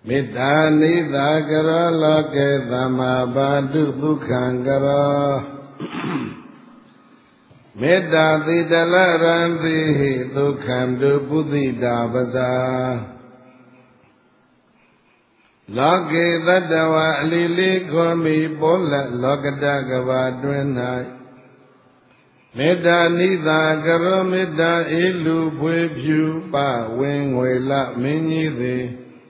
မေတ္တာနိသကရောလောကေသမ္မာပါတုဒုက္ခံကရောမေတ္တာတိတလရံတိဟိဒုက္ခံတုပုသိတာပဇာလောကေတတဝအလီလိခောမိပောလလောကတကဘာတွင်၌မေတ္တာနိသကရောမေတ္တာအေလူဖွေဖြူပဝင်းငွေလမင်းကြီးသည်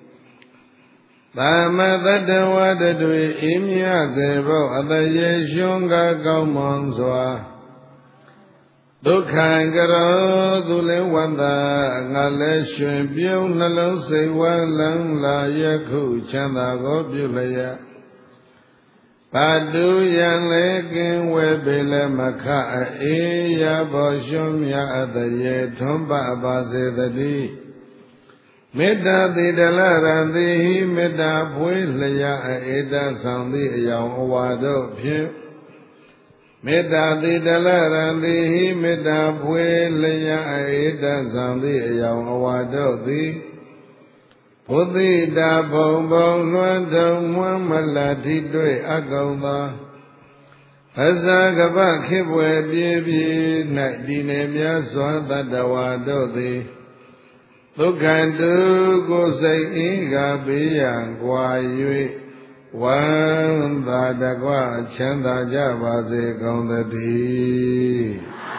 သမတတဝတတွေအေးမြစေဖို့အတရေရှုံးကကောင်းမွန်စွာဒုက္ခံကရောသူလည်းဝန္တာငါလည်းရွှင်ပြုံးနှလုံးစိတ်ဝမ်းလန်းလာယခုချမ်းသာကိုပြုလျက်ပါတုယံလည်းကင်းဝဲပေလည်းမခအေးရဘောရှုံးမြအတရေထွန်းပပါစေတည်းမေတ္တာတိတလရံတိဟိမေတ္တာဖွေးလျက်အေတဆောင်သည့်အယောင်အဝါတို့ဖြင့်မေတ္တာတိတလရံတိဟိမေတ္တာဖွေးလျက်အေတဆောင်သည့်အယောင်အဝါတို့သည်ဘုဒ္ဓတာဘုံဘုံလွှမ်းထုံမွမ်းမလတိတွေ့အကုန်သောအဇာကပခေဘွယ်ပြေပြေ၌ဒီနေမြတ်စွာတတ္တဝါတို့သည်ဒုက္ခတုကိုစိတ်အေးကပေးရန်ကွာ၍ဝမ်းသာတကွချမ်းသာကြပါစေကုန်သတည်း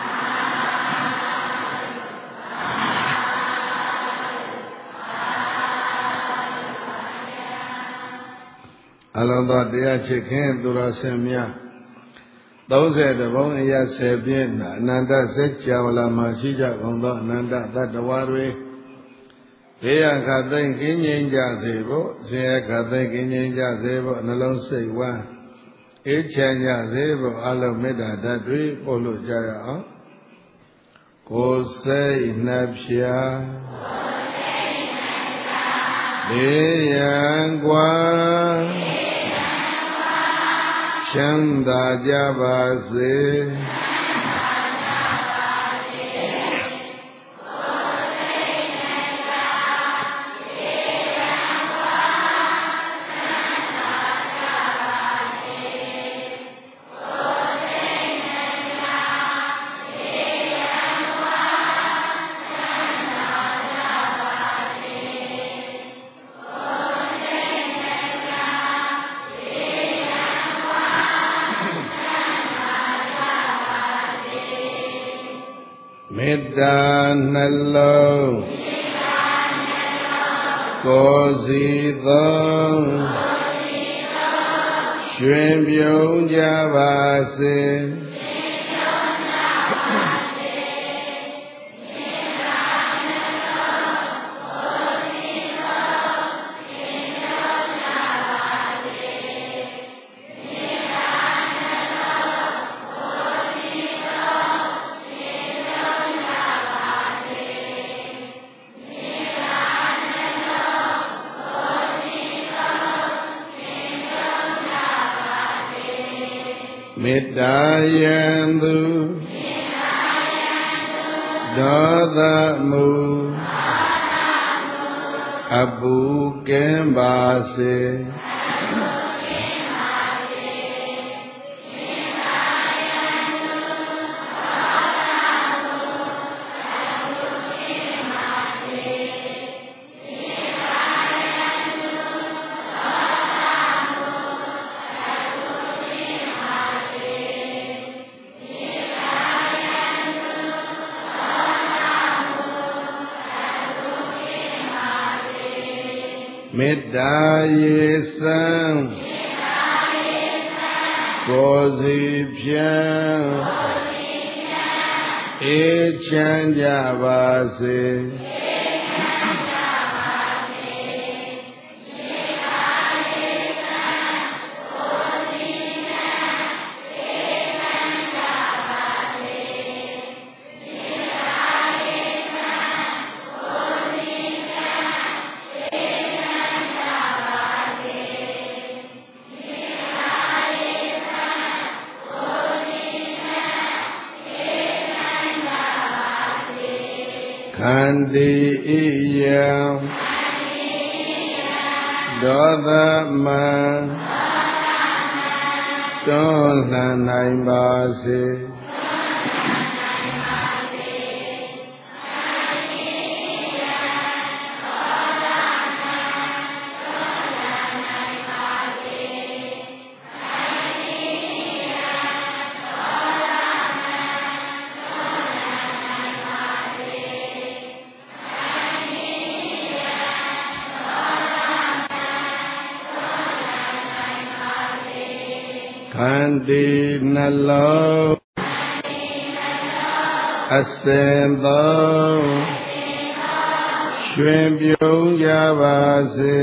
အလုံးသောတရားချစ်ခင်သူတော်စင်များ30ဘုံအရာ10ပြည့်အနန္တစัจ java လာမှာရှိကြကုန်သောအနန္တသတ္တဝါတွေဘေးရခတ်သိမ့်ကင်းငြိမ်းကြစေဖို့ဆင်းရဲခတ်သိမ့်ကင်းငြိမ်းကြစေဖို့နှလုံးစိတ်ဝမ်းအေးချမ်းကြစေဖို့အလုံးမေတ္တာဓာတ်တွေပို့လို့ကြရအောင်ကိုယ်စိတ်နှဖြာဘေးရန်ကွာချမ်းသာကြပါစေမေတ္တာနှလုံးကိုယ်စီသောရွှင်ပြုံးကြပါစေမေတ္တာယံသူဒေါသမူအပူကင်းပါစေမေတ္တာရေစံကိုယ်စီဖြံအေးချမ်းကြပါစေခန္တီဣယံဒေါသမတွန်းလှန်နိုင်ပါစေခန္တီနှလုံးအစဉ်သောရွှင်ပြုံးကြပါစေ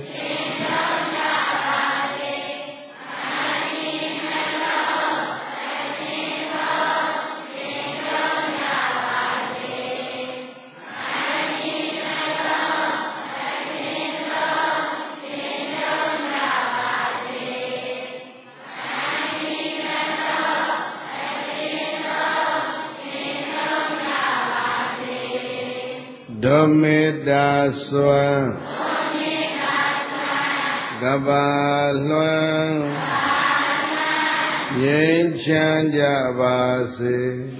ဒုမေတ္တာစွမ်းကဘာလွှမ်းငြိမ်းချမ်းကြပါစေ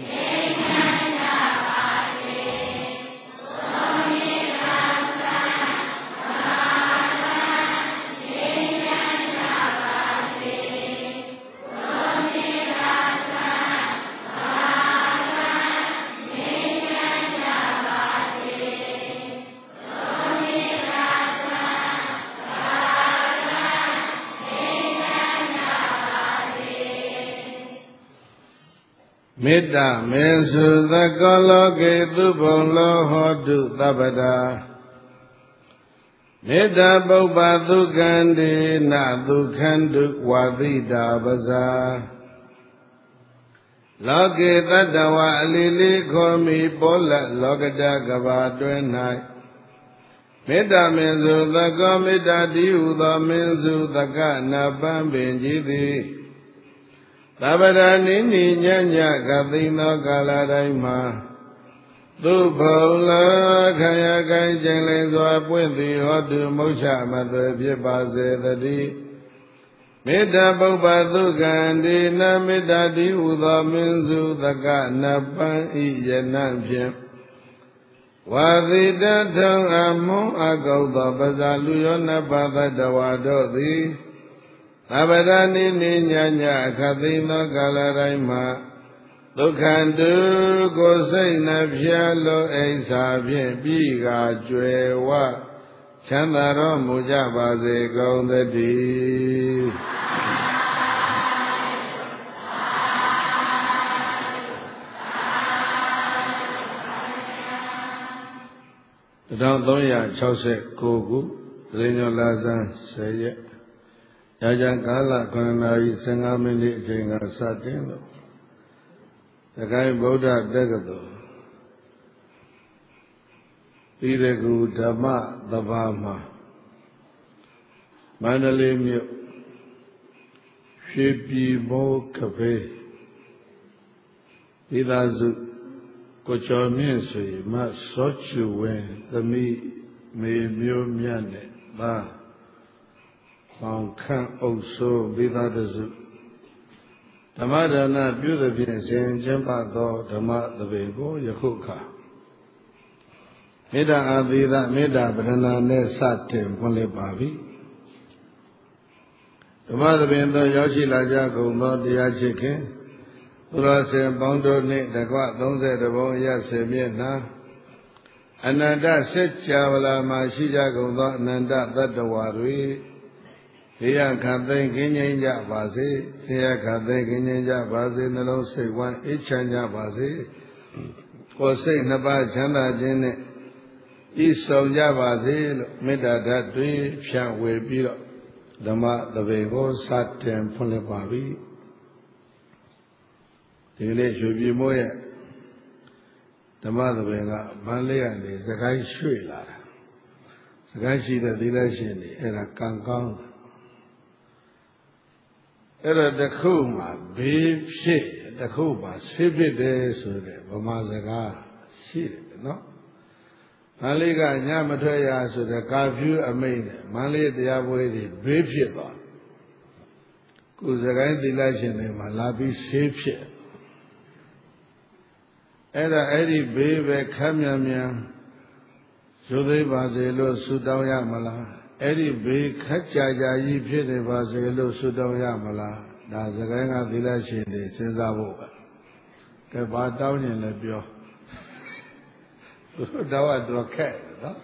မေတ္တာမေစုသကောလောကေသူဘုံလောဟောတုသဗ္ဗတာမေတ္တာပုပ္ပသုခန္တေနသုခန္တုဝါသီတာပဇာလောကေတတ္တဝအလီလီခောမိပောလလောကတကဘာတွင်၌မေတ္တာမေစုသကောမေတ္တာတိဟုသောမေစုသကနာပံပင်ကြီးသည်သဗ္ဗဒာနိနိညညကသိသောကာလတိုင်းမှာသူဘုံလာခရကိုင်းကျင်လင်းစွာပွင့်သည်ဟောတုမုချမသွေဖြစ်ပါစေတည်းမေတ္တာပုပ္ပသုခန္တိနမေတ္တာတိဟုသောမင်းစုသကနပံဤယနံဖြင့်ဝါသီတထုံအမွန်အကုသောပဇာလူယောနပသတ္တဝါတို့သည်သဗ္ဗဒာနိနိညညအခသိသောကာလတိုင်းမှာဒုက္ခန္တုကိုယ်စိတ်နှဖျားလို့အိဆာဖြင့်ပြီးကကျွယ်ဝချမ်းသာတော်မူကြပါစေကုန်သတည်း1369ခုသင်္ကြန်လဆန်း10ရက်ရာဇံကာလ9နာရီ15မိနစ်အချိန်ကစတင်လို့သခိုင်းဗုဒ္ဓတက္ကသိုလ်သီရကူဓမ္မသဘာမှာမန္တလေးမြို့ရွှေပြည်မောကဖေးဒီသာစုကိုကျော်မြင့်ဆိုရင်မစောချူဝင်းသမီးမေမျိုးမြတ်နဲ့ပါမောင်ခန့်အုပ်စိုးမိသားစုဓမ္မဒါနပြုသဖြင့်ရှင်ကျမ်းပါသောဓမ္မသဘင်ကိုယခုခါမေတ္တာအာသီသမေတ္တာပဒနာနဲ့စတင်ဖွင့်လှစ်ပါပြီဓမ္မသဘင်သို့ရောက်ရှိလာကြကုန်သောတရားချစ်ခင်သူတော်စင်ပေါင်းတို့နှင့်တကွ30ဘုံရစေမျက်နှာအနန္တစัจ java လာမှာရှိကြကုန်သောအနန္တသတ္တဝါတွေဘေးရခတ်သိမ်းကင်းငြိမ်းကြပါစေဆင်းရဲခတ်သိမ်းကင်းငြိမ်းကြပါစေနှလုံးစိတ်ဝမ်းအေးချမ်းကြပါစေကိုယ်စိတ်နှစ်ပါးချမ်းသာခြင်းနဲ့ဤဆောင်ကြပါစေလို့မေတ္တာဓာတ်တွေဖြန့်ဝေပြီးတော့ဓမ္မသဘင်ကိုစတင်ဖွင့်လှစ်ပါပြီဒီနေ့ရွှေပြည်မိုးရဲ့ဓမ္မသဘင်ကဗန်းလေးကနေစကိုင်းရွှေ့လာတာစကိုင်းရှိတဲ့သီလရှင်တွေအဲ့ဒါကံကောင်းအဲ့တော့တစ်ခုမှဘေးဖြစ်တစ်ခုမှဆေးဖြစ်တယ်ဆိုတဲ့ဗမာစကားရှိတယ်နော်မန္တလေးကညမထွက်ရဆိုတဲ့ကာဖျူးအမိန့်နဲ့မန္တလေးတရားပွဲတွေဘေးဖြစ်သွားကုစကိုင်းသီလရှင်တွေမှာလာပြီးဆေးဖြစ်အဲ့ဒီဘေးပဲခမ်းမြန်မြန်ရိုးသေးပါစေလို့ဆုတောင်းရမလားအဲ့ဒီဘေးခက်ကြာကြာကြီးဖြစ်နေပါစေလို့ဆုတောင်းရမလားဒါစကိုင်းကသီလရှင်တွေစဉ်းစားဖို့ပဲကဲဘာတောင်းရင်လည်းပြောတော့တော့ခက်နော်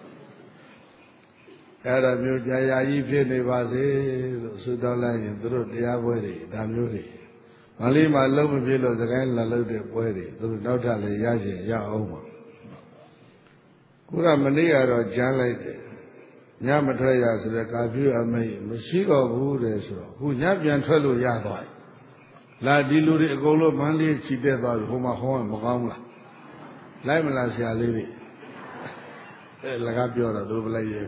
အဲ့ဒါမျိုးကြာကြာကြီးဖြစ်နေပါစေလို့ဆုတောင်းလိုက်ရင်သူတို့တရားပွဲတွေဒါမျိုးတွေမလေးမှာလုံးမဖြစ်လို့စကိုင်းလာလို့တဲ့ပွဲတွေသူတို့နောက်ထပ်လည်းရရှင်ရအောင်ပါခုကမနေ့ကတော့ကြမ်းလိုက်တယ်ညမထွက်ရဆိုတဲ့ကာဖျူးအမိန့်မရှိတော့ဘူးတဲ့ဆိုတော့ခုညပြန်ထွက်လို့ရသွားတယ်လာဒီလူတွေအကုန်လုံးမန်းလေးချီတက်သွားပြီဟိုမှာဟောမကောင်းလားလိုက်မလားဆရာလေးတွေလကားပြောတော့သူတို့မလိုက်ရဲ့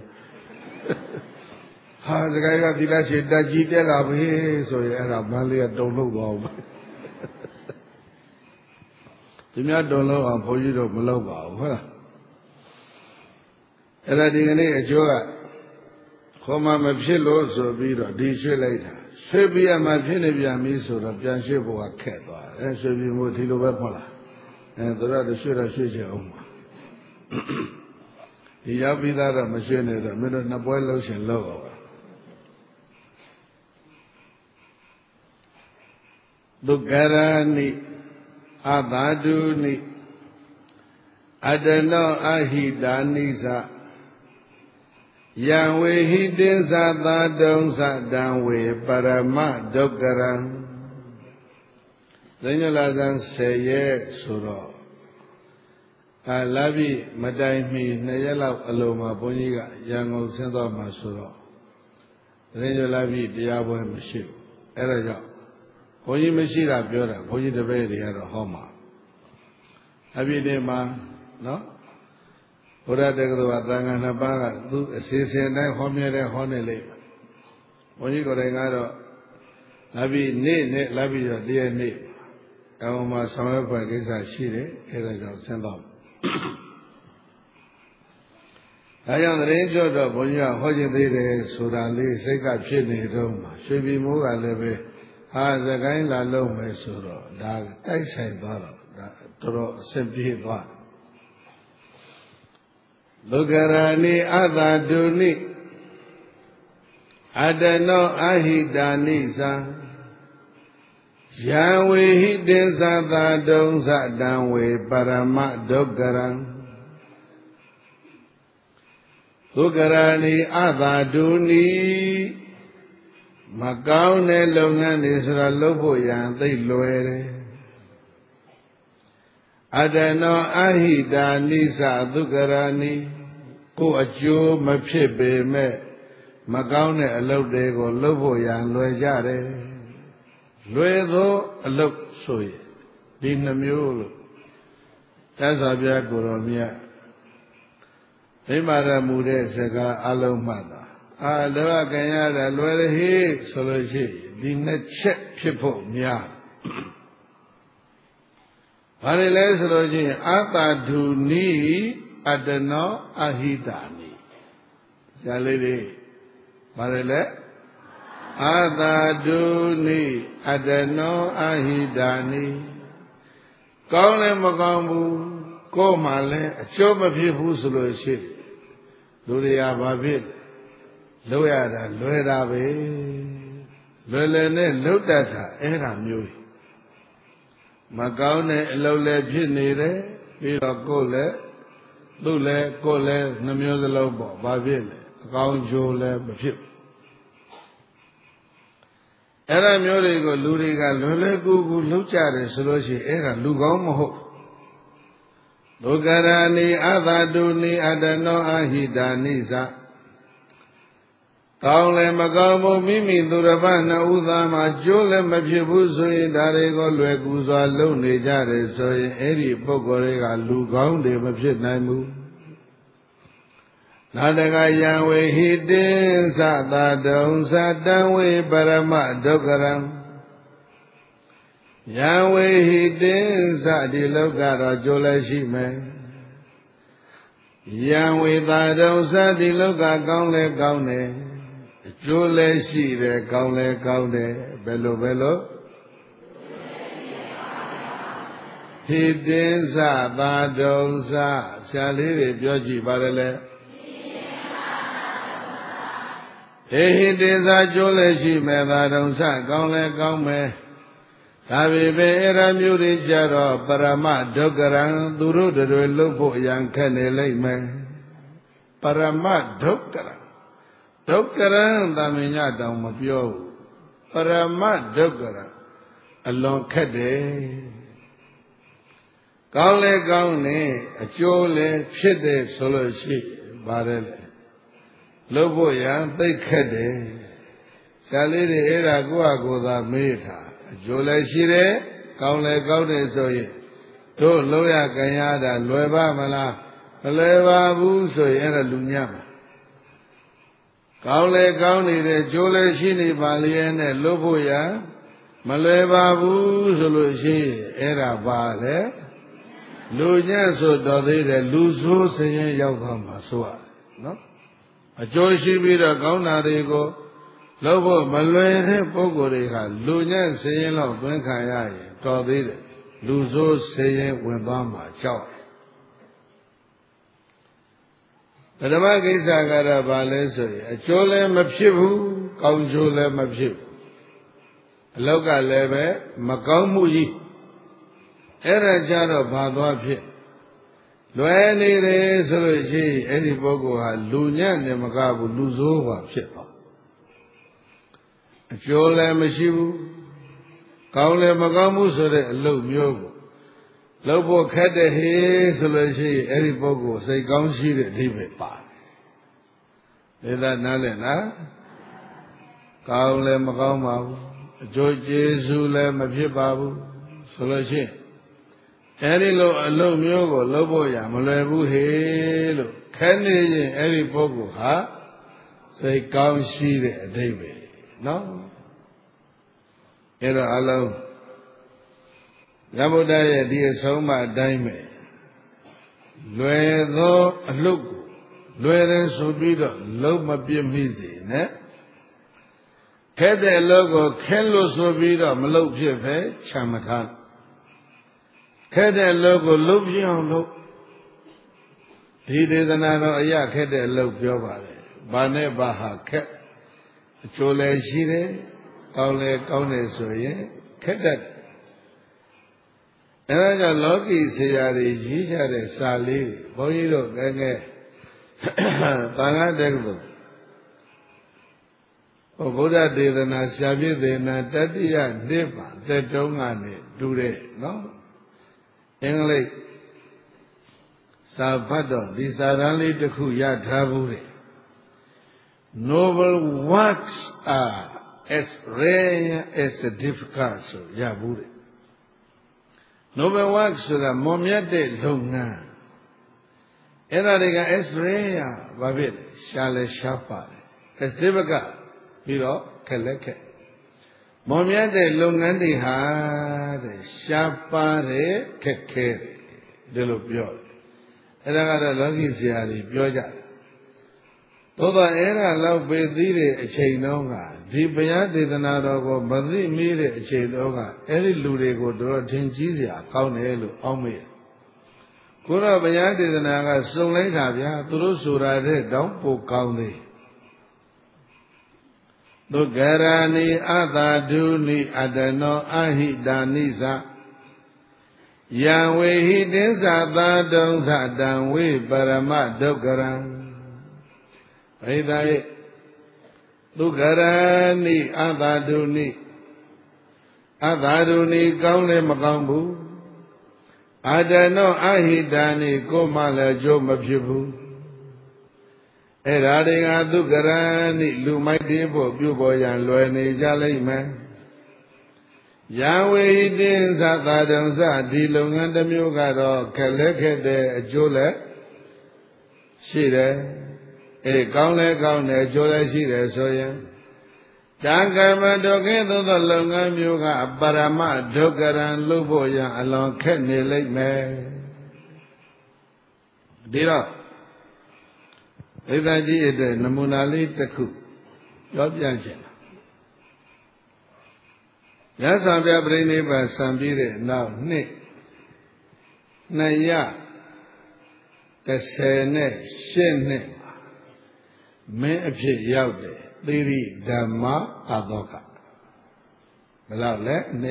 ဟာစကိုင်းကသီလရှင်တက်ကြီးတက်လာပြီဆိုရင်အဲ့ဒါမန်းလေးကတုံလို့သွားအောင်သူများတုံလို့အောင်ဘုန်းကြီးတို့မလုပ်ပါဘူးဟုတ်လားအဲ့ဒါဒီကနေ့အကျိုးကခေါ်မှမဖြစ်လို့ဆိုပြီးတော့ဒီရွှေ့လိုက်တာရွှေ့ပြီးမှဖြစ်နေပြန်ပြီဆိုတော့ပြန်ရွှေ့ဖို့ကခက်သွားတယ်ရွှေ့ပြီးမို့ဒီလိုပဲပေါ့လားသူတို့ရွှေ့တော့ရွှေ့ချင်အောင်ပါဒီရောက်ပြီးသားတော့မရွှေ့နေတော့မင်းတို့နှစ်ပွဲလုံးရှင်လောက်ပါဒုက္ခရဏိအသာတုနိအတနောအဟိတာနိသယံဝေဟိတေသသာတုံသတံဝေပရမဒုက္ခရံသိညလာဇန်10ရက်ဆိုတော့လာပြီမတိုင်မီ2ရက်လောက်အလုံးမှာဘုန်းကြီးကရန်ကုန်ဆင်းသွားမှာဆိုတော့သိညလာပြီတရားပွဲမရှိဘူးအဲ့ဒါကြောင့်ဘုန်းကြီးမရှိတာပြောတာဘုန်းကြီးတပည့်တွေကတော့ဟောမှာအပြည့်တွေမှာနော်ဘုရားတက္ကသိုလ်ကသံဃာ2ပါးကသူအစီအစဉ်တိုင်းဟောမြဲတဲ့ဟောနေလိမ့်ဘုန်းကြီးကိုယ်တိုင်ကတော့လာပြီးနေ့နဲ့လာပြီးတော့တည့်ရနေ့အမှမှာဆောင်ရွက်ဖွယ်ကိစ္စရှိတယ်အဲဒါကြောင့်ဆင်းတော့ဒါကြောင့်သတင်းပြောတော့ဘုန်းကြီးကဟောခြင်းသေးတယ်ဆိုတာလေးစိတ်ကဖြစ်နေတော့မှာရွှေပြည်မိုးကလည်းပဲဟာစကိုင်းလာလုံးမယ်ဆိုတော့ဒါတိုက်ဆိုင်သွားတော့ဒါတော်တော်အဆင်ပြေသွားဒုက္ခရာနိအသာတုနိအတနောအဟိတာနိသယံဝေဟိတေသသာတုံသတံဝေပရမဒုက္ခရံဒုက္ခရာနိအသာတုနိမကောင်းတဲ့လုပ်ငန်းတွေဆိုတာလုပ်ဖို့ရန်သိလွယ်တယ်အတနောအဟိတာနိသဒုက္ခရာနိကိုအကျိုးမဖြစ်ပေမဲ့မကောင်းတဲ့အလုပ်တွေကိုလုပ်ဖို့ရန်လွယ်ကြတယ်လွယ်သောအလုပ်ဆိုရင်ဒီနှမျိုးလို့သစ္စာပြကိုယ်တော်မြတ်သိမာရမူတဲ့စကားအလုံးမှတ်တာလောကကံရတာလွယ်တယ်ဟိဆိုလို့ရှိရင်ဒီနှစ်ချက်ဖြစ်ဖို့များဘာလဲလဲဆိုလို့ရှိရင်အတ္တဓုနိအတနောအဟိတာနိဆရာလေးတွေဘာလဲလဲအတ္တဓုနိအတနောအဟိတာနိကောင်းလည်းမကောင်းဘူးကိုယ်မှလည်းအကျိုးမဖြစ်ဘူးဆိုလို့ရှိရင်လူတွေကဘာဖြစ်လုပ်ရတာလွယ်တာပဲလွယ်လွယ်နဲ့လုပ်တတ်တာအဲ့ဒါမျိုးမကောင်းတဲ့အလုပ်လည်းဖြစ်နေတယ်ပြီးတော့ကိုယ်လည်းသူ့လည်းကိုယ်လည်းနှမျိုးစလုံးပေါ့ဘာဖြစ်လဲအကောင်းကျိုးလည်းမဖြစ်အဲ့ဒါမျိုးတွေကိုလူတွေကလွယ်လွယ်ကူကူလုပ်ကြတယ်ဆိုလို့ရှိရင်အဲ့ဒါလူကောင်းမဟုတ်ဒုက္ခရာနိအသာတုနိအတနောအဟိတာနိသကောင်းလည်းမကောင်းဘူးမိမိသူတစ်ပါးနှစ်ဦးသားမှာကျိုးလည်းမဖြစ်ဘူးဆိုရင်ဒါတွေကိုလွယ်ကူစွာလုပ်နေကြတယ်ဆိုရင်အဲ့ဒီပုဂ္ဂိုလ်တွေကလူကောင်းတွေမဖြစ်နိုင်ဘူးနာတကယံဝေဟိတေသသာတုံသတံဝေပရမဒုက္ခရံယံဝေဟိတေသဒီလောကတော့ကျိုးလည်းရှိမယ် Yan we ta dong sa di loka kaung le kaung ne jo le shi de kaung le kaung de belo He din sa ta dong sa xia li de pyo ji ba le He din sa jo le shi me ta dong sa kaung le kaung meဒါပေမဲ့အဲ့ဒါမျိုးတွေကြတော့ပရမဒုက္ကရံသူတို့တွေလုပ်ဖို့အရန်ခက်နေလိမ့်မယ်ပရမဒုက္ကရံဒုက္ကရံသမင်ညတောင်မပြောဘူးပရမဒုက္ကရံအလွန်ခက်တယ်ကောင်းလဲကောင်းနေအကျိုးလဲဖြစ်တယ်ဆိုလို့ရှိပါတယ်လေလုပ်ဖို့ရန်သိခက်တယ်ဆရာလေးတွေအဲ့ဒါကိုယ့်အကိုယ်သာမေးထားအကျိုးလည်းရှိတယ်ကောင်းလည်းကောင်းတယ်ဆိုရင်တို့လုံးရကြံရတာလွယ်ပါမလားမလွယ်ပါဘူးဆိုရင်အဲ့ဒါလူညံ့ပါကောင်းလည်းကောင်းနေတယ်ကျိုးလည်းရှိနေပါလျက်နဲ့လွတ်ဖို့ရမလွယ်ပါဘူးဆိုလို့ရှိရင်အဲ့ဒါပါလေလူညံ့ဆိုတော်သေးတယ်လူဆိုးစရင်ရောက်သွားမှာဆိုရတယ်နော်အကျိုးရှိပြီးတော့ကောင်းတာတွေကိုလို့ဖို့မလွယ်တဲ့ပုဂ္ဂိုလ်တွေကလူညံ့စရင်တော့သွင်းခံရရင်တော်သေးတယ်လူဆိုးစရင်ဝင်သွားမှာကြောက်ပထမကိစ္စကတော့ဘာလဲဆိုရင်အကျိုးလည်းမဖြစ်ဘူးကောင်းကျိုးလည်းမဖြစ်ဘူးအလောက်ကလည်းပဲမကောင်းမှုကြီးအဲ့ဒါကြတော့ဘာသွားဖြစ်လွယ်နေတယ်ဆိုလို့ရှိရင်အဲ့ဒီပုဂ္ဂိုလ်ဟာလူညံ့နေမကဘူးလူဆိုးပါဖြစ်သွားအကျိုးလည်းမရှိဘူးကောင်းလည်းမကောင်းဘူးဆိုတဲ့အလုပ်မျိုးကိုလုပ်ဖို့ခက်တဲ့ဟေးဆိုလို့ရှိရင်အဲ့ဒီပုဂ္ဂိုလ်စိတ်ကောင်းရှိတဲ့အဓိပ္ပာယ်ပါတယ်ဒါနားလည်လားကောင်းလည်းမကောင်းပါဘူးအကျိုးကျေးဇူးလည်းမဖြစ်ပါဘူးဆိုလို့ရှိရင်အဲ့ဒီလိုအလုပ်မျိုးကိုလုပ်ဖို့ရမလွယ်ဘူးဟေးလို့ခက်နေရင်အဲ့ဒီပုဂ္ဂိုလ်ဟာစိတ်ကောင်းရှိတဲ့အဓိပ္ပာယ်နော်အဲ့တော့အလုံးရဗုဒ္ဓရဲ့ဒီအဆုံးအမအတိုင်းပဲလွယ်သောအလုပ်ကိုလွယ်တယ်ဆိုပြီးတော့လုံးမပြစ်မိစေနဲ့ခက်တဲ့အလုပ်ကိုခက်လို့ဆိုပြီးတော့မလုပ်ဖြစ်ပဲခြံမထားခက်တဲ့အလုပ်ကိုလုပ်ပြအောင်လုပ်ဒီဒေသနာတော်အရာခက်တဲ့အလုပ်ပြောပါလေဘာနဲ့ဘာဟာခက်အကျိုးလည်းရှိတယ်ကောင်းလည်းကောင်းတယ်ဆိုရင်ခက်တတ်အဲဒါကြောင့်လောကီဆရာတွေရေးကြတဲ့စာလေးဘုန်းကြီးတို့ငယ်ငယ်သာငါတက္ကသိုလ်ဘုရားဒေသနာဆရာပြည့်ဒေနာတတိယနှစ်ပါသက်တုံးကနေတူတယ်နော်အင်္ဂလိပ်စာဖတ်တော့ဒီစာရန်လေးတစ်ခုရထားဘူးတယ်Noble works are as rare as difficult ဆိုရဘူးတယ် Noble works ဆိုတာမွန်မြတ်တဲ့လုပ်ငန်းအဲ့ဒါတွေက as rare ဘာဖြစ်လဲရှားလဲရှားပါတယ် as difficult ပြီးတော့ခက်လက်ခက်မွန်မြတ်တဲ့လုပ်ငန်းတွေဟာတဲ့ရှားပါတယ်ခက်ခဲတယ်ဒီလိုပြောတယ်အဲ့ဒါကတော့လောကီဆရာတွေပြောကြတယ်သို့သောအဲ့ဒါလောက်ပေသိတဲ့အချိန်တုန်းကဒီဘုရားဒေသနာတော်ကိုမသိမိတဲ့အချိန်တုန်းကအဲ့ဒီလူတွေကိုတော်ထင်ကြီးစရာကောင်းတယ်လို့အောက်မေ့ကိုတော့ဘုရားဒေသနာကစုံလိုက်တာဗျာသူတို့ဆိုတာတဲ့တောင်ပိုကောင်းသေးသုဂရာနိအသာဒုနိအတနောအဟိတာနိသယံဝေဟိတိသသာတုံသတံဝိပရမဒုက္ကရံဘိဒါယေသုဂရာနိအသာဒုနိကောင်းလည်းမကောင်းဘူးအတနောအဟိတာနိကိုမှလည်းကြိုးမဖြစ်ဘူးအဲ့ဒါတွေကသုဂရာနိလူမိုက်တေးဖို့ပြုပေါ်ရန်လွယ်နေကြလိမ့်မယ်ယဝေဟိတိသသာတုံသဒီလုပ်ငန်းတစ်မျိုးကတော့ခက်လက်ခက်တဲ့အကျိုးလည်းရှိတယ်ကောင်းလဲကောင်းတယ်အကျိုးလည်းရှိတယ်ဆိုရင်တံကမ္မဒုက္ခေသို့သောလုပ်ငန်းမျိုးကပရမဒုက္ကရံလို့ဖို့ရန်အလွန်ခက်နေလိမ့်မယ်ဒီတော့ဣဒ္ဓကြီးအတွက်နမူနာလေးတစ်ခုပြောပြချင်တာရသဗျာပြိနိဗ္ဗာန်ဆံပြီးတဲ့နောက်နှစ်218နှစ်မင်းအဖြစ်ရောက်တယ်သီရိဓမ္မအာသောကဘယ်လောက်လဲ200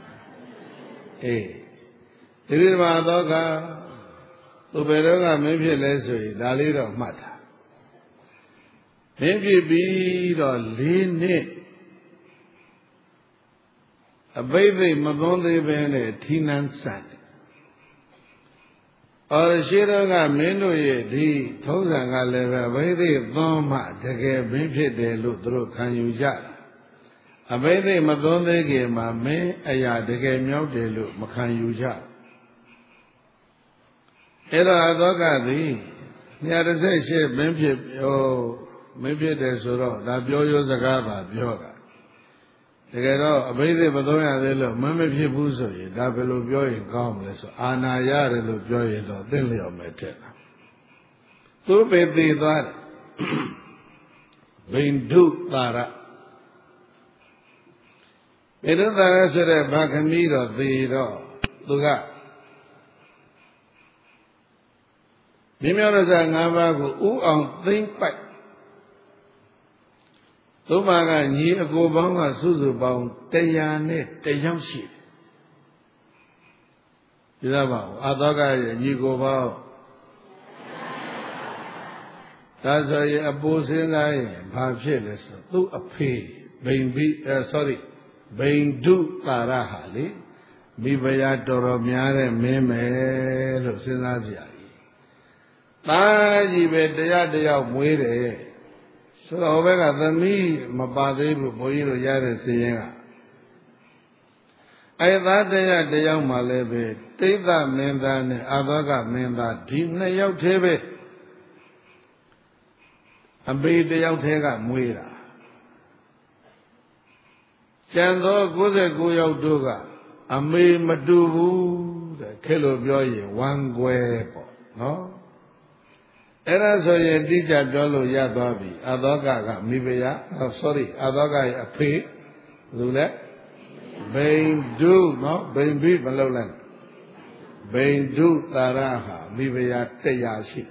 သီရိဓမ္မအာသောကသူဘယ်တော့ကမင်းဖြစ်လဲဆိုရင်ဒါလေးတော့မှတ်တာမင်းဖြစ်ပြီးတော့4နှစ်အဘိဓိမသွန်းသေးပဲနဲ့ထီးနှံဆန်တယ်။အော်ရှိတော့ကမင်းတို့ရဲ့ဒီထုံးစံကလည်းပဲအဘိဓိသွန်းမှတကယ်မင်းဖြစ်တယ်လို့သူတို့ခံယူကြတာ။အဘိဓိမသွန်းသေးခင်မှာမင်းအရာတကယ်မြောက်တယ်လို့မခံယူကြဘူး။အဲ့တော့အသောကသည်218မင်းဖြစ်မင်းဖြစ်တယ်ဆိုတော့ဒါပြောရိုးစကားပါပြောတာတကယ်တော့အဘိဓိမသုံးရသေးလို့မဖြစ်ဘူးဆိုရင်ဒါဘယ်လိုပြောရင်ကောင်းမလဲဆိုအာနာရတယ်လို့ပြောရင်တော့သိလျော်မယ်ထက်တာသူပဲသိသွားတယ်ဘိန္ဒုတာရဘိန္ဒုတာရဆိုတဲ့ဘာခမီးတော့သေတော့သူကမြင်းမြောက်ရစ၅ပါးကိုဥအောင်သိမ့်ပိုက်သုမာကညီအကိုပေါင်းကစုစုပေါင်း100နဲ့1ယောက်ရှိတယ်ဒီသဘောအာသောကရဲ့ညီကိုပေါင်းဒါဆိုရင်အပိုးစဉ်းစားရင်ဘာဖြစ်လဲဆိုသူ့အဖေဘိန္ဒုတာရဟာလေမိဖုရားတော်တော်များတဲ့မင်းမယ်လို့စဉ်းစားကြရည်တာကြီးပဲတရားတယောက်မွေးတယ်ဆိုတော့ဘက်ကသမီးမပါသေးဘူးဘုန်းကြီးတို့ရတဲ့စည်ရင်ကအဲ့သားတယောက်မှလည်းပဲတိဋ္ဌမင်းသားနဲ့အာသောကမင်းသားဒီ2ယောက်သေးပဲအမေတယောက်သေးကမွေးတာကျန်သော99ယောက်တို့ကအမေမတူဘူးတဲ့ခက်လို့ပြောရင်ဝမ်းကွဲပေါ့နော်အဲ့ဒါဆိုရင်တိကျပြောလို့ရသွားပြီအာသောကမိဖုရားအာသောကရဲ့အဖေဘယ်သူလဲဘိန္ဒုနော်ဘိန္ဒုမလုပ်လိုက်ဘိန္ဒုတာရဟာမိဖုရား100ရှိ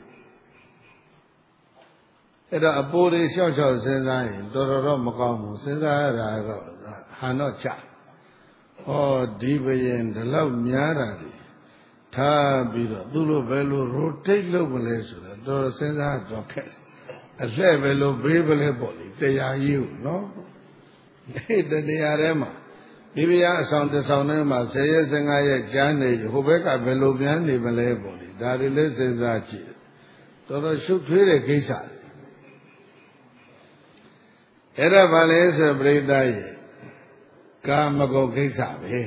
အဲ့တော့အပိုးတွေလျှောက်စဉ်းစားရင်တော်တော်မကောင်းဘူးစဉ်းစားရတာတော့ဟန်တော့ကြာဟောဒီဘယင်ဒီလောက်များတာဒီထားပြီးတော့သူတို့ဘယ်လို rotate လုပ်မလဲဆိုတော့တော်တော်စဉ်းစားတော့ခက်အလှဲ့ပဲလို့ဘေးပလဲပေါ့လေတရားကြီးကိုနော်အဲ့တရားထဲမှာမိဖုရားအဆောင်တစ်ဆောင်ထဲမှာ10ရက်15ရက်ကြားနေဟိုဘက်ကဘယ်လိုပြန်နေမလဲပေါ့လေဒါတွေလည်းစဉ်းစားကြည့်တော်တော်ရှုပ်ထွေးတဲ့ကိစ္စအဲ့ဒါဘာလဲဆိုပြိဿရဲ့ကာမဂုဏ်ကိစ္စပဲ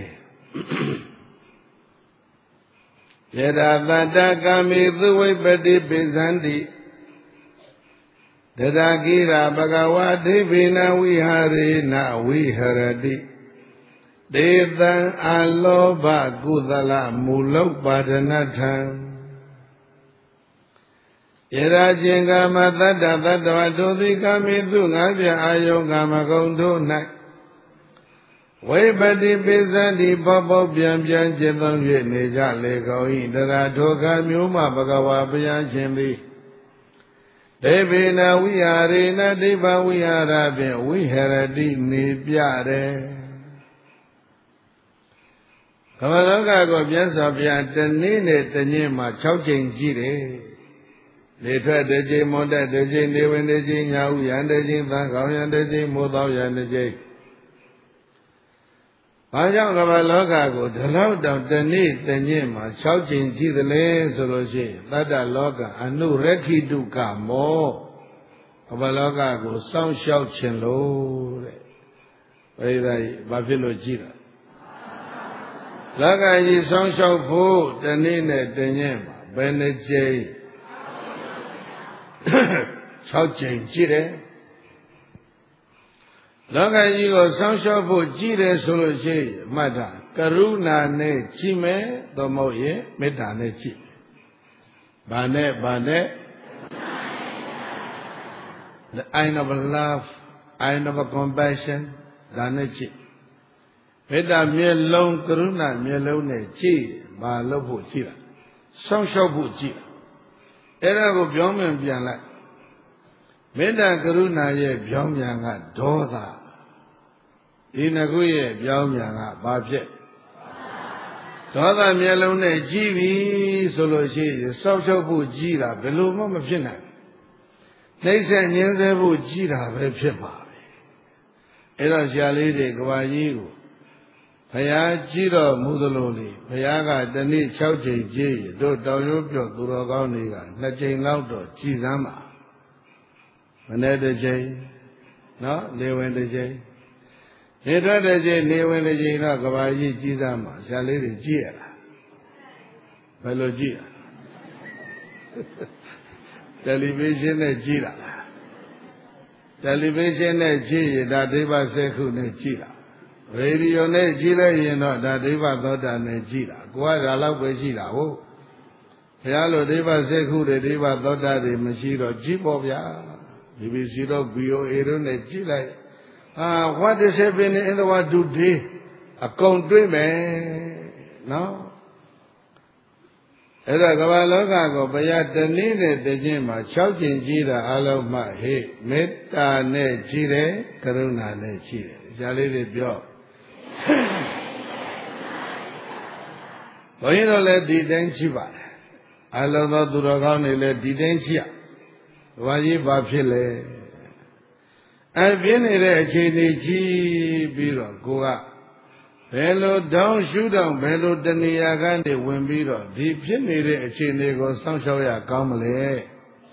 ယထာတတကာမေသုဝိပတိပိဇန္တိတထာကိရာဘဂဝါဒိဗေနဝိဟာရေနဝိဟရတိဒေသံအလောဘကုသလမူလောပါဒနထံယရာချင်းကာမတတ္တသတ္တဝတုတိကာမေသုငါးပြအာယုကာမဂုဏ်တို့၌ဝိပတိပိစတိပေါပေါပြန်ပြန်ကျင့်သုံး၍နေကြလေကုန်၏တရာဒုက္ခမျိုးမှဘဂဝါဘုရားရှင်သည်ဒေဝေနဝိဟာရေနဒိဗ္ဗဝိဟာရဖြင့်ဝိဟရတိနေပြတယ်ကမ္မလောကကိုမြတ်စွာဘုရားတနေ့နဲ့တညမှာ6ချိန်ကြည့်တယ်လေထွက်တစ်ချိန်မွန်တက်တစ်ချိန်နေဝင်တစ်ချိန်ညာဥရံတစ်ချိန်သံခေါင်ရံတစ်ချိန်မိုးသောရံတစ်ချိန်ဘာကြောင့်ကမ္ဘာလောကကိုဒီလောက်တောင်တနေ့တညမှာ6ချိန်ကြည့်တယ်လေဆိုလို့ရှိရင်တတ္တလောကအနုရခိတုကမောကမ္ဘာလောကကိုစောင့်ရှောက်ခြင်းလို့တဲ့ပရိသတ်ကြီးဘာဖြစ်လို့ကြည့်တာလောကကြီးစောင့်ရှောက်ဖို့တနေ့နဲ့တညမှာဘယ်နှကြိမ်6ကြိမ်ကြည့်တယ်လောကကြီးကိုစောင့်ရှောက်ဖို့ကြည့်တယ်ဆိုလို့ရှိရင်မှတ်တာကရုဏာနဲ့ကြည့်မယ်သို့မဟုတ်ရင်မေတ္တာနဲ့ကြည့်ဘာနဲ့ the eye of love, eye of compassion, Danachi. Veda mere long karuna, mere lone, chi, ba lobo chira. Some shobu chira. Era go byong and bianla. Veda karuna ye byong yanga, doda. Inaguye byong yanga, babje. Doda mere lone, jivi, solo chi, some shobu jira, below mama pina. They said, Yenzebu jira, vepima. Era jalide, Gwayigo. Paya jiro mudololi, Payaga, Dani, Chauche, J, Do Dayopio, Duragoniga, Najay Laudo, Chizama. Manetta J, no, they went the J. They tried the J, they went the J, no, Gwayi, Chizama, Jalide, Jia. Fellow Jia. Television ne jira. Television ne ji da deva sekhu ne jira. Radio ne jira yin no da deva thoda ne jira. Ko da lauk be jira ho. Bhaya lo deva sekhu de deva thoda de machi do ji po bya. BBC do VOA do ne ji lai. What is happening in the world today? Akong twai me. No? Era Gavaloga go Bayatani de Jima, Chauchin Jira, Aloma, he, Meta ne Jire, Karuna ne Jire, Jali Bio. Boino let the Denchiva. I love the Duragani let the Denchia. Waji Bapile. I've been in a Chini Biro, Goa. Bello down, shoot down, Bello Daniagandi, Wimbiro, deep Jenny, a Chinigo, Sanshaya, Kamale.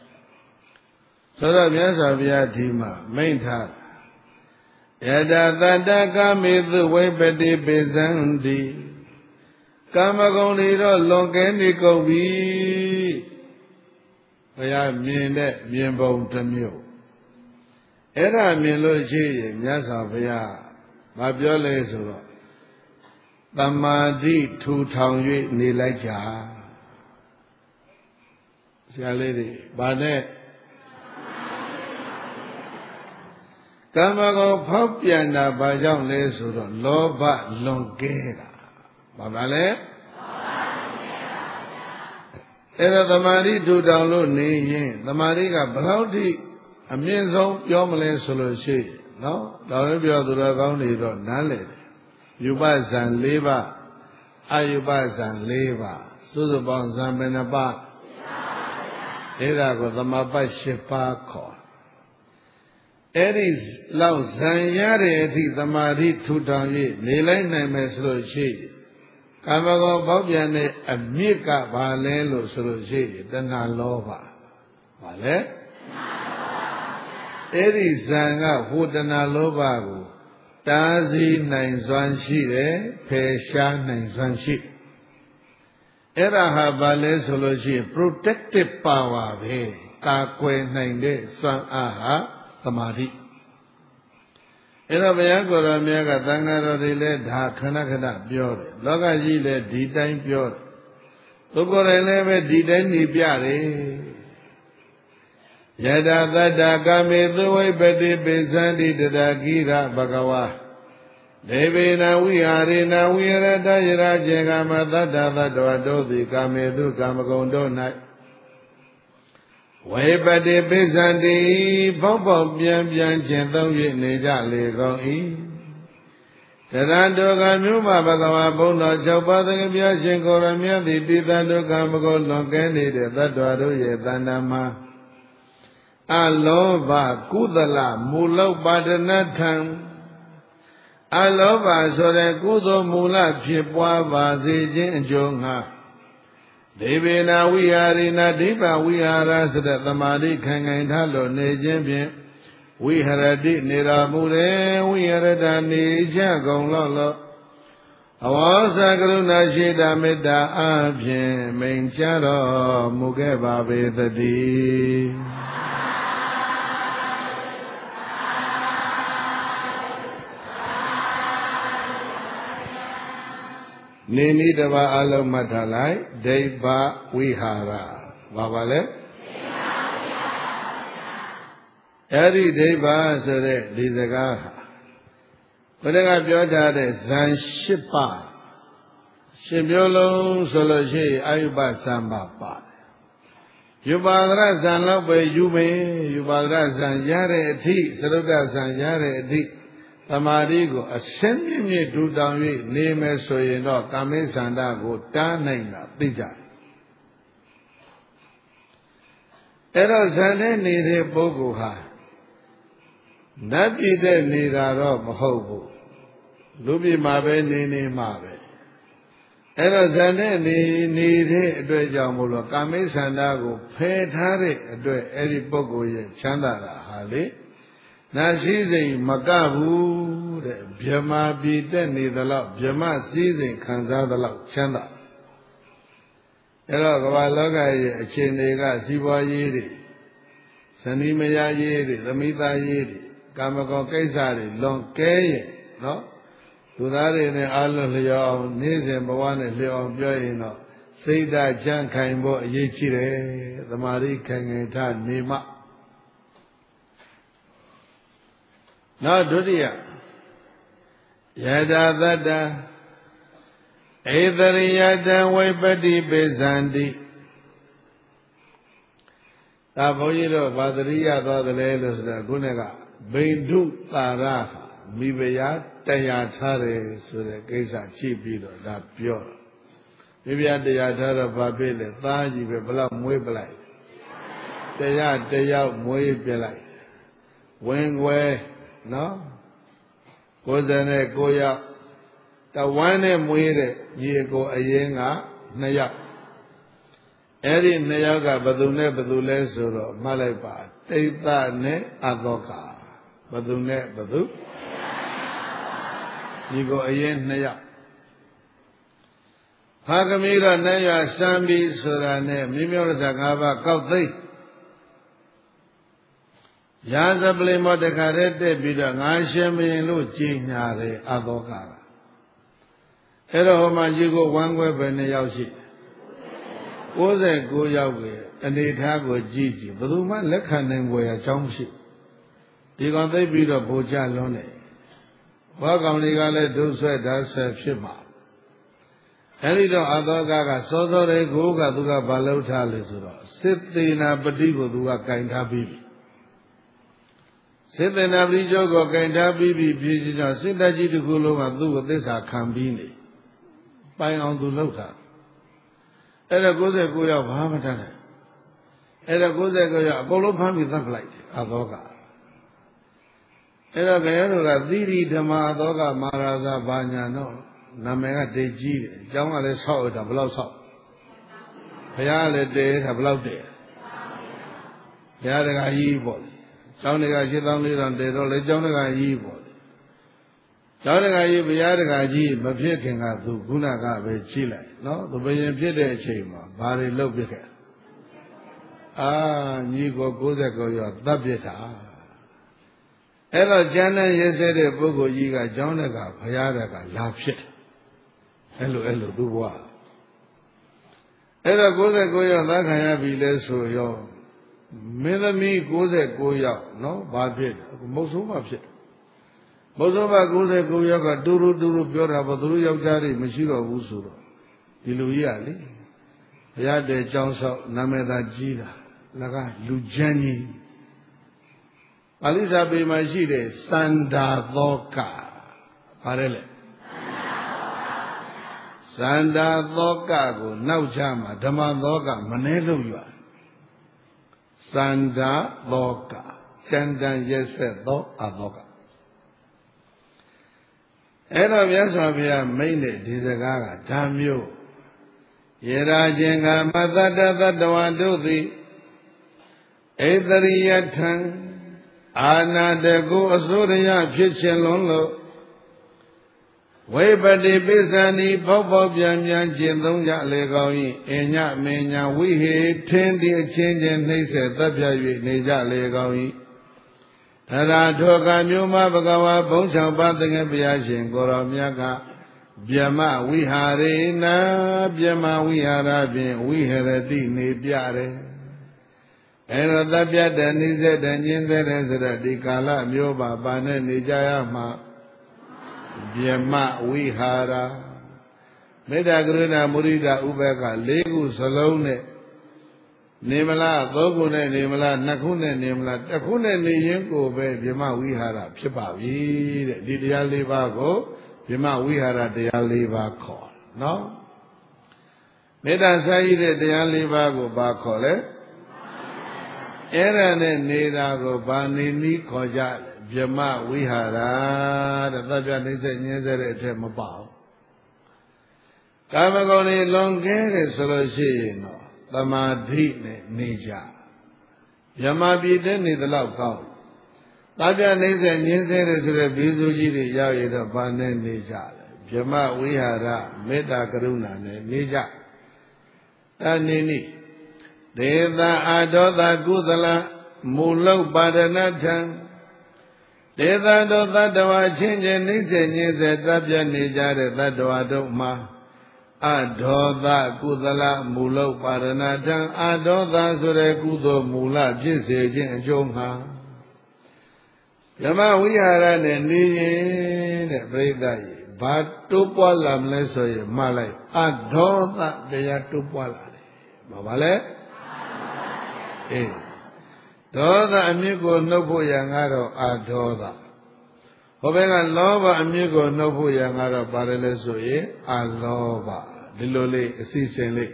So that Yasavia Tima, main tar. Yada Dada Kami, the way Betty Bezandi. Kamagoni, Longani Kobi. I mean that, Mienbo Tamio. Era Miloji, Yasavia, Mabiole Suro. Tamadi two town you Nilaja. See a lady, Banet. Kamago Popiana Bajam Lesuro, Loba Longera. Babale? Era the Mari do download Ni, the Mariga Browdy, a means of Yomale Solo. No, don't be able to go on Nale. Yubazan Leva, Ayubazan Leva, Suzabon Zambenaba, Era with the Mabashipa call. Eris Lao Zanyare, the Mari Tutangi, Nilane Mesrochi, Kamago Bobiane, a Mika Valelo Sorochi, the Nalova. Vale? Eris Zanga, Hudana Lobago. Tazi nine zwan shi, Pesha nine zwan shi. Era habale soloji, protective power, Kakwe nine de, Swan aha, Tamadi. Era Bayagora Miaga Tangaro de Leda, Kanakada, Biore, Logaji le Ditain Biore. Tokore leve Didani Biare. Yada Dada Kame the way Betty Bezandi de Dagira Bagawa. Devina we are in a weird Dajra Jagama Dada Dodi Kame do Kamagondo night. Way Betty Bezandi, Popo Bian Bian Gentle Neja Lego E. Terando Gamuma Bagawa Bona Japa the Biashin Koramia, the Didando Kamago Longani, the Dado Yedanama. Alova Kudala Mula Badanatam Alova Sore Kudo Mula Pipwa Vazi Jonga Devina we are in a diva we are as the Madi Kang Halo Nejim we had a deep Niramure we are a Danija Gong Awasa Karuna Shida Meda Abje Main Charo Mugeba Vedadi Nini Dava Alo Matalai, Deva Vihara. Babale? Eri Deva Sore Dizagaha Kodega Pyoda de Zan Shipa Shibyolo Soloshi Ayuba Samba Pa Yubadra Zan Lope Yume Yubadra Zan Yare Eti Saruda Zan Yare Eti Tamarigo Assembly do down name so you know Kame Sanda go Tanina Tija Ero Zane Nide Boguha Nabi de Nidaro Mahobu Lubi Mabe Nini Mabe Ero Zane Nide Dwejamulo Kame Sanda go Petare Dwe Eri Bogu Ye Chandara Hali Nasizi Magabu Bhyama Bide Nidala Bhyama Sizi Kanzadala Chanda Ero Gavaloga Chinega Siva Yiri Sanimaya Yiri Ramita Yiri Kamako Kaisari Long Kay no Tudari ne Alu Leo Nizim Bawane Leo Bioino Sida Jan Kaimbo Yichire the Mari Kangeta Nima Now Dudia Yada Dada Either Yada Webadi Bezandi Tavoyiro Badria the Lelos the Gunega Bindu Taraha Mibeya Tayatare so the Kesa Chibido that pure Mibia Tayatara Babele Taji Bebla Mueblai Taya Mueblai Wengwe No Kozane Goya the one muire Yego Ayenga Naya Eri Nayaga Badune Badule Suro Malaipa Teta Ne Adoka Badune Badu Yego Ayen Naya Hagamira Naya Sambi Surane Mimur Zagava Kauti Yaza Blemo de Carete Bida Nashem Lu Chignare Adoka Ero Majigo Wangwe Bene Yaushi Oze Go Yawe and it have a Gigi, but the man Lekanen were a chomshi. They got they beat a Boja Lone. Welcome Ligale do sweat that's a shipma. Elido Adogaga, Sozo Goga Duga Balota Lisura, Sitina Badigo Duga Kainta Bibi. Sitina Bijogo Kainta Bibi, Pijina, Sintaji to Gulu and do with this are Kambini. By on the Lota. Era Goze Goya Bahamatana. Era Goze Goya, Golopam is not like Adoga. Era Gayaga, Diri Dama Adoga, Maraza Banya, no, Namega de G, Jamale saw it a blow saw. Payale de a blow de. Yadaga evil. Johnega Shitanli and de Role Jonaga evil. Jonaga Yadaga G, Mapiakinga to Gunaga Chile. No, the Bayan Pide Chamber, Bari Lobika. Ah, Nigo Gozako, your Dabita. Ella Jana yesterday, Bogo Yiga, Jonaga, Payadaga, laugh shit. Hello, Dubois. Ella Gozako, your Lakaya less so your Midami Gozako, no, Babit, Mosuma pit. Mosuma Gozako, Yaga, Duru, Pura, Baduru Yagari, Machiro Usuro. Iluiali, Yade Johnson, Nameda Jida, Laga, Lujani. Alisa be Majide, Sanda Doka, Parele. Sanda Doka, go, Naujama, Dama Doka, Manelo. Sanda Doka, Chandan Yese Do Adoka. Ero Yasavia made it, Dizagaga, damn you. Yera Jenga Madada Dawaduthi Edariyatan Ana de Go Azuria Kitchen Lolo Webadi Bizani Bobo Biamyan Jindunga Legawi Enya Menya we hate 10 day change and they said Tabia Neja Legawi Aratoka Nyuma Bagawa Boncha Bathing and Biashin Goramiaka Biama we harina Biama we Arabian we had a dini Biare အဲ့တော့သဗ္ဗတနိစ္စတညင်းတဲ့ဆိုတော့ဒီကာလမျိုးပါဘာနဲ့နေကြရမှာဗျမဝိဟာရမေတ္တာကရုဏာမုဒိတာဥပေက္ခ၄ခုစလုံးနဲ့နေမလား၃ခုနဲ့နေမလား၂ခုနဲ့နေမလားတစ်ခုနဲ့နေရင်ကိုပဲဗျမဝိဟာရဖြစ်ပါပြီတဲ့ဒီတရား၄ပါးကိုဗျမဝိဟာရတရား၄ပါးခေါ်နော်မေတ္တာစာရည်တဲ့တရား၄ပါးကိုဘာခေါ်လဲအဲ့ဒါနဲ့နေတာကိုဘာနေနည်းခေါ်ကြဗျမဝိဟာရတဲ့သဗ္ဗနိစ္စညင်းစေတဲ့အထက်မပါဘူးကာမဂုဏ်တွေလွန်ကဲတယ်ဆိုလို့ရှိရင်တော့သမာဓိနဲ့နေကြဗျမပြည်တဲ့နေသလောက်ကောင်းသဗ္ဗနိစ္စညင်းစေတယ်ဆိုတဲ့ဘိစုကြီးတွေရောက်ရတော့ဘာနဲ့နေကြလဲဗျမဝိဟာရမေတ္တာကရုဏာနဲ့နေကြတဏိနိဒေသအာဒောသကုသလမူလောက်ပါဒနာထံဒေသတို့သတ္တဝါချင်းချင်းနှိမ့်စေညင်းစေတပ်ပြနေကြတဲ့သတ္တဝါတို့မှာအဒောသကုသလမူလောက်ပါဒနာထံအဒောသဆိုတဲ့ကုသိုလ်မူလဖြစ်စေခြင်းအကျိုးမှာဓမ္မဝိဟာရနဲ့နေရင်တဲ့ပြိဿကြီးဘာတိုးပွားလာမလဲဆိုရင်မှလိုက်အဒောသတရားတိုးပွားလာတယ်ဘာလဲအေးဒေါသအမြစ်ကိုနှုတ်ဖို့ရငါတော့အဒေါသဟိုဘက်ကလောဘအမြစ်ကိုနှုတ်ဖို့ရငါတော့ပါတယ်လဲဆိုရင်အလောဘဒီလိုလေးအစီစဉ်လေး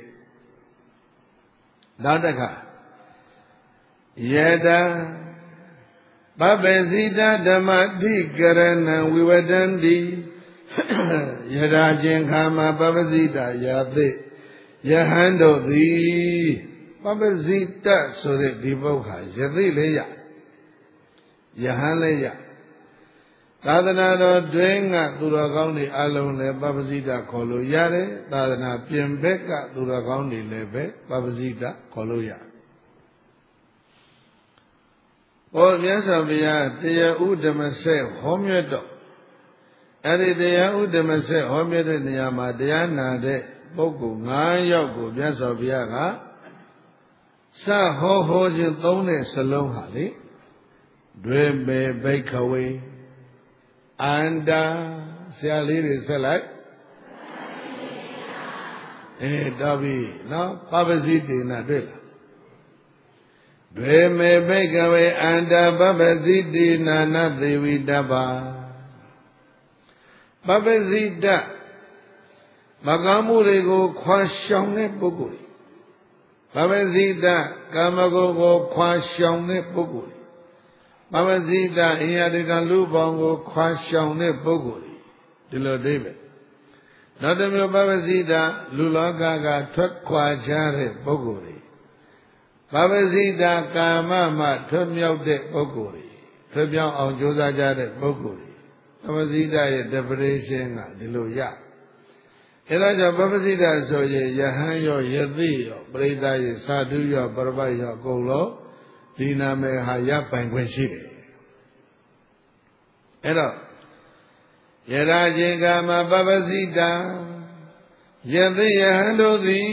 နောက်တစ်ခါယတပပ္ပစီတဓမ္မတိကရဏံဝိဝဒန္တိယရာချင်းခါမှာပပ္ပစီတယာသိယဟန်တို့သည်ပပ္ပစီတဆိုတဲ့ဒီပုဂ္ဂိုလ်ယသိလည်းရယဟန်လည်းရသာသနာတော်တွင်ကသူတော်ကောင်းတွေအလုံးလည်းပပ္ပစီတခေါ်လို့ရတယ်သာသနာပြင်ဘက်ကသူတော်ကောင်းတွေလည်းပဲပပ္ပစီတခေါ်လို့ရဟောမြတ်စွာဘုရားတရားဥဓမ္မဆက်ဟောမြတ်တော့အဲ့ဒီတရားဥဓမ္မဆက်ဟောမြတ်တဲ့နေရာမှာတရားနာတဲ့ပုဂ္ဂိုလ်9ယောက်ကိုမြတ်စွာဘုရားကစဟောခြင်းသုံးတဲ့စလုံးဟာလေဒွေပေဘိခဝေအန္တာဆရာလေးတွေဆက်လိုက်တော်ပြီနော်ပပ္ပစီတေနတွေ့လားဒွေမေဘိခဝေအန္တာပပ္ပစီတေနာနသေဝိတ္တပါပပ္ပစီတမကောင်းမှုတွေကိုခွာရှောင်တဲ့ပုဂ္ဂိုလ်ပပ္ပစီတကာမဂုဏ်ကိုခွာရှောင်တဲ့ပုဂ္ဂိုလ်ပပ္ပစီတအင်္ဂါတကလူပေါင်းကိုခွာရှောင်တဲ့ပုဂ္ဂိုလ်ဒီလိုအိဗယ်နောက်တစ်မျိုးပပ္ပစီတလူလောကကထွက်ခွာချတဲ့ပုဂ္ဂိုလ်ပပ္ပစီတကာမမှထွက်မြောက်တဲ့ပုဂ္ဂိုလ်ထွက်ပြောင်းအောင်ကြိုးစားကြတဲ့ပုဂ္ဂိုလ်ပပ္ပစီတရဲ့ definition ကဒီလိုရအဲဒါကြောင့်ပပ္ပစိတဆိုရင်ယဟန်ရောယသိရောပရိသတ်ရဲ့သာဓုရောပရပတ်ရောအကုန်လုံးဒီနာမည်ဟာရပိုင်ခွင့်ရှိတယ်အဲတော့ယရာချင်းကာမပပ္ပစိတယသိယဟန်တို့သည်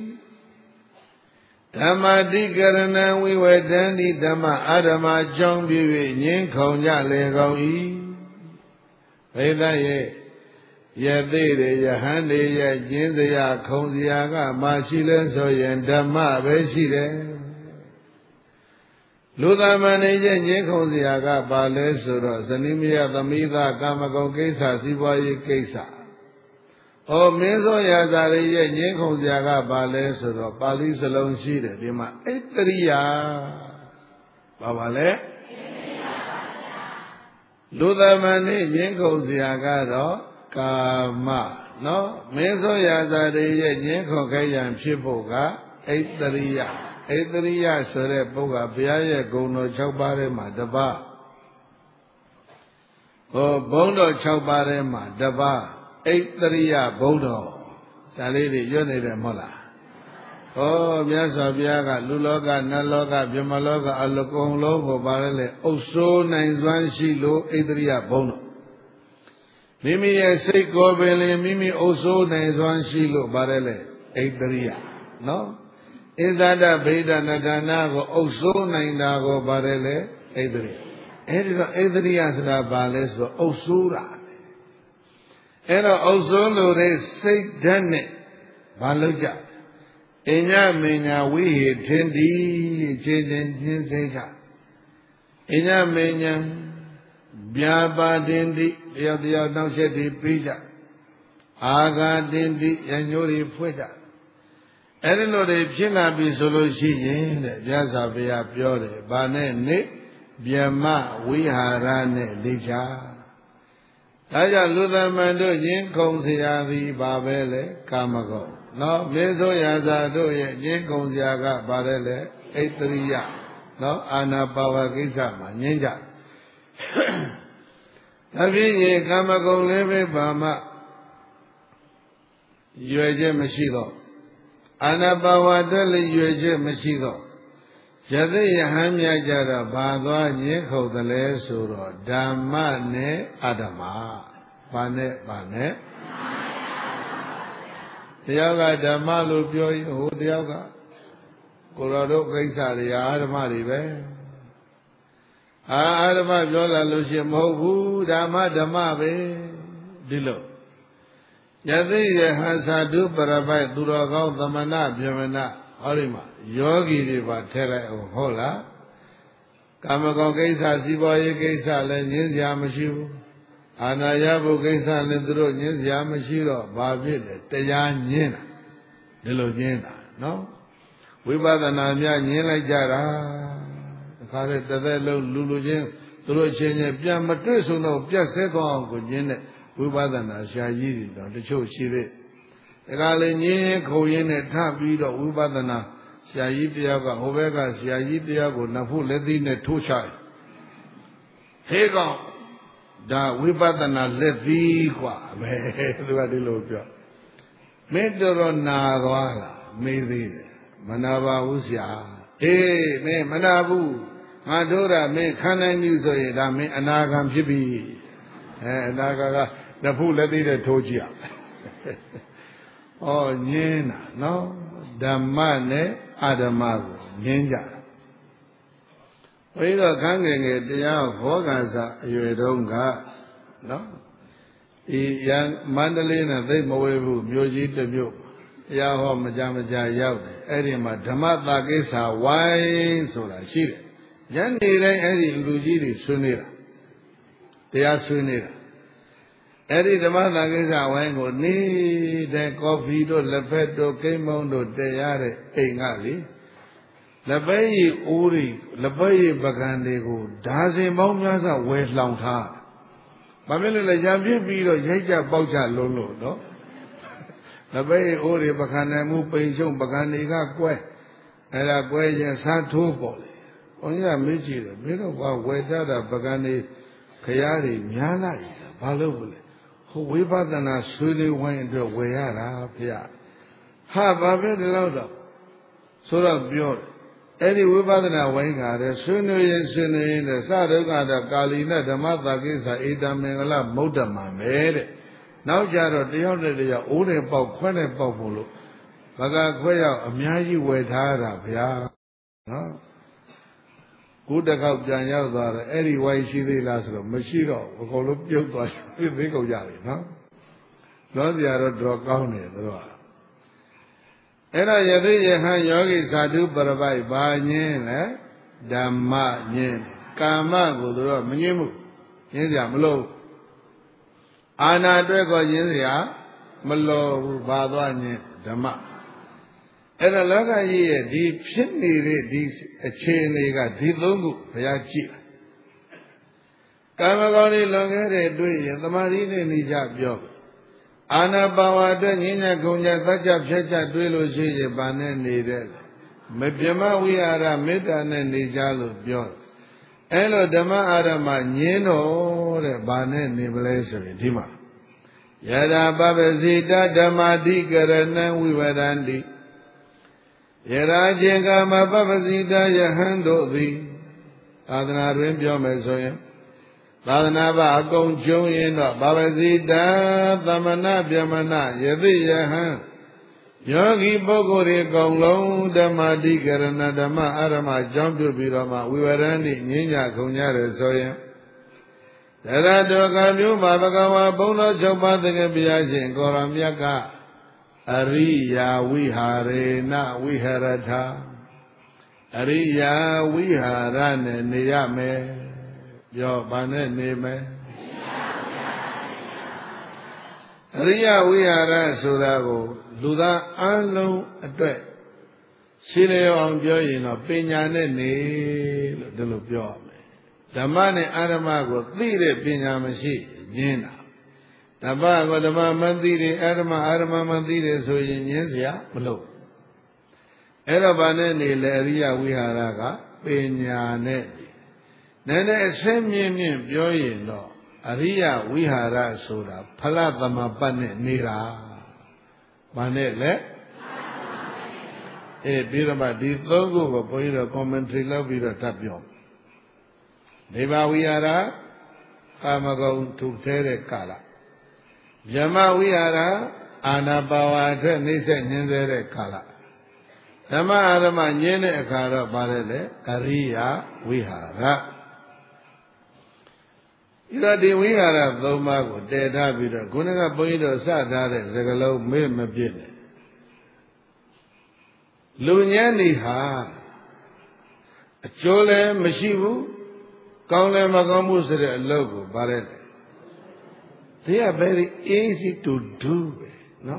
ဓမ္မတိကရဏံဝိဝေဒန္တိဓမ္မအဓမ္မကြောင့်ပြု၍ငြင်းခုံကြလေကုန်၏ပရိသတ်ရဲ့ယသိတွေယဟန်တွေရဲ့ကျင်းစရာခုံစရာကမရှိလဲဆိုရင်ဓမ္မပဲရှိတယ်လူသားမနေရဲ့ငြင်းခုံစရာကဘာလဲဆိုတော့ဇနိမယသမိသကာမဂုဏ်ကိစ္စစီးပွားရေးကိစ္စမင်းစောရာဇာတွေရဲ့ငြင်းခုံစရာကဘာလဲဆိုတော့ပါဠိစလုံးရှိတယ်ဒီမှာဣတရိယာဘာလဲလူသားမနေငြင်းခုံစရာကတော့ကာမနော်မင်းစောရာဇာတွေရဲ့ငြင်းခုံခိုက်ရန်ဖြစ်ဖို့ကဣတရိယဣတရိယဆိုတဲ့ပုဂ္ဂိုလ်ဘုရားရဲ့ဂုဏ်တော်6ပါးထဲမှာတစ်ပါးဘုန်းတော်6ပါးထဲမှာတစ်ပါးဣတရိယဘုန်းတော်ဒါလေးတွေရွတ်နေတယ်မဟုတ်လားမြတ်စွာဘုရားကလူလောကနတ်လောကဗြဟ္မလောကအလကုံလုံးကိုပါလဲလေအုပ်စိုးနိုင်စွမ်းရှိလို့ဣတရိယဘုန်းတော်မိမိရဲ့စိတ်ကိုယ်ပင်လေမိမိအုပ်စိုးနိုင်စွမ်းရှိလို့ပါတယ်လေဣတရိယနော်ဣဇဒဗိဒနာဒါနာကိုအုပ်စိုးနိုင်တာကိုပါတယ်လေဣတရိအဲ့ဒီတော့ဣတရိယဆိုတာဘာလဲဆိုတော့အုပ်စိုးတာအဲ့တော့အုပ်စိုးလို့တဲ့စိတ်ဓာတ်နဲ့ဘာလုပ်ကြအညမညာဝိဟိထင်ဒီခြေတင်ပြင်းစိတ်ကအညမညာဗျာပါတင်တိတယောက်တယောက်နောက်ဆက်တွေပေးကြအာဂါတင်တိရညိုးတွေဖွဲ့ကြအဲ့ဒီလိုတွေဖြစ်လာပြီဆိုလို့ရှိရင်တဲ့မြတ်စွာဘုရားပြောတယ်ဗာနဲ့နေဗျမဝိဟာရနဲ့နေချာဒါကြောင့်လူသမန်တို့ယင်းခုံစရာသည်ဘာပဲလဲကာမဂုဏ်နော်မေဇောရာဇာတို့ရဲ့ယင်းခုံစရာကဘာလဲလဲဣတရိယနော်အာနာပါဝကိစ္စမှာညင်းကြဒါဖြင့်ရေကာမဂုဏ်လည်းပဲဘာမှရွယ်ချက်မရှိတော့အာနာပါဝအတွက်လည်းရွယ်ချက်မရှိတော့ယသိယဟန်မြကြတော့ဘာသွားညင်းခုတ်တယ်လဲဆိုတော့ဓမ္မနဲ့အဓမ္မဘာနဲ့တယောက်ကဓမ္မလို့ပြောရင်ဟိုတယောက်ကကိုတော်တို့ကိစ္စတွေအာဓမ္မတွေပဲအာဓမ္မပြောလာလို့ရှိရင်မဟုတ်ဘူးဓမ္မပဲဒီလိုယသိယဟန်သာဓုပရပိုက်သူတော်ကောင်းသမဏဗျမဏဟောဒီမှာယောဂီတွေပါထည့်လိုက်အောင်ဟုတ်လားကာမဂုဏ်ကိစ္စစီးပွားရေးကိစ္စလည်းညှင်းစရာမရှိဘူးအာနာယဘုကိစ္စလည်းသူတို့ညှင်းစရာမရှိတော့ဘာဖြစ်လဲတရားညှင်းတာဒီလိုညှင်းတာနော်ဝိပဿနာများညှင်းလိုက်ကြတာအခါရဲတစ်သက်လုံးလူချင်းသူတို့ချင်းချင်းပြန်မတွေ့ဆုံတော့ပြတ်ဆဲသွားအောင်ကိုညှင်းတဲ့ဝိပဿနာဆရာကြီးတွေတော့တချို့ရှိသေးဒါကလည်းညင်းခုံရင်းနဲ့ထပြီးတော့ဝိပဿนาဆရာကြီးတယောက်ကဟိုဘက်ကဆရာကြီးတယောက်ကိုနဖုလက်သီးနဲ့ထိုးချတယ်ဟေးကောင်ဒါဝိပဿနာလက်သီးกว่าပဲသူကဒီလိုပြောမင်းတော်နာသွားလားမေးသေးတယ်မနာပါဘူးဆရာအေးမင်းမနာဘူးငါတို့ကမင်းခံနိုင်ပြီဆိုရင်ဒါမင်းအနာဂံဖြစ်ပြီအနာဂံကနဖုလက်သီးနဲ့ထိုးကြည့်ဩညင်းတာနော်ဓမ္မနဲ့အဓမ္မကိုညင်းကြဘုရားခန်းငယ်ငယ်တရားဘောဂါစာအရွယ်တုန်းကနော်ဒီရန်မန္တလေးနဲ့သိမဝေဘူးမြို့ကြီးတစ်မြို့တရားဟောမကြရောက်တယ်အဲ့ဒီမှာဓမ္မတာကိစ္စဝိုင်းဆိုတာရှိတယ်ညနေတိုင်းအဲ့ဒီလူကြီးတွေဆွေးနေတာတရားဆွေးနေတာအဲ့ဒီဓမ္မတာကိစ္စဝိုင်းကိုနေတဲ့ကော်ဖီတို့လက်ဖက်တို့ကိမ့်မုံတို့တည်ရတဲ့အိမ်ကလေလက်ပဲရည်အိုးတွေလက်ပဲရည်ပကံတွေကိုဓာစင်ပေါင်းများစွာဝယ်လှောင်ထားဘာဖြစ်လို့လဲရံပြစ်ပြီးတော့ရိုက်ကြပေါက်ကြလုံးလို့နော်လက်ပဲရည်အိုးတွေပကံနိုင်မှုပိန်ချုံပကံတွေကကွဲအဲ့ဒါကွဲရင်စားထိုးပေါ်လေဘုန်းကြီးကမေးကြည့်တယ်မင်းတို့ကဝယ်ကြတာပကံတွေခရားတွေများလိုက်ဘာလို့လဲဟိုဝိပဿနာဆွေးနွေးဝိုင်းအတွက်ဝယ်ရတာဖေ။ဟာဘာပဲဒီလောက်တော့ဆိုတော့ပြောတယ်အဲ့ဒီဝိပဿနာဝိုင်းကတဲ့ဆွေးနွေးရင်တဲ့စဒုက္ခတကာလီနဓမ္မတာကိစ္စဧတမင်္ဂလမௌဒ္ဓမံပဲတဲ့နောက်ကြတော့တယောက်နဲ့တယောက်အိုးနဲ့ပေါက်ခွဲနဲ့ပေါက်ဖို့လို့ဘဂခွဲရောက်အများကြီးဝယ်ထားတာဗျာနော်ကိုတစ်ခေါက်ပြန်ရောက်သွားတယ်အဲ့ဒီဝိုင်းရှိသေးလားဆိုတော့မရှိတော့ဘကုန်လုံးပြုတ်သွားပြီသိကုန်ကြပြီနော်လောစရာတော့တော်ကောင်းတယ်သူတို့ကအဲ့တော့ယသိယဟန်ယောဂိသာဓုပရပိုက်ဘာညင်းလဲဓမ္မညင်းကာမကိုသူတို့မညင်းဘူးညင်းစရာမလိုအာနာအတွက်ကိုညင်းစရာမလိုဘူးဘာသွားညင်းဓမ္မအဲ့တော့လောကကြီးရဲ့ဒီဖြစ်နေတဲ့ဒီအခြေအနေကဒီသုံးခုဘုရားကြည့်ကာမဂုဏ်တွေလွန်ခဲ့တဲ့တွေ့ရင်သမာဓိနဲ့နေကြပြောအာနာပါဝအတွက်ညဉ့်ညခုံညသတ်ကြဖြတ်ကြတွေးလို့ရှိရင်ဗာနဲ့နေတဲ့မပြမဝိဟာရမေတ္တာနဲ့နေကြလို့ပြောအဲ့လိုဓမ္မအာရမညင်းတော့တဲ့ဗာနဲ့နေမလဲဆိုရင်ဒီမှာယရာပပစီတဓမ္မာတိကရဏံဝိဝရန္တိယရာချင်းကာမပပစီတယဟန်တို့သည်သာသနာတွင်ပြောမယ်ဆိုရင်သာသနာ့ဘာအကုန်ကျုံရင်တော့ဘာဝစီတသမဏဗျမဏယသိယဟံယောဂီပုဂ္ဂိုလ်တွေအကုန်လုံးဓမ္မတိကရဏဓမ္မအာရမအကြောင်းပြုပြီးတော့မှဝိဝရဏိငြိမ်းချခုံကြတယ်ဆိုရင်သရတောကမျိုးမှာဘဂဝါဘုံတော်၆ပါးတကယ်ဘုရားရှင်ကိုရောမြတ်ကအရိယာဝိဟာရေနဝိဟရထအရိယာဝိဟာရနဲ့နေရမယ်ပြောဘာနဲ့နေမယ်အရိယဝိဟာရဆိုတာကိုလူသားအလုံးအတွက်ရှင်းလျောအောင်ပြောရင်တော့ပညာနဲ့နေလို့ဒီလိုပြောရမယ်ဓမ္မနဲ့အာရမကိုသိတဲ့ပညာမရှိညင်းတာဓမ္မကိုဓမ္မမသိတယ်အာရမမသိတယ်ဆိုရင်ညင်းเสียမလို့အဲ့တော့ဗာနဲ့နေလေအရိယဝိဟာရကပညာနဲ့နည်းနည်းအစင်းမြင့်မြင့်ပြောရင်တော့အရိယဝိဟာရဆိုတာဖလသမပတ်နဲ့နေတာဘာနဲ့လဲပြီးတော့မှဒီသုံးခုကိုဘုန်းကြီးတို့ commentary လုပ်ပြီးတော့ထပ်ပြောနေဘာဝိဟာရကာမဂုဏ်ထုထဲတဲ့ကာလယမဝိဟာရအာနာပါဝါအတွက်နှိမ့်ဆက်ညှင်းဆဲတဲ့ကာလဓမ္မအာရမညင်းတဲ့အခါတော့ပါတယ်လေအရိယဝိဟာရဒီဝိဟာရသုံးပါးကိုတည်ထားပြီးတော့ခုနကဘုန်းကြီးတို့စထားတဲ့စကလုံးမေ့မပြည့်နဲ့လူညံ့နေဟာအကျိုးလည်းမရှိဘူးကောင်းလည်းမကောင်းဘူးဆိုတဲ့အလုပ်ကိုဗါတယ် They are very easy to do နော်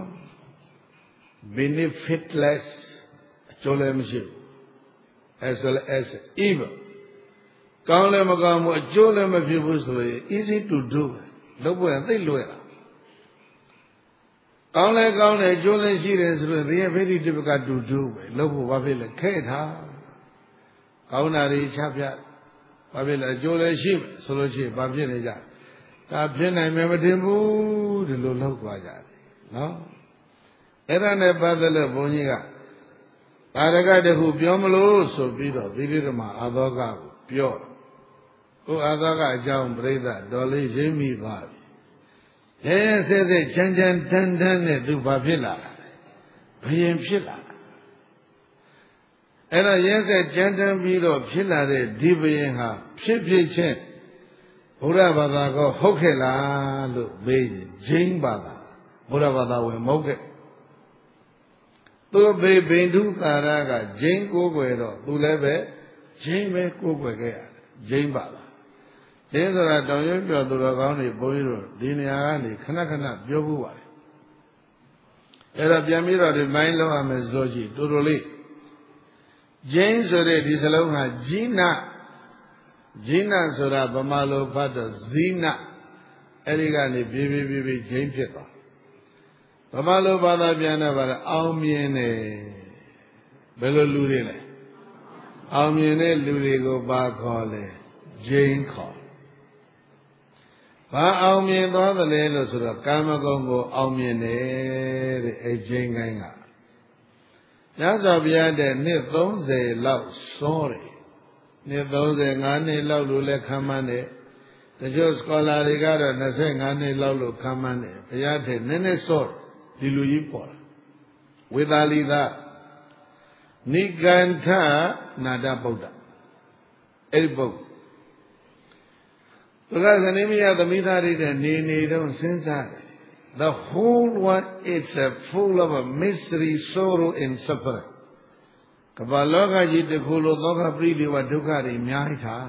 benefitless အကျိုးလည်းမရှိဘူး as well as evil ကောင်းလည်းမကောင်းဘူးအကျိုးလည်းမဖြစ်ဘူးဆိုရင် easy to do လုပ်ဖို့သိလွယ်တာကောင်းလည်းကောင်းတယ်အကျိုးလည်းရှိတယ်ဆိုတော့ they are very difficult to do ပဲလုပ်ဖို့ဘာဖြစ်လဲခဲထားကောင်းတာတွေချပြဘာဖြစ်လဲအကျိုးလည်းရှိဆိုလို့ရှိရင်ဘာဖြစ်နေကြဒါဖြစ်နိုင်မယ်မတင်ဘူးဒီလိုလောက်သွားကြတယ်နော်အဲ့ဒါနဲ့ပတ်သက်လို့ဘုန်းကြီးကတာရကတခုပြောမလို့ဆိုပြီးတော့သီရိဓမ္မအာသောကကိုပြောကိုအာသောကအကြောင်းပြိဿတော်လေးရိပ်မိသွားပြီရဲဆဲဆဲချမ်းချမ်းတန်းတန်းနဲ့သူဘာဖြစ်လာလဲဘယင်ဖြစ်လာအဲ့တော့ရဲဆဲချမ်းတန်းပြီးတော့ဖြစ်လာတဲ့ဒီဘယင်ဟာဖြစ်ဖြစ်ချင်းဘုရားဘာသာကိုဟုတ်ခဲ့လားလို့မေးရင်ဂျိန်းဘာသာဘုရားဘာသာဝင်မဟုတ်ခဲ့သူဘေဘိန္ဒုသာရကဂျိန်းကိုးကွယ်တော့သူလည်းပဲဂျိန်းပဲကိုးကွယ်ခဲ့ရတယ်ဂျိန်းဘာသာဒီဆိုတာတောင်ရွပြောသူတော်ကောင်းတွေဘုန်းကြီးတို့ဒီနေရာကနေခဏခဏပြောဘူးပါတယ်အဲ့တော့ပြန်ပြီးတော့ဒီမိုင်းလောက်ရမယ်ဆိုလို့ရှိရင်တူတူလေးဂျိန်းဆိုတဲ့ဒီစလုံးဟာဂျိနဆိုတာဗမာလိုဖတ်တော့ဇိနအဲ့ဒီကနေပြေးဂျိန်းဖြစ်သွားဗမာလိုဘာသာပြန်တော့ဗါအောင်မြင်တယ်ဘယ်လိုလူတွေလဲအောင်မြင်တဲ့လူတွေကိုဘာခေါ်လဲဂျိန်းခေါ်ဘာအောင်မြင်သွားသလဲလို့ဆိုတော့ကာမဂုဏ်ကိုအောင်မြင်တယ်တဲ့အဲ့ဂျိန်းကိုင်းကညဇောဘုရားတဲ့နှစ်30လောက်စောတယ်နှစ်35နှစ်လောက်လို့လည်းခံမှန်းတယ်တချို့စကောလာတွေကတော့25နှစ်လောက်လို့ခံမှန်းတယ်ဘုရားတဲ့နည်းနည်းစောဒီလူကြီးပေါ်လာဝေသာလီသနိကန္ထနာတဗုဒ္ဓအဲ့ဒီပုဂ္ဂိုလ်သူကဇနိမယသမီးသားတွေနဲ့နေတော့စဉ်းစားတယ် The whole world is full of a misery, sorrow and suffering ကမ္ဘာလောကကြီးတစ်ခုလုံးသောကပရိဒီဝဒုက္ခတွေအများကြီးထား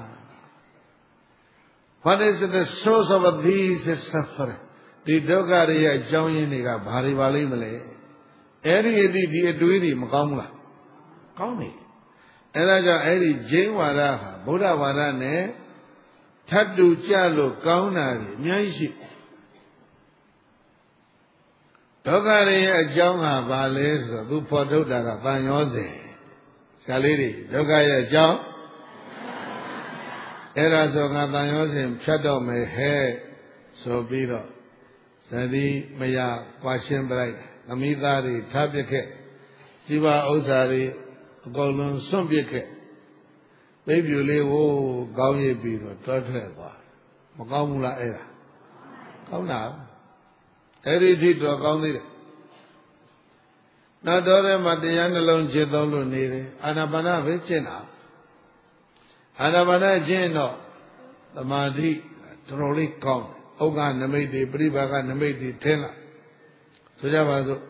What is the source of these suffering ဒီဒုက္ခတွေရဲ့အကြောင်းရင်းတွေကဘာတွေပါလိမ့်မလဲအဲ့ဒီအတွေးတွေမကောင်းဘူးလားကောင်းတယ်အဲ့ဒါကြောင့်အဲ့ဒီဂျိန်းဝါဒဟာဗုဒ္ဓဝါဒနဲ့ထပ်တူကြလို့ကောင်းတာတွေအများကြီးရှိဒုက္ခတွေရဲ့အကြောင်းဟာဘာလဲဆိုတော့သူဖော်ထုတ်တာကတန်ရောစေဆရာလေးတွေဒုက္ခရဲ့အကြောင်းအဲ့ဒါဆိုငါတန်ရောစဉ်ဖြတ်တော့မယ်ဟဲ့ဆိုပြီးတော့သတိမရပွားရှင်းပလိုက်သမီးသားတွေထားပြခဲ့စီပါဥစ္စာတွေအကုန်လုံးစွန့်ပစ်ခဲ့သိပြူလေးကိုကောင်းရစ်ပြီးတော့တွတ်ထွက်သွားမကောင်းဘူးလားအဲ့ဒါကောင်းတာအဲ့ဒီထိတော့ကောင်းသေးတယ်နောက်တော့လည်းမတရားနှလုံးจิตသုံးလို့နေတယ်အာနာပါနပဲကျင့်တာအာနာပါနကျင့်တော့သမာဓိတော်တော်လေးကောင်းဥက္ကနမိတ်တွေပြိပါကနမိတ်တွေထင်းလာဆိုကြပါစို့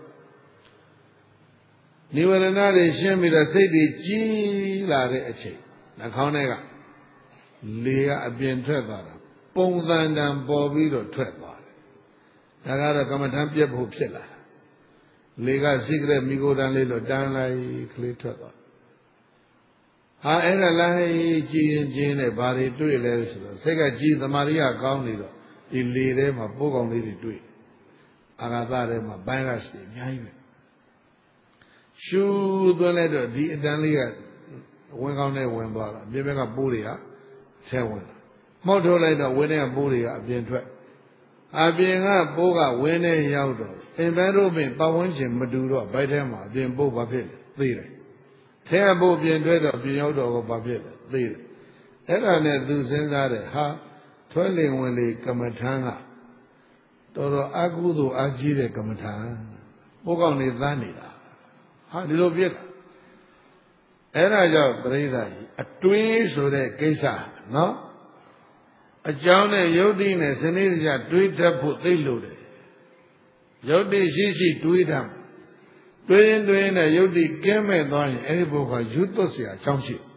နိဝရဏတွေရှင်းပြီးတော့စိတ်တွေကြီးလာတဲ့အချိန်နှာခေါင်းထဲကလေကအပြင်ထွက်သွားတာပုံသဏ္ဍာန်ပေါ်ပြီးတော့ထွက်သွားတယ်ဒါကတော့ကမ္မထံပြက်ဖို့ဖြစ်လာတာလေကစိတ်ကလေးမိโกတန်းလေးလို့တန်းလိုက်ကလေးထွက်သွားဟာအဲ့ဒါလိုက်ကြည်ရင်ကျင်းနဲ့ဘာတွေတွေ့လဲဆိုတော့စိတ်ကကြည်သမာဓိကကောင်းနေတော့ဒီလေထဲမှာပိုးကောင်လေးတွေတွေ့အာဃာတထဲမှာဗိုင်းရပ်စ်တွေအများကြီးပဲရှူသွင်းလိုက်တော့ဒီအတန်းလေးကဝင်ကောင်းနဲ့ဝင်သွားတာအပြင်ဘက်ကပိုးတွေကထဲဝင်တာမှောက်ထုတ်လိုက်တော့ဝင်တဲ့ပိုးတွေကအပြင်ထွက်အပြင်ကပိုးကဝင်းထဲရောက်တော့အင်ဘဲတို့ပင်ပတ်ဝန်းကျင်မတူတော့ဘိုက်ထဲမှာအပြင်ပိုးဘာဖြစ်လဲသိတယ်ထဲပိုးပြင်ထွက်တော့ပြင်ရောက်တော့ဘာဖြစ်လဲသိတယ်အဲ့ဒါနဲ့သူစဉ်းစားတယ်ဟာထွဲလင်ဝင်လေကမ္မထံကတော်တော်အကုသိုလ်အကြီးတဲ့ကမ္မထံပိုးကောင်းနေသန်းနေတာဟာဒီလိုပြစ်အဲ့ဒါကြောင့်ပရိသတ်ကြီးအတွင်းဆိုတဲ့ကိစ္စနော်အကြောင်းနဲ့ယုတ်တိနဲ့စနစ်တကျတွေးတတ်ဖို့သိလို့တယ်ယုတ်တိရှိရှိတွေးတတ်တွေးရင်တွေးနဲ့ယုတ်တိကင်းမဲ့သွားရင်အဲ့ဒီဘုရားယူသွတ်เสียအကြောင်းရှိ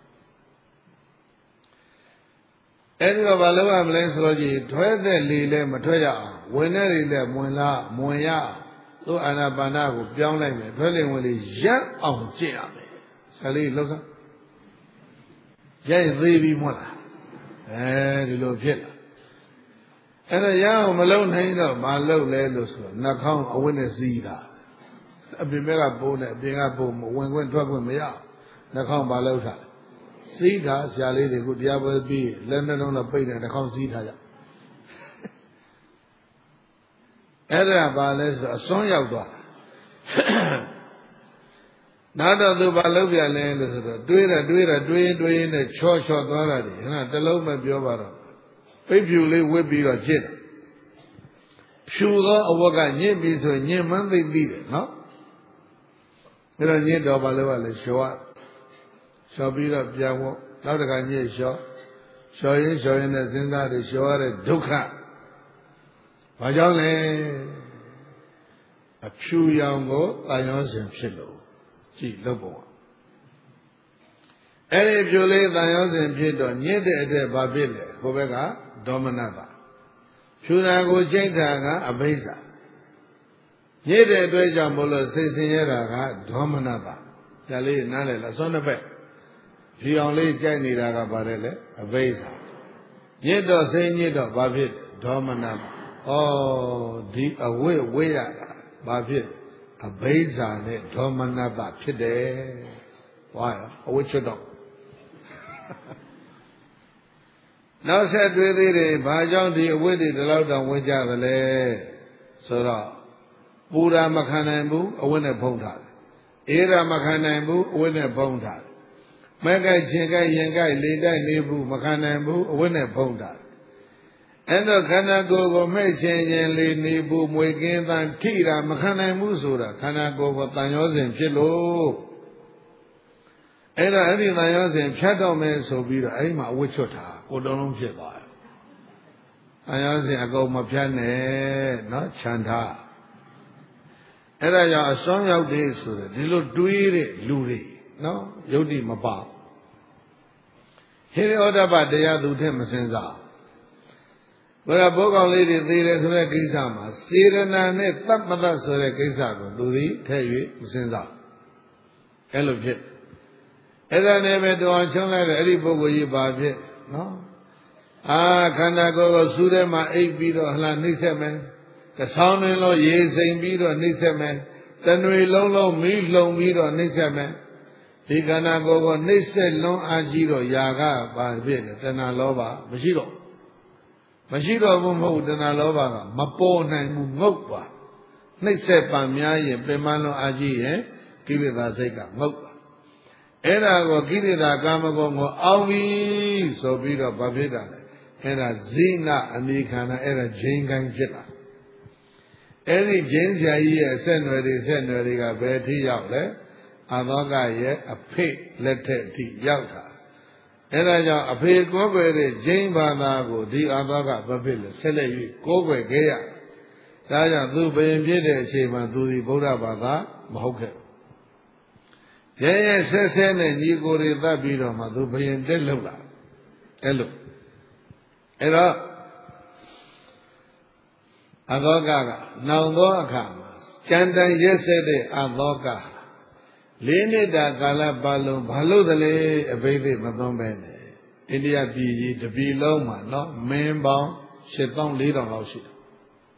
အဲ့ဒီတော့ဘာလုပ်ရမလဲဆိုတော့ကြီးထွဲတဲ့လေလည်းမထွက်ရအောင်ဝင်တဲ့လေလည်းမဝင်ရသူအာနာပါနကိုပြောင်းလိုက်မယ်ထွဲလေဝင်လေရပ်အောင်ကျင့်ရမယ်ဆရာလေးလှုပ်စားရိုက်သေးပြီးမဟုတ်လားဒီလိုဖြစ်လာအဲ့ဒါရအောင်မလုံနိုင်တော့မလုံလဲလို့ဆိုတော့နှာခေါင်းအဝတ်နဲ့စီးတာအပြင်ဘက်ကပိုးနဲ့အပြင်ကပိုးဝင်ခွင့်ထွက်ခွင့်မရနှာခေါင်းမလုံတာစီးတာဆရာလေးတွေကတရားပွဲပြီးလက်နှလုံးတော့ပိတ်နေနှာခေါင်းစီးထားကြအဲ့ဒါဘာလဲဆိုတော့အစွန်းရောက်သွားနောက်တော့သူဘာလုပ်ပြလဲလို့ဆိုတော့တွေးရင်နဲ့ချောသွားတာဒီဟဲ့တလုံးမပြောပါတော့ပိတ်ဖြူလေးဝစ်ပြီးတော့ကြည့်တယ်ဖြူသောအဝတ်ကညစ်ပြီးဆိုညင်မှန်းသိတယ်နော်အဲ့တော့ညစ်တော့ဘာလို့လဲလျှော်ပြီးတော့ပြန်ဖို့နောက်တခါညစ်လျှော်ရင်နဲ့စဉ်းစားတယ်လျှော်ရတဲ့ဒုက္ခဘာကြောင့်လဲအဖြူရောင်ကိုတာယောစဉ်ဖြစ်လို့ကြည့်လုပ်ပုံအဲ့ဒီဖြူလေးတာယောစဉ်ဖြစ်တော့ညစ်တဲ့အတွက်ဘာဖြစ်လဲဟိုဘက်ကဒေါမနတာဖြူတာကိုကြိတ်တာကအဘိဓါညစ်တဲ့အတွက်ကြောင့်မလို့စိတ်ဆင်းရဲတာကဒေါမနတာဒါလေးနားလည်လားစောနှစ်ဖက်ဖြူအောင်လေးကြိုက်နေတာကဘာလဲလဲအဘိဓါညစ်တော့စိတ်ညစ်တော့ဘာဖြစ်ဒေါမနတာဩဒီအဝိဝိရတာဘာဖြစ်အဘိဓါနဲ့ဒေါမနတဖြစ်တယ်။ဟောရအဝိချွတ်တော့နောက်ဆက်တွေးသေးတယ်ဘာကြောင့်ဒီအဝိတွေဒီလောက်တောင်ဝင်ကြသလဲဆိုတော့ပူရာမခံနိုင်ဘူးအဝိနဲ့ဖုံးထားတယ်။အေးရာမခံနိုင်ဘူးအဝိနဲ့ဖုံးထားတယ်။မဲကြိုက်ချင်ကြိုက်ရင်ကြိုက်လေတိုက်နေဘူးမခံနိုင်ဘူးအဝိနဲ့ဖုံးထားတယ်အဲ့တော့ခန္ဓာကိုယ်ကိုမှိတ်ခြင်းရင်လေနေဘူးမွေကင်းသံထိတာမခံနိုင်ဘူးဆိုတာခန္ဓာကိုယ်ကိုတန်ရောစဉ်ဖြစ်လို့အဲ့တော့အဲ့ဒီတန်ရောစဉ်ဖြတ်တော့မယ်ဆိုပြီးတော့အဲ့ဒီမှာအဝတ်ချွတ်တာကိုတုံးလုံးဖြစ်သွားတယ်တန်ရောစဉ်အကုန်မဖြတ်နဲ့နော်ခြံထားအဲ့ဒါကြောင့်အစွမ်းရောက်တဲ့ဆိုတဲ့ဒီလိုတွေးတဲ့လူတွေနော်ယုတ်တိမပေါ့ဟိရိဩဒ္ဓပတရားသူထက်မစင်စားဘုရားဘိုးကောင်လေးတွေသေးတယ်ဆိုတဲ့ကိစ္စမှာစေရနာနဲ့တတ်မတတ်ဆိုတဲ့ကိစ္စကိုသူသည်ထဲ့၍မစင်စားအဲ့လိုဖြစ်အဲ့ဒါနဲ့ပဲတောင်းချုံးလိုက်တဲ့အဲ့ဒီပုဂ္ဂိုလ်ကြီးပါဖြစ်နော်ခန္ဓာကိုယ်ကိုစူးထဲမှာအိပ်ပြီးတော့ဟလာနှိမ့်ဆက်မယ်ကဆောင်းတွင်လို့ရေစိမ်ပြီးတော့နှိမ့်ဆက်မယ်တဏွေလုံးလုံးမီးလှုံပြီးတော့နှိမ့်ဆက်မယ်ဒီခန္ဓာကိုယ်ကိုနှိမ့်ဆက်လွန်အားကြီးတော့ຢာကပါဖြစ်တယ်တဏှာလောဘမရှိတော့ဘူးမဟုတ်တဏှာလောဘကမပေါ်နိုင်ဘူးငုတ်သွားနှိမ့်ဆက်ပံများရင်ပင်မလွန်အားကြီးရင်ကိလေသာစိတ်ကငုတ်သွားအဲ့ဒါကိုကိလေသာကာမဂုဏ်ကိုအောင်းပြီးဆိုပြီးတော့ဘာဖြစ်တာလဲအဲ့ဒါဇိနအမိခန္ဓာအဲ့ဒါဂျိန်ကိုင်းဖြစ်တာအဲ့ဒီဂျင်းဆရာကြီးရဲ့ဆက်နွယ်တွေကဘယ်ထိရောက်လဲအာသောကရဲ့အဖေလက်ထက်အထိရောက်တာအဲ့ဒါကြောင့်အဖေကိုးကွယ်တဲ့ဂျင်းဘာသာကိုဒီအာသောကဘဖြစ်လို့ဆက်လက်၍ကိုးကွယ်ခဲ့ရဒါကြောင့်သူဘယင်ဖြစ်တဲ့အချိန်မှာသူဒီဗုဒ္ဓဘာသာမဟုတ်ခဲ့ရဲဆက်နဲ့ညီကိုတွေသတ်ပြီးတော့မှသူဘယင်တက်လောက်လာအဲ့လိုအဲ့တော့အာသောကနောင်သောအခါမှာကြံတန်ရက်ဆက်တဲ့အသောက၄နှစ်တာကာလပတ်လုံးဘာလို့တလဲအဘိဓိမသွန်းပဲနဲ့အိန္ဒိယပြည်ကြီးတစ်ပြည်လုံးမှာနော်မင်းပေါင်း8400လောက်ရှိတယ်။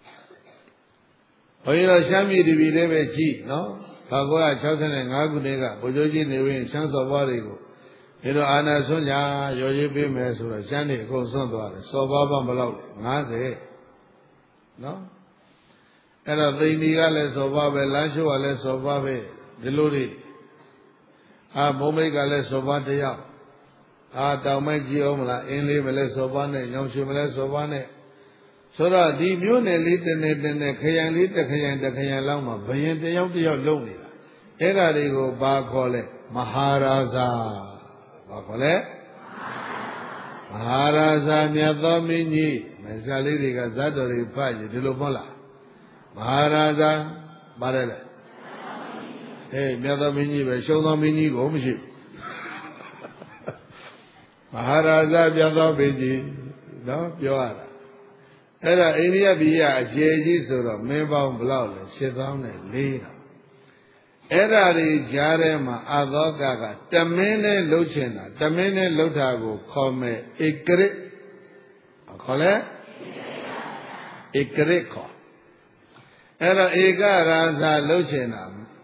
ဘုန်းကြီးတို့ရှမ်းပြည်တစ်ပြည်လေးပဲကြည့်နော်1965ခုနှစ်ကဗိုလ်ချုပ်ကြီးနေဝင်းရှမ်းစော်ဘွားတွေကိုဒီလိုအာဏာဆွမ်းညာရော်ရေးပေးမယ်ဆိုတော့ရှမ်းတွေအကုန်ဆွန့်သွားတယ်စော်ဘွားပေါင်းဘယ်လောက်လဲ50နော်အဲ့တော့သိန်းဒီကလည်းစော်ဘွားပဲလမ်းရှိုးကလည်းစော်ဘွားပဲဒီလိုတွေဘုံမိတ်ကလည်းစော်ဘွားတယောက်တောင်မိုက်ကြည့်အောင်မလားအင်းလေးမလဲစော်ဘွားနဲ့ညောင်ရွှေမလဲစော်ဘွားနဲ့ဆိုတော့ဒီမျိုးနယ်လေးတနေခရိုင်လေးတစ်ခရိုင်လောက်မှာဘယင်တယောက်လုံနေတာအဲ့ဒါတွေကိုဘာခေါ်လဲမဟာရာဇာဘာခေါ်လဲမဟာရာဇာမြတ်သောမင်းကြီးမဆရာလေးတွေကဇတ်တော်တွေဖတ်ရဒီလိုမဟုတ်လားမဟာရာဇာပါတယ်လေမြတ်သောမင်းကြီးပဲရှုံးသောမင်းကြီးကိုမရှိဘူးမဟာရာဇာမြတ်သောမင်းကြီးနော်ပြောရတာအဲ့ဒါအိန္ဒိယပြည်ရအကျေကြီးဆိုတော့မင်းပေါင်းဘလောက်လဲ8400အဲ့ဒါတွေကြားထဲမှာအာသောကတမင်းနဲ့လှုပ်ချင်တာတမင်းနဲ့လှုပ်တာကိုခေါ်မယ်ဧကရစ်ခေါ်လဲဧကရစ်ခေါ်အဲ့တော့ဧကရာဇာလှုပ်ချင်တာ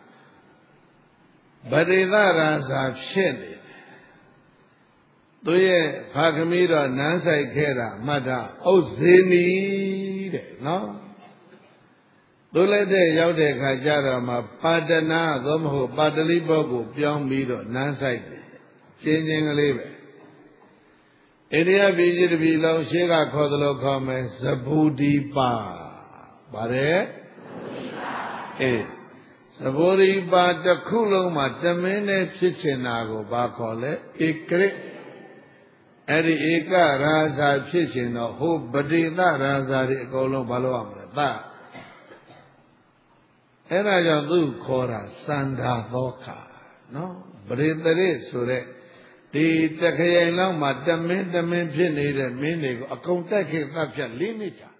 ဗတိသရာဇာဖြစ်နေတယ်သူရဲ့ဖာခမီးတော့နန်းဆိုင်ခဲ့တာမှတ်တာဥဇေနီတဲ့နော်သူလည်းတဲ့ရောက်တဲ့ခါကျတော့မှပါတနာသို့မဟုတ်ပါတလိဘောကိုပြောင်းပြီးတော့နန်းဆိုင်တယ်ရှင်းချင်းကလေးပဲအိန္ဒိယပြည်ကြီးတစ်ပြည်လုံးရှေးကခေါ်သလိုခေါ်မယ်ဇဘူဒီပါပါတယ်သဘောရိပါတစ်ခုလုံးမှာတမင်းနဲ့ဖြစ်ချင်တာကိုဘာခေါ်လဲဧကရစ်အဲ့ဒီဧကရာဇာဖြစ်ချင်တော့ဟိုပတိသရာဇာတွေအကုန်လုံးဘာလို့ရမလဲသအဲ့ဒါကြောင့်သူခေါ်တာစန္ဒာသောခနော်ပရိသရစ်ဆိုတဲ့ဒီတခရိုင်လောက်မှာတမင်းဖြစ်နေတဲ့မင်းတွေကိုအကုန်တိုက်ခဲ့သတ်ဖြတ်၄နှစ်ကြာ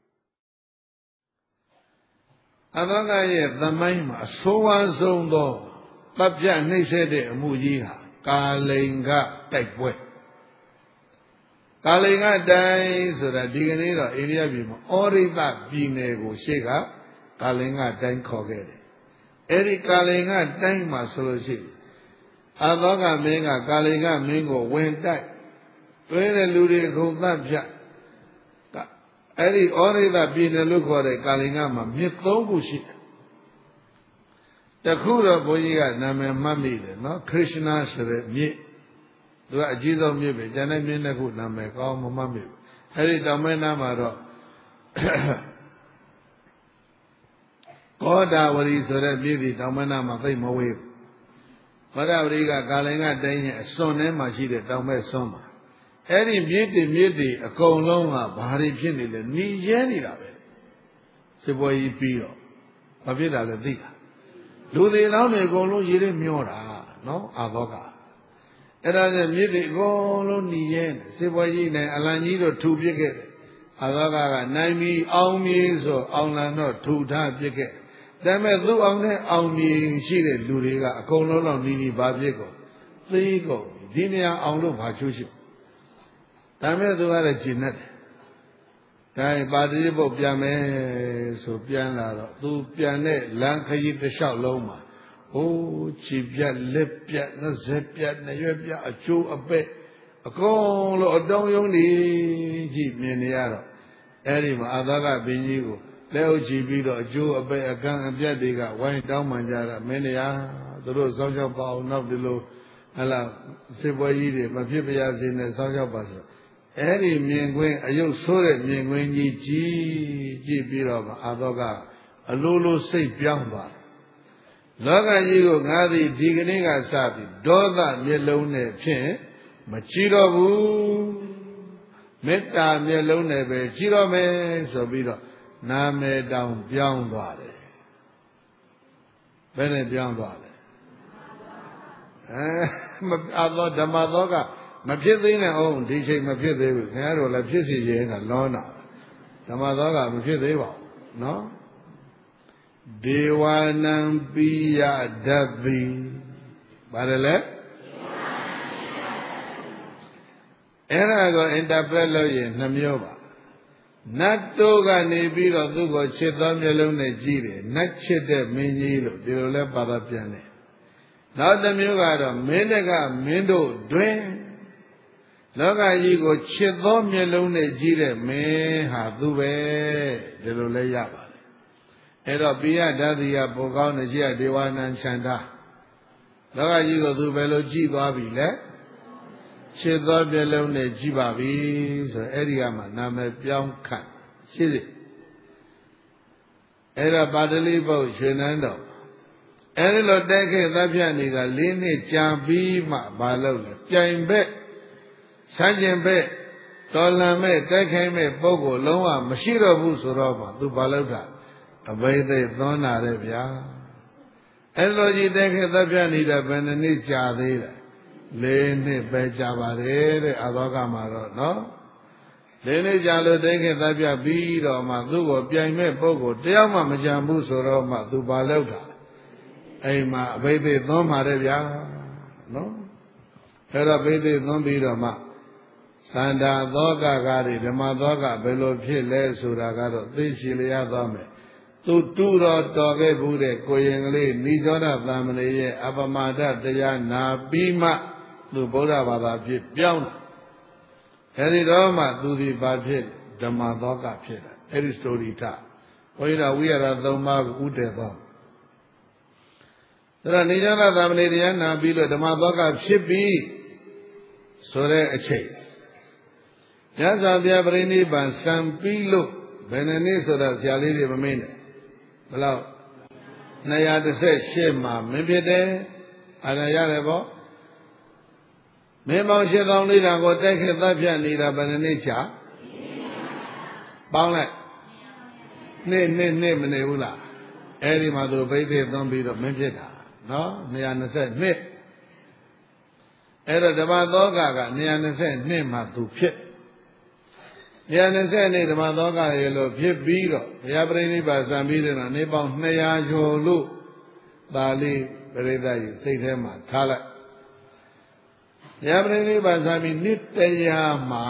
အသောကရဲ့သမိုင်းမှာအဆိုးဝါးဆုံးသောတပ်ပြနှိမ့်ဆက်တဲ့အမှုကြီးဟာကာလိန်ကတိုက်ပွဲကာလိန်ကတိုင်းဆိုတာဒီကနေ့တော့အိန္ဒိယပြည်မှာဩရိတပြည်နယ်ကိုရှေ့ကကာလိန်ကတိုင်းခေါ်ခဲ့တယ်အဲ့ဒီကာလိန်ကတိုင်းမှာဆိုလို့ရှိရင်အသောကမင်းကကာလိန်ကမင်းကိုဝင်တိုက်တွဲတဲ့လူတွေခုံသတ်ဖြတ်အဲ့ဒီဩရိတပြည်နယ်လို့ခေါ်တဲ့ကာလိန်ကမှာမြစ်၃ခုရှိတယ်တခုတော့ဘုန်းကြီးကနာမည်မှတ်မိတယ်နော်ခရစ်ယာန်ဆိုတဲ့မြစ်သူကအကြီးဆုံးမြစ်ပဲကျန်တဲ့မြစ်နှစ်ခုနာမည်ကောင်းမမှတ်မိဘူးအဲ့ဒီတောင်မဲနားမှာတော့ကောဒါဝရီဆိုတဲ့မြစ်ဒီတောင်မဲနားမှာသိမဝေးဘူးကောဒါဝရီကကာလိန်ကတိုင်းရဲ့အစွန်ထဲမှာရှိတဲ့တောင်မဲစွန်းမှာအဲ့ဒီမြစ်တွေအကုန်လုံးကဘာတွေဖြစ်နေလဲหนีရဲနေတာပဲစစ်ပွဲကြီးပြီးတော့ဘာဖြစ်တာလဲသိတာလူတွေလောင်းတွေအကုန်လုံးရေတွေမျောတာနော်အာသောကအဲ့ဒါနဲ့မြစ်တွေအကုန်လုံးหนีရဲနေစစ်ပွဲကြီးနဲ့အလံကြီးတို့ထူပစ်ခဲ့တယ်အာသောကနိုင်ပြီးအောင်မြင်ဆိုအောင်လံတော့ထူထားပစ်ခဲ့ဒါပေမဲ့သူ့အောင်နဲ့အောင်မြင်ရှိတဲ့လူတွေကအကုန်လုံးတော့နီဘာပြစ်ကုန်သေးကုန်ဒီနေရာအောင်လို့ဘာချိုးရှိဒါမဲ့သူကလည်းကျင်တတ်တယ်။ဒါပါတိပုတ်ပြန်မယ်ဆိုပြန်လာတော့သူပြန်တဲ့လမ်းခရီးတစ်လျှောက်လုံးမှာဟိုးခြေပြက်လက်ပြက်နှစက်ပြက်နှရွက်ပြက်အကျိုးအပဲ့အကုန်လုံးအတောင်းယုံနေကြည့်မြင်နေရတော့အဲ့ဒီမှာအာသကဘင်းကြီးကိုလက်အုပ်ချီပြီးတော့အကျိုးအပဲ့အကန့်အပြက်တွေကဝိုင်းတောင်းမှန်ကြတာမင်းတရားသူတို့စောင့်ရှောက်ပါအောင်နောက်ဒီလိုဟလာစစ်ပွဲကြီးတွေမဖြစ်ပါရစေနဲ့စောင့်ရှောက်ပါဆိုအဲ့ဒီမြင်ကွင်းအယုတ်ဆိုးတဲ့မြင်ကွင်းကြီးကြည့်ပြီးတော့အာသောကဩအလိုလိုစိတ်ပြောင်းသွားလောကကြီးကိုငါသည်ဒီကနေ့ကစပြီးဒေါသမျက်လုံးနဲ့ဖြင့်မကြည့်တော့ဘူးမေတ္တာမျက်လုံးနဲ့ပဲကြည့်တော့မယ်ဆိုပြီးတော့နာမည်တောင်ပြောင်းသွားတယ်ဘယ်နဲ့ပြောင်းသွားလဲဓမ္မသောကမဖြစ်သေးနဲ့အောင်ဒီချိန်မဖြစ်သေးဘူးခင်ဗျားတို့လည်းဖြစ်စီရင်ကလောနာဓမ္မသောကမဖြစ်သေးပါဘူးနော်ဒေဝနံပိယဓတ္တိပါတယ်လေအဲ့ဒါကို interpret လုပ်ရင်နှမျိုးပါနတ်တို့ကနေပြီးတော့သူ့ကိုချစ်သောမျက်လုံးနဲ့ကြည့်တယ်နတ်ချစ်တဲ့မင်းကြီးလို့ဒီလိုလဲပါတာပြန်တယ်နောက်တစ်မျိုးကတော့မင်းတကမင်းတို့တွင်လောကကြီးကိုချစ်သောမျက်လုံးနဲ့ကြည့်တဲ့မင်းဟာသူပဲဒီလိုလဲရပါတယ်အဲ့တော့ပိယဓာတိယပိုကောင်းတဲ့ရှိရဒေဝနံချန္တာလောကကြီးကိုသူပဲလို့ကြည့်သွားပြီလေချစ်သောမျက်လုံးနဲ့ကြည့်ပါပြီဆိုအဲ့ဒီကမှနာမည်ပြောင်းခတ်ရှိစေအဲ့တော့ပါဠိပုတ်ရွှေနန်းတော်အဲ့ဒီလိုတက်ခဲ့သတ်ဖြတ်နေတာ၄နှစ်ကြာပြီးမှမလုပ်လဲပြိုင်ဘက်ဆန်းကျင်ဘက်တော်လန်မဲ့တက်ခိုင်းမဲ့ပုဂ္ဂိုလ်လုံးဝမရှိတော့ဘူးဆိုတော့မှသူဘာလုပ်တာအဘိသိက်သွန်းတာတဲ့ဗျာအဲ့လိုကြီးတက်ခဲ့သတ်ဖြတ်နေတာဘယ်နှစ်ကြာသေးလဲ၄နှစ်ပဲကြာပါတယ်တဲ့အသောကမှာတော့နော်၄နှစ်ကြာလို့တိတ်ခင်သတ်ပြပြီးတော့မှသူ့ကိုပြိုင်မဲ့ပုဂ္ဂိုလ်တယောက်မှမကြံဘူးဆိုတော့မှသူဘာလုပ်တာအိမ်မှာအဘိဓိသွန်းပါတယ်ဗျာနော်အဲ့တော့အဘိဓိသွန်းပြီးတော့မှစန္ဒာသောကကားတွေဓမ္မသောကဘယ်လိုဖြစ်လဲဆိုတာကတော့သိရှိလျားသွားမယ်သူတူတော်တော်ခဲ့ဘူးတဲ့ကိုရင်ကလေးနိဇောဓသံမဏေရဲ့အပမာဒတရားနာပြီးမှသူဗုဒ္ဓဘာသာဖြစ်ပြောင်းတာအဲဒီတော့မှသူဒီဘာဖြစ်ဓမ္မသောကဖြစ်တာအဲဒီစတိုရီထားဘုရားဝိရဒသုံးပါးကိုဥတည်သွားဒါတော့နိရောဓသမဏေတရားနာပြီးလို့ဓမ္မသောကဖြစ်ပြီးဆိုတဲ့အချိန်ညဇာပြပရိနိဗ္ဗာန်စံပြီးလို့ဘယ်နှစ်နှစ်ဆိုတော့ဆရာလေးတွေမမင်းနဲ့ဘယ်လောက်218မှာမင်းဖြစ်တယ်အဲ့ဒါရတယ်ပေါ့မင်းပေါင်း8000လေးတာကိုတိုက်ခက်သတ်ဖြတ်နေတာဘယ်နှစ်ကြာပေါင်းလိုက်နှစ်မနေဘူးလားအဲ့ဒီမှာသူဘိသိက်သွန်းပြီးတော့မင်းဖြစ်တာနော်222အဲ့တော့ဓမ္မသောက222မှာသူဖြစ်220ဓမ္မသောကရေလို့ဖြစ်ပြီးတော့ဘုရားပြိဋိဘာစံပြီးတော့နေပေါင်း200ကျော်လို့ဒါလေးပရိသတ်ကြီးစိတ်ထဲမှာထားလိုက်ဘုရားပြိဋိဘာစံပြီးနှစ်100မှာ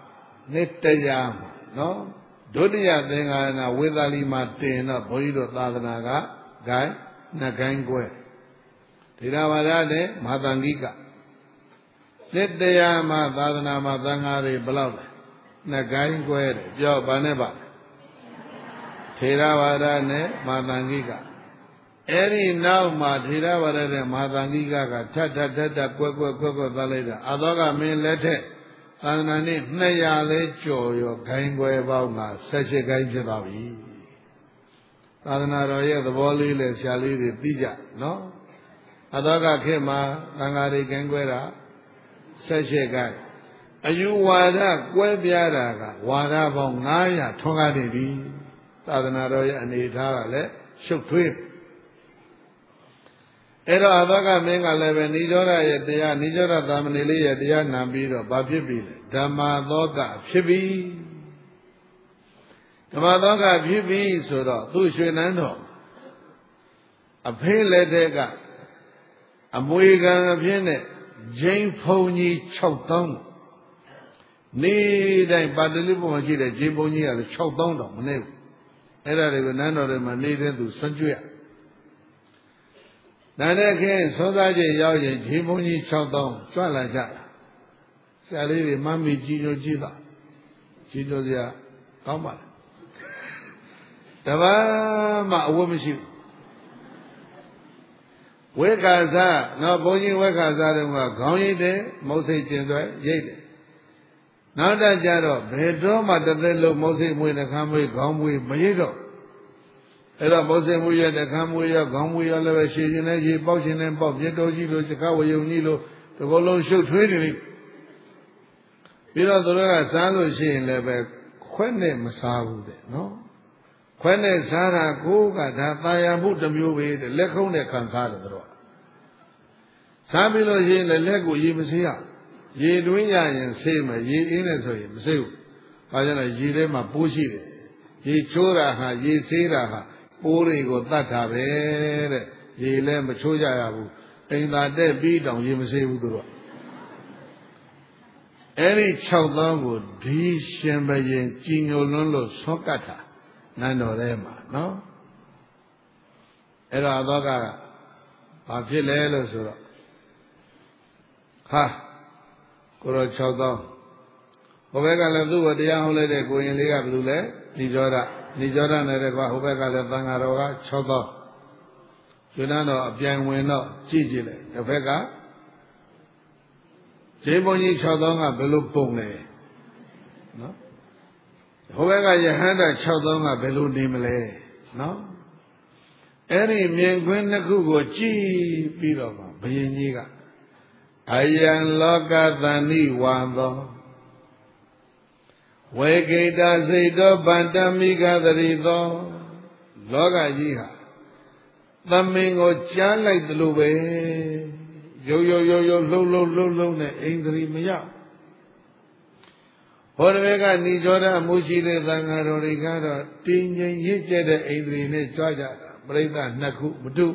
နော်ဒုတိယသင်္ဃာနာဝေသာလီမှာတင်တော့ဘုန်းကြီးတို့သာသနာကဂိုင်းနှစ်ဂိုင်းကွဲဒေရဝရနဲ့မဟာသံဃိကနှစ်100မှာသာသနာမှာသံဃာတွေဘယ်လောက်လဲနှစ်ဂိုင်းကွဲတယ်ပြောဘာနဲ့ပါထေရဝါဒနဲ့မာသံဃိကအဲ့ဒီနောက်မှာထေရဝါဒနဲ့မာသံဃိကကထပ်ကွက်သွားလိုက်တာအသောကမင်းလက်ထက်သာသနာနဲ့200လဲကျော်ရောဂိုင်းကွဲပေါင်းက18ဂိုင်းဖြစ်သွားပြီသာသနာတော်ရဲ့သဘောလေးလဲဆရာလေးတွေသိကြနော်အသောကခေတ်မှာသံဃာတွေဂိုင်းကွဲတာ18ဂိုင်းအယူဝါဒကွဲပြားတာကဝါဒပေါင်း900ထွန်းကားနေပြီသာသနာတော်ရဲ့အနေထားကလည်းရှုပ်ထွေးအဲ့တော့အသောကမင်းကလည်းပဲနိရောဓရဲ့တရားနိရောဓသာမဏေလေးရဲ့တရားနာပြီးတော့ဘာဖြစ်ပြီလဲဓမ္မသောကဖြစ်ပြီဓမ္မသောကဖြစ်ပြီဆိုတော့သူ့ရွှေနန်းတော်အဖေးလက်ထက်ကအမွေခံအဖြစ်နဲ့ဂျိန်းဖုံကြီး6000နေတိုင်းပါတလိပုမှာရှိတဲ့ဂျိန်းဖုံကြီးကလည်း6000တောင်မနေဘူးအဲ့ဒါတွေကိုနန်းတော်တွေမှာနေတဲ့သူဆွကျွတ်နာတဲ့ခင်းသောသားချင်းရောက်ရင်ဂျိန်းဖုံကြီး6000ကြွလာကြတာဆရာလေးတွေမမ်းမိကြီးညိုကြည့်တာကြီးညိုစရာကောင်းပါလားတပတ်မှအဝတ်မရှိဘူးဝေခါစားနော်ဘုန်းကြီးဝေခါစားတုန်းကခေါင်းရိပ်တယ်မုတ်စိတ်ကျင်စွဲရိပ်တယ်နောက်တကြတော့ဘယ်တော့မှတစ်သက်လုံးမုတ်စိတ်မွေးနှခမ်းမွေးခေါင်းမွေးမရိပ်တော့အဲ့တော့မောစေမှုရတခမ်းမှုရခေါင်းမှုရလည်းပဲရှည်ခြင်းနဲ့ရှည်ပေါက်ခြင်းနဲ့ပေါက်ပြတ်တော်ကြီးလို့စကားဝယုံကြီးလို့ဒီကုလုံးရှုပ်ထွေးနေပြီပြီးတော့သူတို့ကစားလို့ရှိရင်လည်းပဲခွက်နဲ့မစားဘူးတဲ့နော်ခွက်နဲ့စားတာကိုကဒါတာယာမှုတစ်မျိုးပဲတဲ့လက်ခုံးနဲ့ခံစားတယ်သူတို့စားပြီးလို့ရှိရင်လည်းလက်ကိုရေမဆေးရရေတွင်းရရင်ဆေးမယ်ရေအင်းနဲ့ဆိုရင်မဆေးဘူးဘာကြောင့်လဲရေထဲမှာပိုးရှိတယ်ရေချိုးတာဟာရေဆေးတာဟာပိုးတွေကိုတတ်တာပဲတဲ့ရေလည်းမချိုးကြရဘူးအိမ်သာတက်ပြီးတောင်ရေမဆေးဘူးသူတို့အဲ့ဒီ6သောင်းကိုဒီရှင်ဘရင်ကြည်ညိုလွန်းလို့ဆော့ကတ်တာနန်းတော်ထဲမှာနော်အဲ့တော့အသောကဘာဖြစ်လဲလို့ဆိုတော့ဟာကိုရော6သောင်းဟိုဘက်ကလည်းသူ့ကိုတရားဟောလိုက်တဲ့ကိုရင်လေးကဘယ်သူလဲဏိဇောဒနဲ့တကွာဟိုဘက်ကလည်းသံဃာတော်က6သောင်းကျွန်းတော်အပြိုင်ဝင်တော့ကြည့်ကြည့်လိုက်တစ်ဖက်ကဈေးဘုန်းကြီး6သောင်းကဘယ်လိုပုံလဲနော်ဟိုဘက်ကယဟန္တာ6သောင်းကဘယ်လိုနေမလဲနော်အဲ့ဒီမြင်ကွင်းနှစ်ခုကိုကြည့်ပြီးတော့မှဘုရင်ကြီးကအယံလောကသန္တိဝါသောဝေကိတစိတ်သောဗန္တမိကသတိသောလောကကြီးဟာသမင်ကိုကြားလိုက်သလိုပဲရုပ်လှုပ်နဲ့အိန္ဒြေမရောက်ဟောတဘေကဏိဇောဒမှုရှိတဲ့သံဃာတော်တွေကတော့တင်းငြိမ်ရစ်ကျက်တဲ့အိန္ဒြေနဲ့ကြွားကြတာပရိသတ်နှစ်ခုမတူ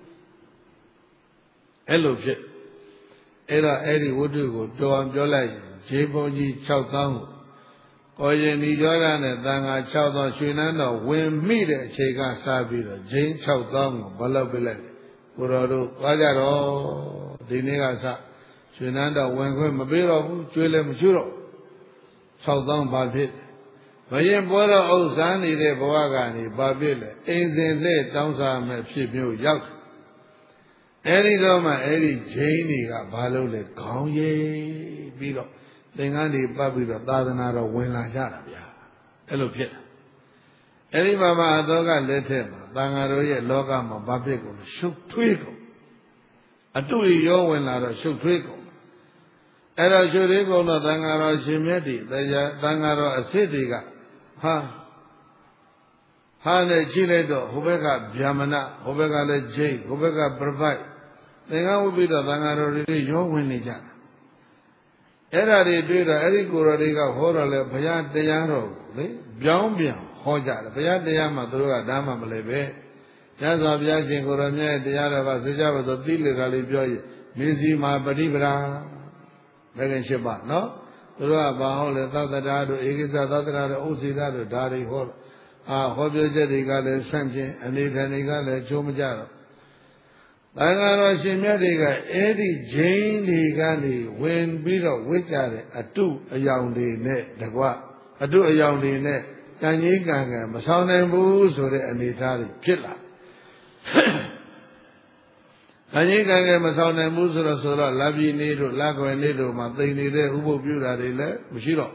အဲ့လိုဖြစ်အဲ့တော့အဲ့ဒီဝတ္ထုကိုတော်အောင်ပြောလိုက်ဈေးဘုန်းကြီး6သောင်းကိုရင်ဏိဇောဒနဲ့သံဃာ6သောင်းရွှေနန်းတော်ဝင်မိတဲ့အချိန်ကစားပြီးတော့ဂျင်း6သောင်းကိုဘလောက်ပြလိုက်ကိုတော်တို့သွားကြတော့ဒီနေ့ကစရွှေနန်းတော်ဝင်ခွင့်မပေးတော့ဘူးကျွေးလည်းမကျွတော့6သောင်းဘာဖြစ်ဘယင်ပွဲတော်ဥစ္စာနေတဲ့ဘဝကနေဘာဖြစ်လဲအိမ်စဉ်လှည့်တောင်းစားမဲ့ဖြစ်မျိုးရောက်အဲ့ဒီတော့မှအဲ့ဒီဂျိန်းတွေကဘာလို့လဲခေါင်းရိပ်ပြီးတော့သင်္ကန်းတွေပတ်ပြီးတော့သာသနာတော်ဝင်လာကြတာဗျာအဲ့လိုဖြစ်တာအဲ့ဒီမှာမှအသောကလက်ထက်မှာသံဃာတော်ရဲ့လောကမှာဘာဖြစ်ကုန်လဲရှုပ်ထွေးကုန်အတုရောဝင်လာတော့ရှုပ်ထွေးကုန်အဲ့တော့ရှုပ်ထွေးကုန်တော့သံဃာတော်ရှင်မြတ်တွေတရားသံဃာတော်အစစ်တွေကဟာနဲ့ကြည့်လိုက်တော့ဟိုဘက်ကဗျာမဏဟိုဘက်ကလည်းဂျိတ်ဟိုဘက်ကပြပိုက်သင်္ကန်းဝတ်ပြီးတော့သံဃာတော်တွေရောဝင်နေကြတာအဲ့ဒါတွေတွေ့တော့အဲ့ဒီကိုယ်တော်တွေကဟောတော့လေဘုရားတရားတော်ကိုလေပြောင်းပြန်ဟောကြတယ်ဘုရားတရားမှာသူတို့ကဒါမှမလဲပဲညဇောဘုရားရှင်ကိုယ်တော်မြတ်တရားတော်ကဆိုကြပါတော့သီလကလေးပြောရင်မေဇီမာပฏิပဒါမဂ္ဂင်၈ပါးနော်သူတို့ကဘာဟောလဲသတ္တရာတို့ဧကိစ္စသတ္တရာတို့ဥစ္စေသတို့ဒါတွေဟောဟောပြောချက်တွေကလည်းဆန့်ကျင်အနေထိုင်တွေကလည်းချိုးမကြတော့သံဃာတော်ရှင်မြတ်တွေကအဲ့ဒီဂျိန်းတွေကနေဝင်ပြီးတော့ဝိကြတဲ့အတုအယောင်တွေနဲ့တကွအတုအယောင်တွေနဲ့ကံကြီးကံကံမဆောင်နိုင်ဘူးဆိုတဲ့အနေအထားတွေဖြစ်လာကံကြီးကံကံမဆောင်နိုင်ဘူးဆိုတော့လပြည့်နေတို့လကွယ်နေတို့မှာသိနေတဲ့ဥပုပ်ပြုတာတွေလည်းမရှိတော့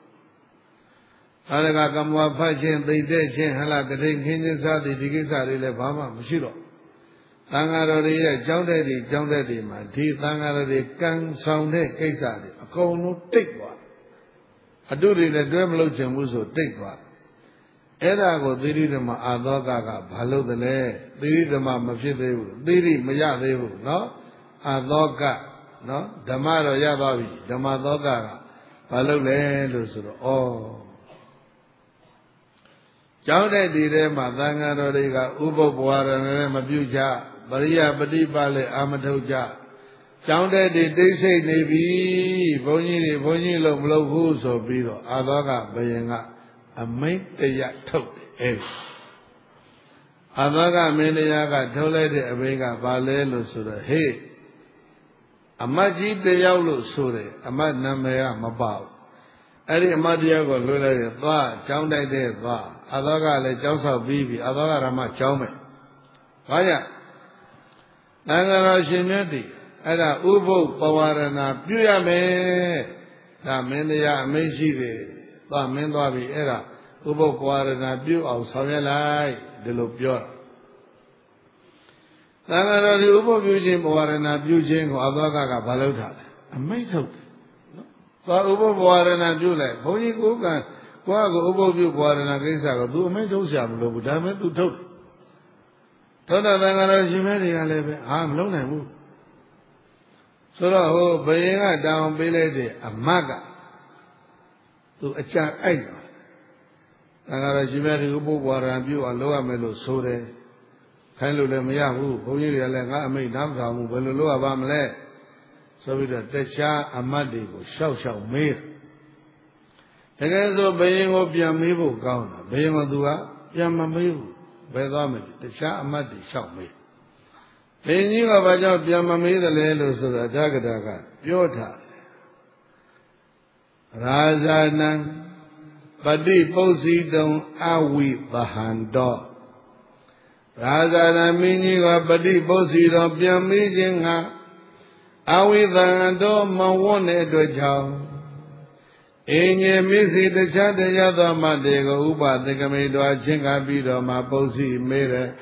အားရကကမ္မဝဖတ်ခြင်းသိတဲ့ခြင်းဟလာတထိန်ခင်းခြင်းစသည်ဒီကိစ္စတွေလည်းဘာမှမရှိတော့သံဃာတော်တွေရဲ့ကြောင်းတဲ့တွေမှာဒီသံဃာတော်တွေကံဆောင်တဲ့ကိစ္စတွေအကုန်လုံးတိတ်သွားအတုတွေလည်းတွဲမလို့ချင်ဘူးဆိုတိတ်သွားအဲ့ဒါကိုသီရိဓမ္မအာသောကဘာလို့သလဲသီရိဓမ္မမဖြစ်သေးဘူးသီရိမရသေးဘူးနော်အာသောကနော်ဓမ္မတော့ရသွားပြီဓမ္မသောကဘာလို့လဲလို့ဆိုတော့ကျောင်းတဲ့ဒီထဲမှာသံဃာတော်တွေကဥပုပ်ဘဝရဏနဲ့မပြုကြပရိယပฏิပါလေအာမထုတ်ကြကျောင်းတဲ့ဒီတိတ်ဆိတ်နေပြီဘုန်းကြီးလို့မလုပ်ဘူးဆိုပြီးတော့အာသောကဘယင်ကအမိန့်တရားထုတ်တယ်အာသောကမင်းတရားကထုတ်လိုက်တဲ့အမိန့်ကဘာလဲလို့ဆိုတော့ဟေးအမတ်ကြီးတယောက်လို့ဆိုတယ်အမတ်နာမည်ကမပါဘူးအဲ့ဒီအမတ်တရားကိုလွှဲလိုက်တယ်သွားကျောင်းတိုက်တဲ့သွားအာသောကလည်းကျောင်းဆောက်ပြီးပြီအာသောကရမကျောင်းမယ်ဘာရသံဃာတော်ရှင်မြတ်တွေအဲ့ဒါဥပုပ်ပဝရဏပြုရမယ်ဒါမင်းတရားအမိန့်ရှိတယ်သွားမင်းသွားပြီအဲ့ဒါဥပုပ်ပဝရဏပြုအောင်ဆောင်ရွက်လိုက်ဒီလိုပြောတာသံဃာတော်ဒီဥပုပ်ပြုခြင်းပဝရဏပြုခြင်းကိုအသောကဘာလုပ်ထားလဲအမိန့်ထုတ်တယ်နော်သွားဥပုပ်ပဝရဏပြုလိုက်ဘုန်းကြီးကိုကဥပုပ်ပြုပဝရဏကိစ္စကို तू အမိန့်ထုတ်เสียမလို့ဘူးဒါမဲ့ तू ထုတ်တယ်သောတာသံဃာတော်ရှင်မဲတွေကလည်းပဲမလုံးနိုင်ဘူးဆိုတော့ဟိုဘယင်ကတောင်းပေးလိုက်တဲ့အမတ်ကသူအကြံအိုက်တယ်သံဃာတော်ရှင်မဲတွေဥပုပ်ပဝရဏပြုအောင်လုပ်ရမယ်လို့ဆိုတယ်ခိုင်းလို့လည်းမရဘူးဘုန်းကြီးတွေကလည်းငါအမိန့်နားမထောင်ဘူးဘယ်လိုလုပ်ရပါမလဲဆိုပြီးတော့တခြားအမတ်တွေကိုရှောက်မေးတယ်တကယ်ဆိုဘယင်ကိုပြန်မေးဖို့ကောင်းတာဘယင်ကသူကပြန်မမေးဘူးဘယ်သွားမလဲတခြားအမတ်တွေရှောက်မေးဘယင်ကြီးကဘာကြောင့်ပြန်မမေးသလဲလို့ဆိုတော့ဓဂတာကပြောထားရာဇာနံပฏิပုစ္စိတုံအဝိသဟံတောရာဇာနမင်းကြီးကပฏิပုစ္စိတော်ပြန်မေးခြင်းကအဝိသဟံတောမဝတ်တဲ့အတွက်ကြောင့်အင်းငယ်မစ္စည်းတခြားတရားသောမတေကိုဥပသကမိတော်ချင်းကပြီးတော့မှပုစ္စိမေးတယ်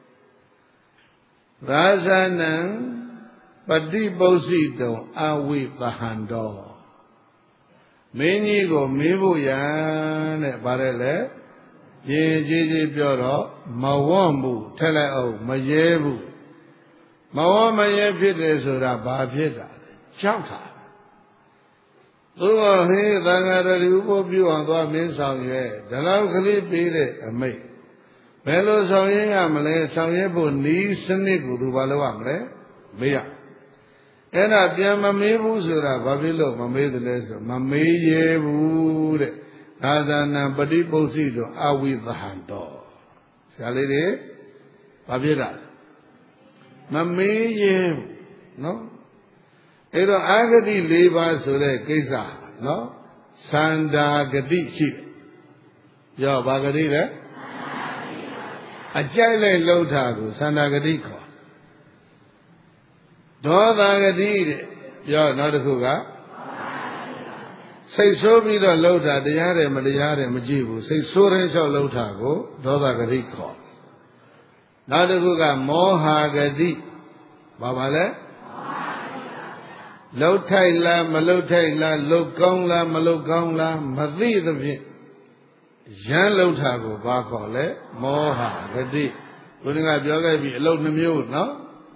ရာဇာနံပฏิပုစ္စိတုံအဝိသဟံတောမင်းကြီးကိုမေးဖို့ရန်တဲ့ဗါတယ်လေရင်ကြီးပြောတော့မဝတ်ဘူးထက်လိုက်အောင်မရဲဘူးမဝတ်မရဲဖြစ်တယ်ဆိုတာဘာဖြစ်တာလဲကြောက်တာသူကဟေးသံဃာတော်ဒီဥပုပ်ပြုအောင်သွားမင်းဆောင်ရွယ်ဒီလောက်ကလေးပေးတဲ့အမိတ်ဘယ်လိုဆောင်ရွက်ရမလဲဆောင်ရွက်ဖို့နီးစနစ်ကိုသူဘာလုပ်ရမလဲမေးရအဲ့ဒါပြန်မမေးဘူးဆိုတာဘာဖြစ်လို့မမေးသလဲဆိုမမေးရဲဘူးတဲ့သာသနာပฏิပုစ္စိတို့အဝိသဟံတောဆရာလေးတွေဘာဖြစ်တာမမေးရဲဘူးနော်အဲ့တော့အာဂတိ၄ပါးဆိုတဲ့ကိစ္စနော်သန္တာဂတိရှိတယ်ပြောဘာဂတိလဲအကြိုက်လိုက်လှုပ်တာကိုသန္တာဂတိခေါ်ဒေါသဂတိတဲ့ပြောနောက်တစ်ခုကစိတ်ဆိုးပြီးတော့လှုပ်တာတရားတယ်မတရားတယ်မကြည့်ဘူးစိတ်ဆိုးတဲ့လျှောက်လှုပ်တာကိုဒေါသဂတိခေါ်နောက်တစ်ခုကမောဟဂတိဘာပါလဲလှုပ်ထိုက်လားမလှုပ်ထိုက်လားလှုပ်ကောင်းလားမလှုပ်ကောင်းလားမသိသဖြင့်ရမ်းလှုပ်တာကိုဘာခေါ်လဲမောဟဂတိဘုရားကပြောခဲ့ပြီအလုပ်နှမျိုးနော်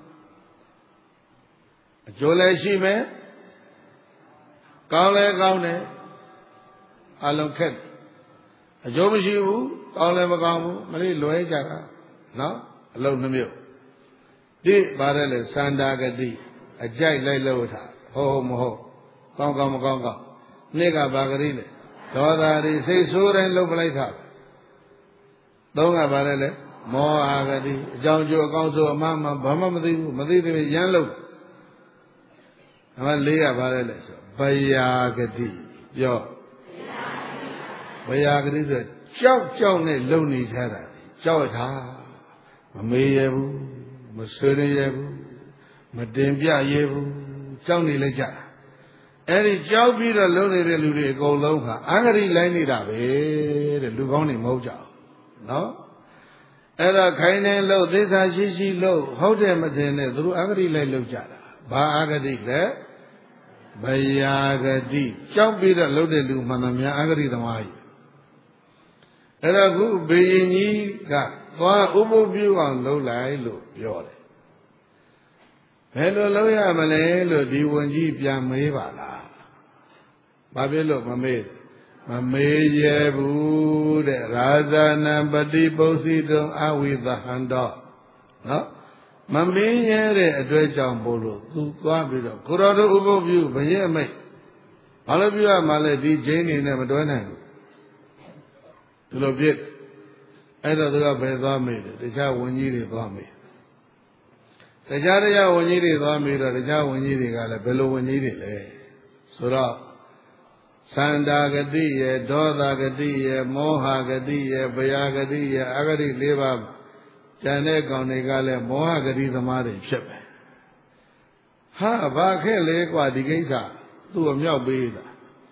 အကျိုးလည်းရှိမယ်ကောင်းလည်းကောင်းတယ်အလုံးခက်အကျိုးမရှိဘူးကောင်းလည်းမကောင်းဘူးမလေးလွဲကြတာနော်အလုံးနှမျိုးဒီပါတယ်လေသန္တာဂတိအကြိုက်လိုက်လို့တာဟုတ်မဟုတ်ကောင်းကောင်းမကောင်းကောင်းနေ့ကဘာဂတိလဲဒေါသတွေစိတ်ဆိုးတိုင်းလှုပ်ပလိုက်တာသုံးကပါတယ်လေမောဟဂတိအကြောင်းကျိုးအကောင်းဆိုအမှားမှဘာမှမသိဘူးမသိသေးဘူးရမ်းလို့အမှလေးရပါတယ်လေဆိုဘယာဂတိပြောဘယာဂတိဆိုကြောက်နဲ့လုံနေကြတာကြောက်ထားမမေးရဘူးမဆွေးနွေးရဘူးမတင်ပြရဘူးကြောက်နေလိုက်ကြတာအဲ့ဒီကြောက်ပြီးတော့လုံနေတဲ့လူတွေအကုန်လုံးကအင်္ဂရိလိုက်နေတာပဲတဲ့လူကောင်းတွေမဟုတ်ကြဘူးနော်အဲ့တော့ခိုင်းနေလို့သစ္စာရှိလို့ဟုတ်တယ်မတင်နဲ့သူတို့အင်္ဂရိလိုက်လုပ်ကြတာဘာအင်္ဂရိလဲဘယာဂတိကြောက်ပြီးတော့လှုပ်တဲ့လူမှန်သမျှအင်္ဂရိသမားကြီးအဲ့တော့ခုဘေရင်ကြီးကသွားဥပုပ်ပြုအောင်လှုပ်လိုက်လို့ပြောတယ်ဘယ်လိုလုပ်ရမလဲလို့ဒီဝန်ကြီးပြန်မေးပါလားဘာဖြစ်လို့မမေးရဲဘူးတဲ့ရာဇာနံပฏิပုစ္စိတုံအဝိသဟံတောနော်မမေးရတဲ့အတွက်ကြောင့်ပို့လို့သူသွားပြီးတော့ကိုတော်တို့ဥပုပ်ပြုဘယင်အမိတ်ဘာလို့ပြုရမှာလဲဒီဂျင်းနေနဲ့မတွဲနိုင်ဘူးဒီလိုဖြစ်အဲ့တော့သူကဘယ်သွားမေးတယ်တခြားဝန်ကြီးတွေသွားမေးတခြားဝန်ကြီးတွေသွားမေးတော့တခြားဝန်ကြီးတွေကလည်းဘယ်လိုဝန်ကြီးတွေလဲဆိုတော့သန္တာဂတိရဲ့ဒေါသဂတိရဲ့မောဟဂတိရဲ့ဘယာဂတိရဲ့အဂတိ၄ပါးကျန်တဲ့ကောင်တွေကလည်းမောဟဂတိသမားတွေဖြစ်ပဲဟာဘာခဲ့လဲကွာဒီကိစ္စသူ့အမြောက်ပေးတာ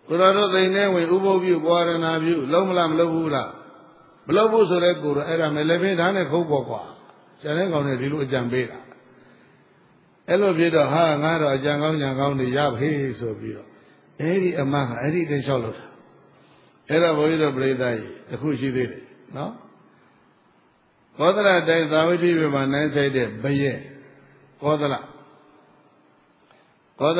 ကိုတော်တို့သိနေဝင်ဥပုပ်ပြုဘောရဏပြုလုံးမလားမလုပ်ဘူးလားမလုပ်ဘူးဆိုတဲ့ကိုတော့အဲ့ဒါမဲ့လည်းဖေးဓာတ်နဲ့ခုတ်ပေါ်ကွာကျန်တဲ့ကောင်တွေဒီလိုအကြံပေးတာအဲ့လိုဖြစ်တော့ဟာငါတော့အကြံကောင်းကြံကောင်းနေရဖေးဆိုပြီးတော့အဲ့ဒီအမကအဲ့ဒီတည်းလျှောက်လို့တာအဲ့တော့ဘုန်းကြီးတို့ပြိဿကြီးတခုရှိသေးတယ်နော်ကောသလတိုင်းသာဝတိပြမှာနိုင်ဆိုင်တဲ့ဘယက်ကောသလကဟို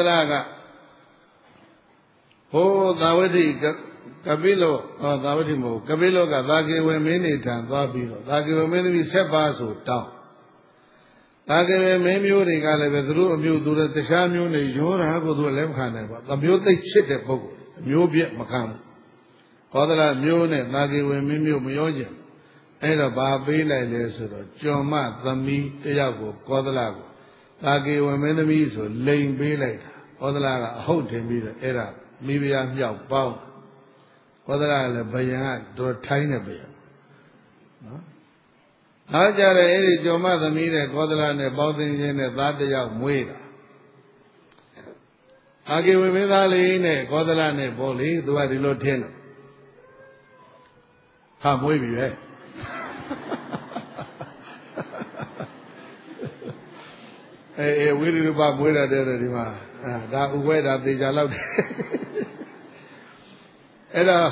သာဝတိကပိလောသာဝတိမဟုတ်ကပိလောကသာကေဝေမင်းနေထံသွားပြီးတော့သာကေဝေမင်းသမီးဆက်ပါဆိုတောင်းသာကေဝေမင်းမျိုးတွေကလည်းပဲသူတို့အမျိုးသူတို့တခြားမျိုးတွေရောတာကိုသူလည်းမခံနိုင်ပါဘူးမျိုးသိချစ်တဲ့ပုဂ္ဂိုလ်အမျိုးပြက်မခံဘူးကောသလမျိုးနဲ့သာကေဝေမင်းမျိုးမရောကြဘူးအဲ့တော့ဘာပေးလိုက်လဲဆိုတော့ကျော်မသမီးတယောက်ကိုကောသလကိုသာကေဝေမင်းသမီးဆိုလိန်ပေးလိုက်တာကောသလကအဟုတ်ထင်ပြီးတော့အဲ့ဒါမိဖုရားမြောက်ပေါင်းကောသလကလည်းဘယံကတော်ထိုင်းတဲ့ဘယံနော်နောက်ကြတဲ့အဲ့ဒီကျော်မသမီးတဲ့ကောသလနဲ့ပေါင်းသိခြင်းနဲ့သားတယောက်မွေးတာသာကေဝေမင်းသားလေးနဲ့ကောသလနဲ့ပေါ့လေသူကဒီလိုထင်းတယ်ဟာမွေးပြီပဲအေးဝိရိယပမွေးရတယ်ဒီမှာဒါဥဝဲဒါသေချာလောက်တယ်အဲ့တော့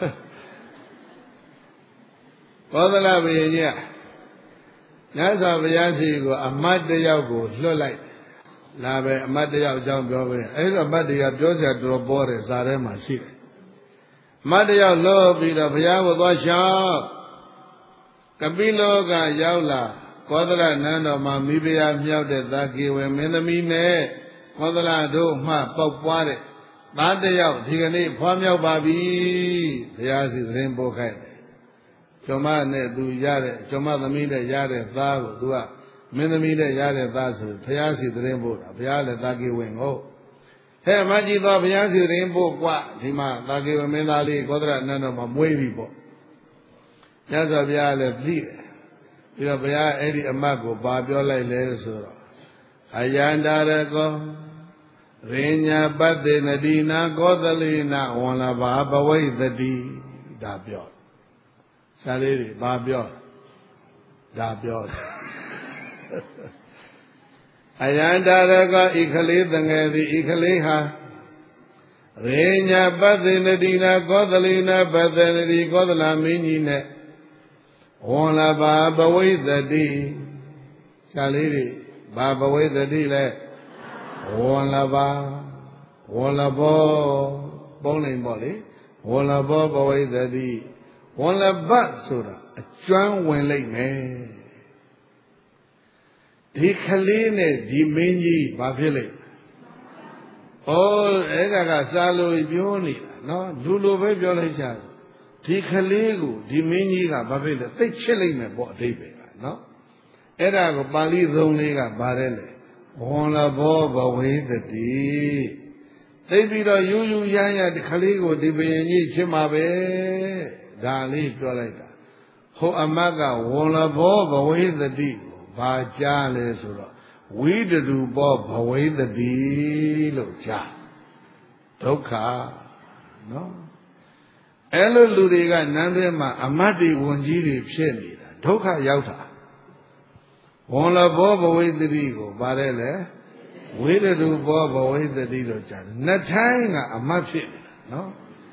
ကောသလဘုရင်ကြီးကမြတ်စွာဘုရားရှိခိုးအမတ်တယောက်ကိုလွှတ်လိုက်လာပဲအမတ်တယောက်အကြောင်းပြောပဲအဲ့ဒီအမတ်တရားပြောစရာတော်ပေါ်တယ်ဇာထဲမှာရှိတယ်အမတ်တယောက်လွှတ်ပြီးတော့ဘုရားကိုသွားရှောင်းကပိလောကရောက်လာကောသလနန်းတော်မှာမိဖုရားမြောက်တဲ့သာကေဝေမင်းသမီးနဲ့ကောသလတို့မှပေါက်ပွားတဲ့သားတယောက်ဒီကနေ့ဖွားမြောက်ပါပြီဘုရားစီသတင်းပို့ခိုင်းတယ်ကျော်မနဲ့သူရတဲ့ကျော်မသမီးနဲ့ရတဲ့သားကိုသူကမင်းသမီးနဲ့ရတဲ့သားဆိုဘုရားစီသတင်းပို့တာဘုရားလည်းသာကေဝေကိုဟဲ့မကြီးသောဘုရားစီသတင်းပို့กว่าဒီမှာသာကေဝေမင်းသားလေးကောသလနန်းတော်မှာမွေးပြီပေါ့မြတ်စွာဘုရားလည်းသိတယ်ပြီးတော့ဘုရားအဲ့ဒီအမတ်ကိုပါပြောလိုက်လဲဆိုတော့အယန္တာရကောရိညာပတ္တေနတိနာကောသလေနဝန္လဘာဘဝိသတိဒါပြောဆရာလေးတွေဘာပြောဒါပြောအယန္တာရကောဤခလေးတငယ်သည်ဤခလေးဟာရိညာပတ္တေနတိနာကောသလေနပတ္တေနတိကောသလမင်းကြီးနဲ့ဝန္လဘာဘဝိသတိဆရာလေးတွေဘာဘဝိသတိလဲဝန္လဘာဝန္လဘောပုံးနေပေါ့လေဝန္လဘောဘဝိသတိဝန္လဘဆိုတာအကျွမ်းဝင်လိုက်မယ်ဒီခလေးနဲ့ဒီမင်းကြီးဘာဖြစ်လိမ့်ဩအဲ့ဒါကစာလို့ပြောနေတာနော်လူလိုပဲပြောလိုက်ကြဒီခလေးကိုဒီမင်းကြီးကဘာဖြစ်လဲသိချစ်လိုက်မယ်ပေါ့အဓိပ္ပာယ်ကနော်အဲ့ဒါကိုပါဠိသုံးလေးကဗါတဲ့လေဝန္လဘောဘဝိသတိသိပြီးတော့ယူယူရမ်းရဒီခလေးကိုဒီဘယင်ကြီးချစ်မှာပဲဒါလေးပြောလိုက်တာဟိုအမတ်ကဝန္လဘောဘဝိသတိကိုဘာကြားလဲဆိုတော့ဝိတတုဘောဘဝိသတိလို့ကြားဒုက္ခနော်အဲ့လိုလူတွေကနန်းထဲမှာအမတ်တွေဝန်ကြီးတွေဖြစ်နေတာဒုက္ခရောက်တာဝန္လဘောဘဝိသတိကိုပါတယ်လေဝိရတုဘောဘဝိသတိလို့ကြားတယ်နှစ်ထိုင်းကအမတ်ဖြစ်နေတာနော်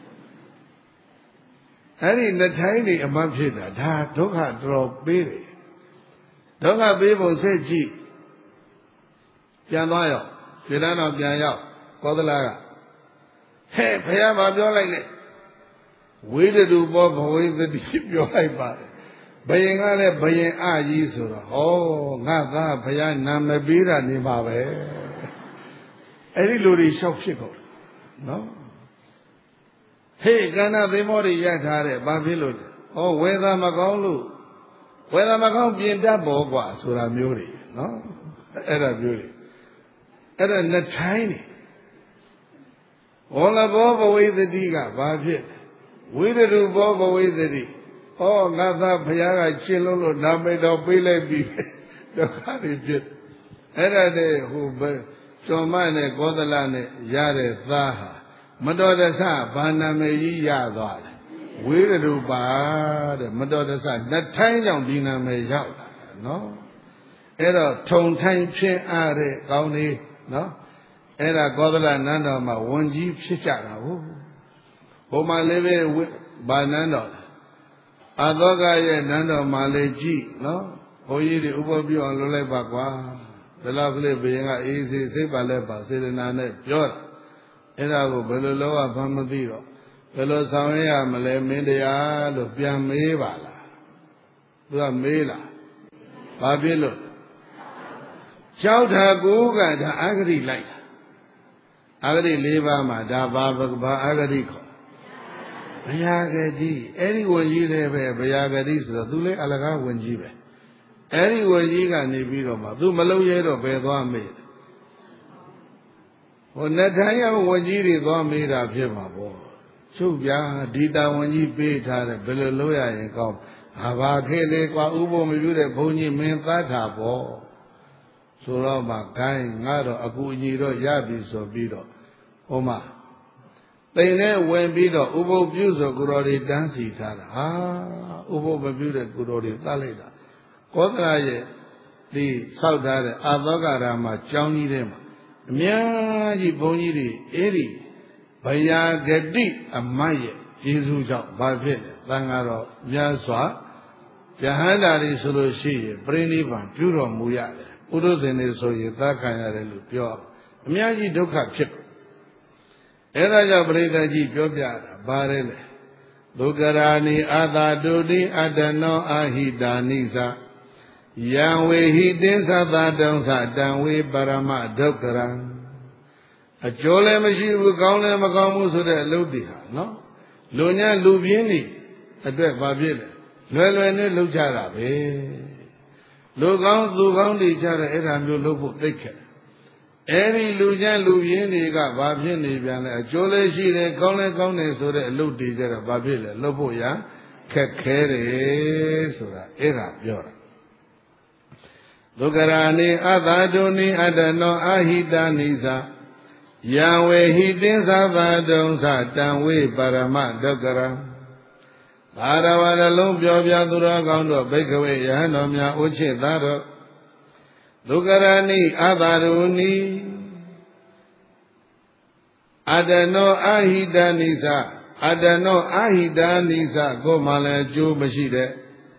အဲ့ဒီနှစ်ထိုင်းတွေအမတ်ဖြစ်တာဒါဒုက္ခတော်ပေးတယ်ဒုက္ခပေးဖို့ဆက်ကြည့်ပြန်သွားရောက်ခြေတန်းတော်ပြန်ရောက်ကောသလကဟဲ့ဘုရားမပြောလိုက်နဲ့ဝိရတုဘောဘဝိသတိပြောလိုက်ပါတယ်ဘယင်ကလည်းဘယင်အကြီးဆိုတော့ဟောငါသားဘုရားနာမပေးတာနေပါပဲအဲ့ဒီလူတွေလျှောက်ဖြစ်ကုန်နော်ဟေ့ကန္နာသိမောတွေရိုက်ထားတဲ့ဘာဖြစ်လို့လဲဟောဝေဒမကောင်းလို့ဝေဒမကောင်းပြင်တတ်ပေါ်กว่าဆိုတာမျိုးတွေနော်အဲ့ဒါမျိုးတွေအဲ့ဒါနှစ်ထိုင်းနေဝန္လဘောဘဝိသတိကဘာဖြစ်ဝိရတုဘောဘဝိသတိဩငါသားဘုရားကရှင်းလို့နာမည်တော်ပေးလိုက်ပြီဒုက္ခတွေဖြစ်အဲ့ဒါတည်းဟိုကျော်မနဲ့ကောသလနဲ့ရတဲ့သားဟာမတော်တဆဘာနာမည်ကြီးရသွားတယ်ဝေရတုပါတဲ့မတော်တဆနှစ်ထိုင်းကြောင့်ဒီနာမည်ရောက်လာတယ်နော်အဲ့တော့ထုံထိုင်းဖြစ်အားတဲ့ကောင်းလေးနော်အဲ့ဒါကောသလနန်းတော်မှာဝန်ကြီးဖြစ်ကြတာဟုတ်ဟိုမှာလေးပဲဘာနန်းတော်အာသောကရဲ့နန်းတော်မှာလေးကြည့်နော်ဘုန်းကြီးတွေဥပပြုအောင်လုပ်လိုက်ပါကွာဒီလောက်ကလေးဘုရင်ကအေးစေစိတ်ပါလဲပါစေတနာနဲ့ပြောတာအဲ့ဒါကိုဘယ်လိုလုပ်ရမှမသိတော့ဘယ်လိုဆောင်ရမလဲမင်းတရားလို့ပြန်မေးပါလားသူကမေးလားဘာဖြစ်လို့ကြောက်တာကိုကဒါအာဂရိလိုက်တာအာဂရိ၄ပါးမှာဒါဘာအာဂရိခေါ်ဘယာဂတိအဲ့ဒီဝန်ကြီးလည်းပဲဘယာဂတိဆိုတော့သူလည်းအလကားဝန်ကြီးပဲအဲ့ဒီဝန်ကြီးကနေပြီးတော့မှသူမလုံးရဲတော့ဘယ်သွားမေးဟိုနှစ်ထိုင်းရဝန်ကြီးတွေသွားမေးတာဖြစ်မှာပေါ့ချုပ်ပြဒီတာဝန်ကြီးပေးထားတယ်ဘယ်လိုလုပ်ရရင်ကောင်းဘာခေလေကွာဥပ္ပမပြုတဲ့ဘုန်းကြီးမင်းသားတာပေါ့ဆိုတော့မှဂိုင်းငါတော့အကူအညီတော့ရပြီဆိုပြီးတော့ဟိုမှာတိမ်နဲ့ဝင်ပြီးတော့ဥပုပ်ပြုဆိုကိုတော်တွေတန်းစီထားတာဟာဥပုပ်မပြုတဲ့ကိုတော်တွေသတ်လိုက်တာကောသလရဲ့ဒီဆောက်ထားတဲ့အာသောကရာမှာကျောင်းကြီးထဲမှာအများကြီးဘုန်းကြီးတွေအဲ့ဒီဘယာဂတိအမတ်ရဲ့ယေရှုကြောင့်ဘာဖြစ်လဲသံဃာတော်များစွာယဟန္တာတွေဆိုလို့ရှိရင်ပြိဋိဘံပြုတော်မူရတယ်ပုရုဇဉ်တွေဆိုရင်သတ်ခံရတယ်လို့ပြောအများကြီးဒုက္ခဖြစ်အဲ့ဒါကြောင့်ပရိသတ်ကြီးပြောပြတာဘာလဲလဲဒုက္ခရာနိအာသာတုတိအတ္တနောအာဟိတာနိသယံဝေဟိတင်းသတ္တတုံသတံဝေပရမဒုက္ခရံအကျိုးလည်းမရှိဘူးကောင်းလည်းမကောင်းဘူးဆိုတဲ့အလုပ်တွေဟာနော်လူညာလူပြင်းနေအတွက်ဘာဖြစ်လဲလွယ်လွယ်နဲ့လုပ်ကြတာပဲလူကောင်းသူကောင်းတွေကြတဲ့အဲ့ဒါမျိုးလုပ်ဖို့သိခဲ့အဲ့ဒီလူညာလူပြင်းတွေကဘာဖြစ်နေပြန်လဲအကျိုးလည်းရှိတယ်ကောင်းလည်းကောင်းတယ်ဆိုတဲ့အလုပ်တွေကြတော့ဘာဖြစ်လဲလုပ်ဖို့ရခက်ခဲတယ်ဆိုတာအဲ့ဒါပြောတာဒုက္ခရာနိအတ္တတုနိအတ္တနောအာဟိတာနိသယံဝေဟိတင်းသဗ္ဗတုံသတံဝေပရမဒုက္ခရံဘာရဝရလုံးပြောပြသူတော်ကောင်းတို့ဘိက္ခဝေယဟန်တော်များဥချစ်သားတို့ဒုက္ခရာနိအတ္တရုနိအတ္တနောအာဟိတာနိသအတ္တနောအာဟိတာနိသကိုမှလည်းအကျိုးမရှိတဲ့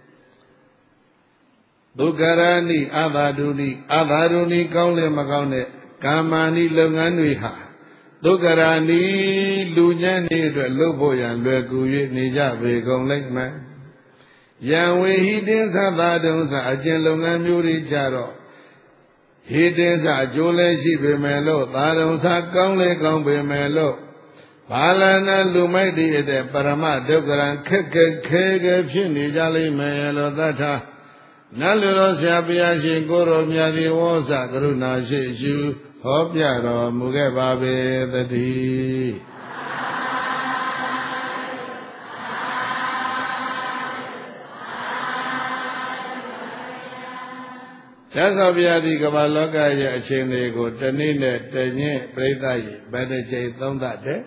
ဒုက္ခရာနိအတ္တရုနိအတ္တရုနိကောင်းလည်းမကောင်းတဲ့ကာမဏိလုပ်ငန်းတွေဟာဒုက္ခရာနိလူညံ့နေအတွက်လုပ်ဖို့ရန်လွယ်ကူ၍နေကြပေကုန်လိမ့်မယ်ယံဝေဟိတင်းသတ္တတုံသအကျင့်လုပ်ငန်းမျိုးတွေကြတော့ဟိတင်းသအကျိုးလည်းရှိပေမဲ့လို့သာတုံသကောင်းလည်းကောင်းပေမဲ့လို့ဘာလနာလူမိုက်တည်းတဲ့ပရမဒုက္ခရံခက်ခဲဖြစ်နေကြလိမ့်မယ်လို့သတ်ထားနတ်လူတော်ဆရာဘုရားရှင်ကိုရောမြတ်ဒီဝေါဇကရုဏာရှိရှုဟောပြတော်မူခဲ့ပါပေသတည်းသစ္စာဗျာတိကမ္ဘာလောကရဲ့အချိန်တွေကိုတနေ့နဲ့တညင်းပြိဿရေဘယ်တစ်ချိန်သုံးသပ်တယ်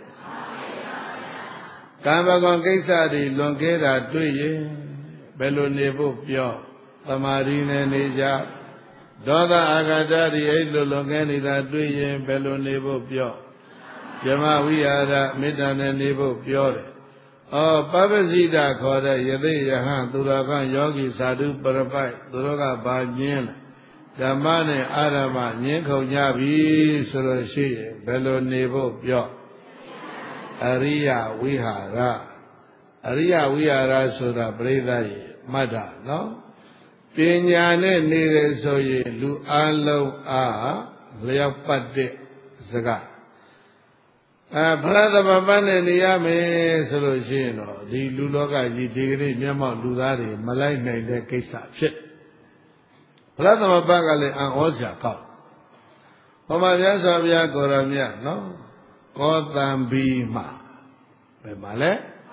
ကာမဂုဏ်ကိစ္စတွေလွန်ကဲတာတွေ့ရင်ဘယ်လိုနေဖို့ပြောသမာဓိနဲ့နေကြဒေါသအာဃာတတွေအဲ့လိုလွန်ကဲနေတာတွေ့ရင်ဘယ်လိုနေဖို့ပြောဇမဝိဟာရမေတ္တာနဲ့နေဖို့ပြောတယ်ပပ္ပဇိတခေါ်တဲ့ယသိယဟန်သူတော်ကယောဂီသာဓုပရပိုက်သူတို့ကဘာညင်းလဲဓမ္မနဲ့အာရမညင်းခုန်ကြပြီဆိုလို့ရှိရင်ဘယ်လိုနေဖို့ပြောအရိယဝိဟာရအရိယဝိဟာရဆိုတာပြိဿရေမှတ်တာနော်ပညာနဲ့နေတယ်ဆိုရင်လူအလုံးအားလျောက်ပတ်တဲ့စကားဖရသမပန်းနဲ့နေရမယ်ဆိုလို့ရှိရင်တော့ဒီလူလောကကြီးဒီကနေ့မျက်မှောက်လူသားတွေမလိုက်နိုင်တဲ့ကိစ္စဖြစ်ဖရသမပန်းကလည်းအံ့ဩစရာကောင်းဟောမှာမြတ်စွာဘုရားကိုရောမြတ်နော်ကောသံဘီမှာဘယ်မှာလဲ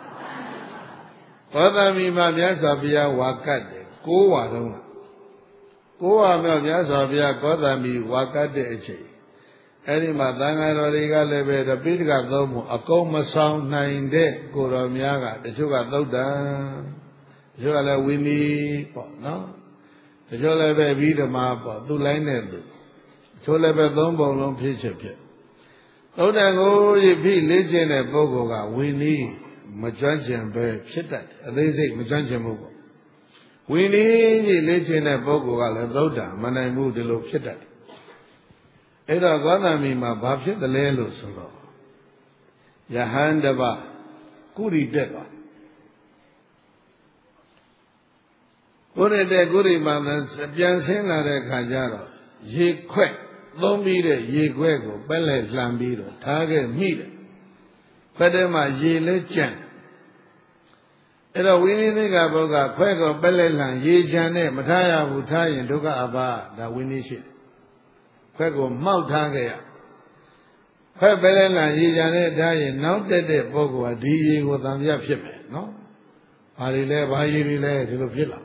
ကောသံဘီမှာမြတ်စွာဘုရားဝါကတ်တယ်9ဝါတုန်းက9ဝါမြောက်မြတ်စွာဘုရားကောသံဘီဝါကတ်တဲ့အချိန်အဲ့ဒီမှာသံဃာတော်တွေကလည်းပဲတပိဋကသုံးမှုအကုန်မဆောင်နိုင်တဲ့ကိုတော်များကတချို့ကသုတ်တံတချို့ကလည်းဝိနည်းပေါ့နော်တချို့လည်းပဲပြီးဓမ္မပေါ့သူ့လိုင်းနဲ့သူတချို့လည်းပဲသုံးပုံလုံးဖြစ်ဖြစ်သုတ်တံကိုဖိလေ့ကျင့်တဲ့ပုဂ္ဂိုလ်ကဝိနည်းမကျွမ်းကျင်ပဲဖြစ်တတ်တယ်အသေးစိတ်မကျွမ်းကျင်ဘူးပေါ့ဝိနည်းကြီးလေ့ကျင့်တဲ့ပုဂ္ဂိုလ်ကလည်းသုတ်တံမနိုင်ဘူးဒီလိုဖြစ်တတ်တယ်အဲ့တော့ကောသမိမှာဘာဖြစ်တယ်လဲလို့ဆိုတော့ယဟန်တပကုရိတက်ပါကုရိတက်ကုရိမာပြန်ဆင်းလာတဲ့ခါကျတော့ရေခွက်သုံးပြီးတဲ့ရေခွက်ကိုပက်လက်လှန်ပြီးတော့ထားခဲ့မိတယ်ပက်ထဲမှာရေလည်းကြံ့အဲ့တော့ဝိနည်းသိက္ခာပုဒ်ကခွက်ကိုပက်လက်လှန်ရေချမ်းနဲ့မထားရဘူးထားရင်ဒုက္ခအပဒါဝိနည်းရှိတယ်ခွက်ကိုမှောက်ထားခဲ့ရခွက်ပက်လက်လှန်ရေချမ်းနဲ့ထားရင်နောက်တက်တဲ့ပုဂ္ဂိုလ်ကဒီရေကိုသံပြဖြစ်မယ်နော်ဘာတွေလဲဘာရေတွေလဲဒီလိုဖြစ်လာ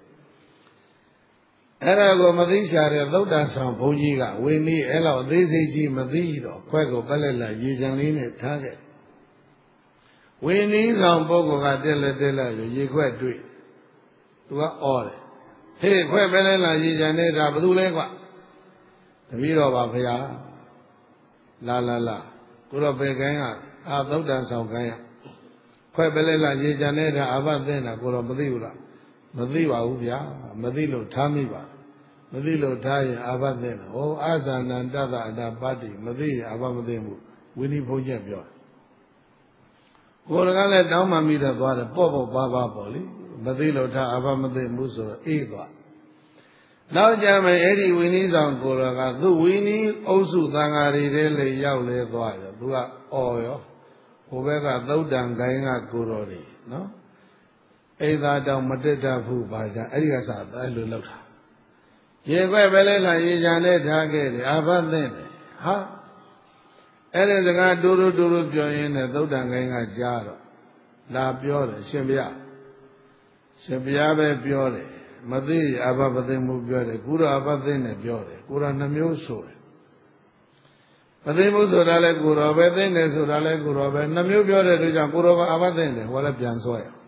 အဲ့ဒါကိုမသိရှာတဲ့သုတ်တန်ဆောင်ဘုန်းကြီးကဝိနည်းအဲ့လောက်အသေးစိတ်ကြီးမသိတော့ခွက်ကိုပက်လက်လှန်ရေချမ်းလေးနဲ့ထားခဲ့ဝိနည်းဆောင်ပုဂ္ဂိုလ်ကတက်လက်ရေခွက်တွေ့သူကအော်တယ်ဟေးခွက်ပက်လက်လှန်ရေချမ်းနဲ့ဒါဘယ်သူလဲကွတပည့်တော်ပါဗျာလာကိုတော့ပဲခိုင်းကသုတ်တန်ဆောင်ခိုင်းရခွက်ပလဲလာရေချမ်းနေတာအဘသိနေတာကိုတော့မသိဘူးလားမသိပါဘူးဗျာမသိလို့ထားမိပါမသိလို့ထားရင်အဘသိနေတာဟောအာဇာနန္တတအတာပတ္တိမသိရင်အဘမသိဘူးဝိနည်းဘုန်းကြီးပြောတယ်ကိုယ်ကလည်းတောင်းမှမိတော့သွားတယ်ပေါ့ပါပေါ့လေမသိလို့ထားအဘမသိဘူးဆိုတော့အေးသွားနောက်ကြမယ်အဲ့ဒီဝိနည်းဆောင်ကိုယ်တော်ကသူ့ဝိနည်းအုပ်စုသံဃာတွေထဲလေရောက်လေသွားရောသူကအော်ရောဟိုဘက်ကသုတ်တံဂိုင်းကကိုယ်တော်တွေနော်အိသာတောင်မတက်တတ်ဘူးပါကြအဲ့ဒီကစားအဲ့လိုလောက်တာရေခွက်ပဲလဲလာရေချမ်းနဲ့ထားခဲ့တယ်အာဘသင့်တယ်ဟာအဲ့ဒီစကားတူတူပြောရင်းနဲ့သုတ်တံဂိုင်းကကြားတော့လာပြောတယ်ရှင်ဘုရားပဲပြောတယ်မသိအဘမသိမှုပြောတယ်ကုရအဘသိနဲ့ပြောတယ်ကုရနှမျိုးဆိုတယ်မသိမှုဆိုတာလဲကုရပဲသိတယ်ဆိုတာလဲကုရပဲနှမျိုးပြောတဲ့အတွက်ကြောင့်ကုရကအဘသိတယ်ဟောလဲပြန်ဆွဲရ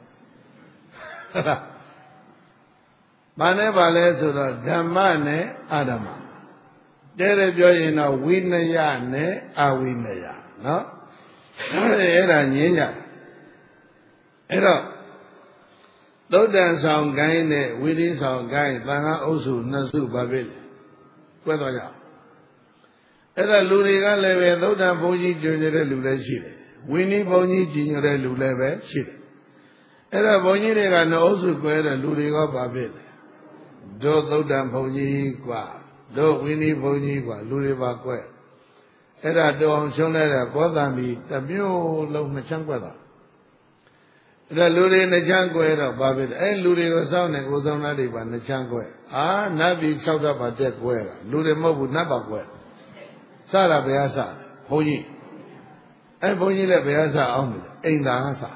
ဘာနဲ့ပါလဲဆိုတော့ဓမ္မနဲ့အဓမ္မတဲ့ပြောရင်တော့ဝိနယနဲ့အဝိနယနော်အဲ့ဒါငင်းကြအဲ့တော့သုတ်တန်ဆောင်ကိုင်းနဲ့ဝိသီဆောင်ကိုင်းသံဃာအုပ်စုနှစ်စုပါပဲလေကွဲသွားကြအဲ့ဒါလူတွေကလည်းပဲသုတ်တန်ဘုန်းကြီးကျင့်ကြတဲ့လူလည်းရှိတယ်ဝိနည်းဘုန်းကြီးကျင့်ကြတဲ့လူလည်းပဲရှိတယ်အဲ့ဒါဘုန်းကြီးတွေကနှစ်အုပ်စုကွဲတဲ့လူတွေကပါပဲလေတို့သုတ်တန်ဘုန်းကြီးกว่าတို့ဝိနည်းဘုန်းကြီးกว่าလူတွေပါကွဲအဲ့ဒါတောင်ရှုံးလိုက်တဲ့ဘောသံပြီးတမျိုးလုံးနှစ်ချမ်းကွဲသွားအဲ့ဒါလူတွေနှစ်ချမ်းကွဲတော့ဘာဖြစ်လဲအဲ့လူတွေကိုစောင့်နေကိုစောင့်သားတွေပါနှစ်ချမ်းကွဲအာနတ်ပြည်6ဓာတ်ပါတက်ကွဲတာလူတွေမဟုတ်ဘူးနတ်ပါကွဲစတာဘယ်ဟာစဘုန်းကြီးအဲ့ဘုန်းကြီးလည်းဘယ်ဟာစအောင်လဲအိမ်သာဟာစ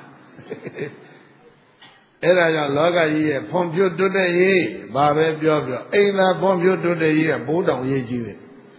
အဲ့ဒါကြောင့်လောကကြီးရဲ့ဖွံ့ဖြိုးတိုးတက်ရေးဘာပဲပြောအိမ်သာဖွံ့ဖြိုးတိုးတက်ရေးကဘိုးတောင်ရေးကြီးတယ်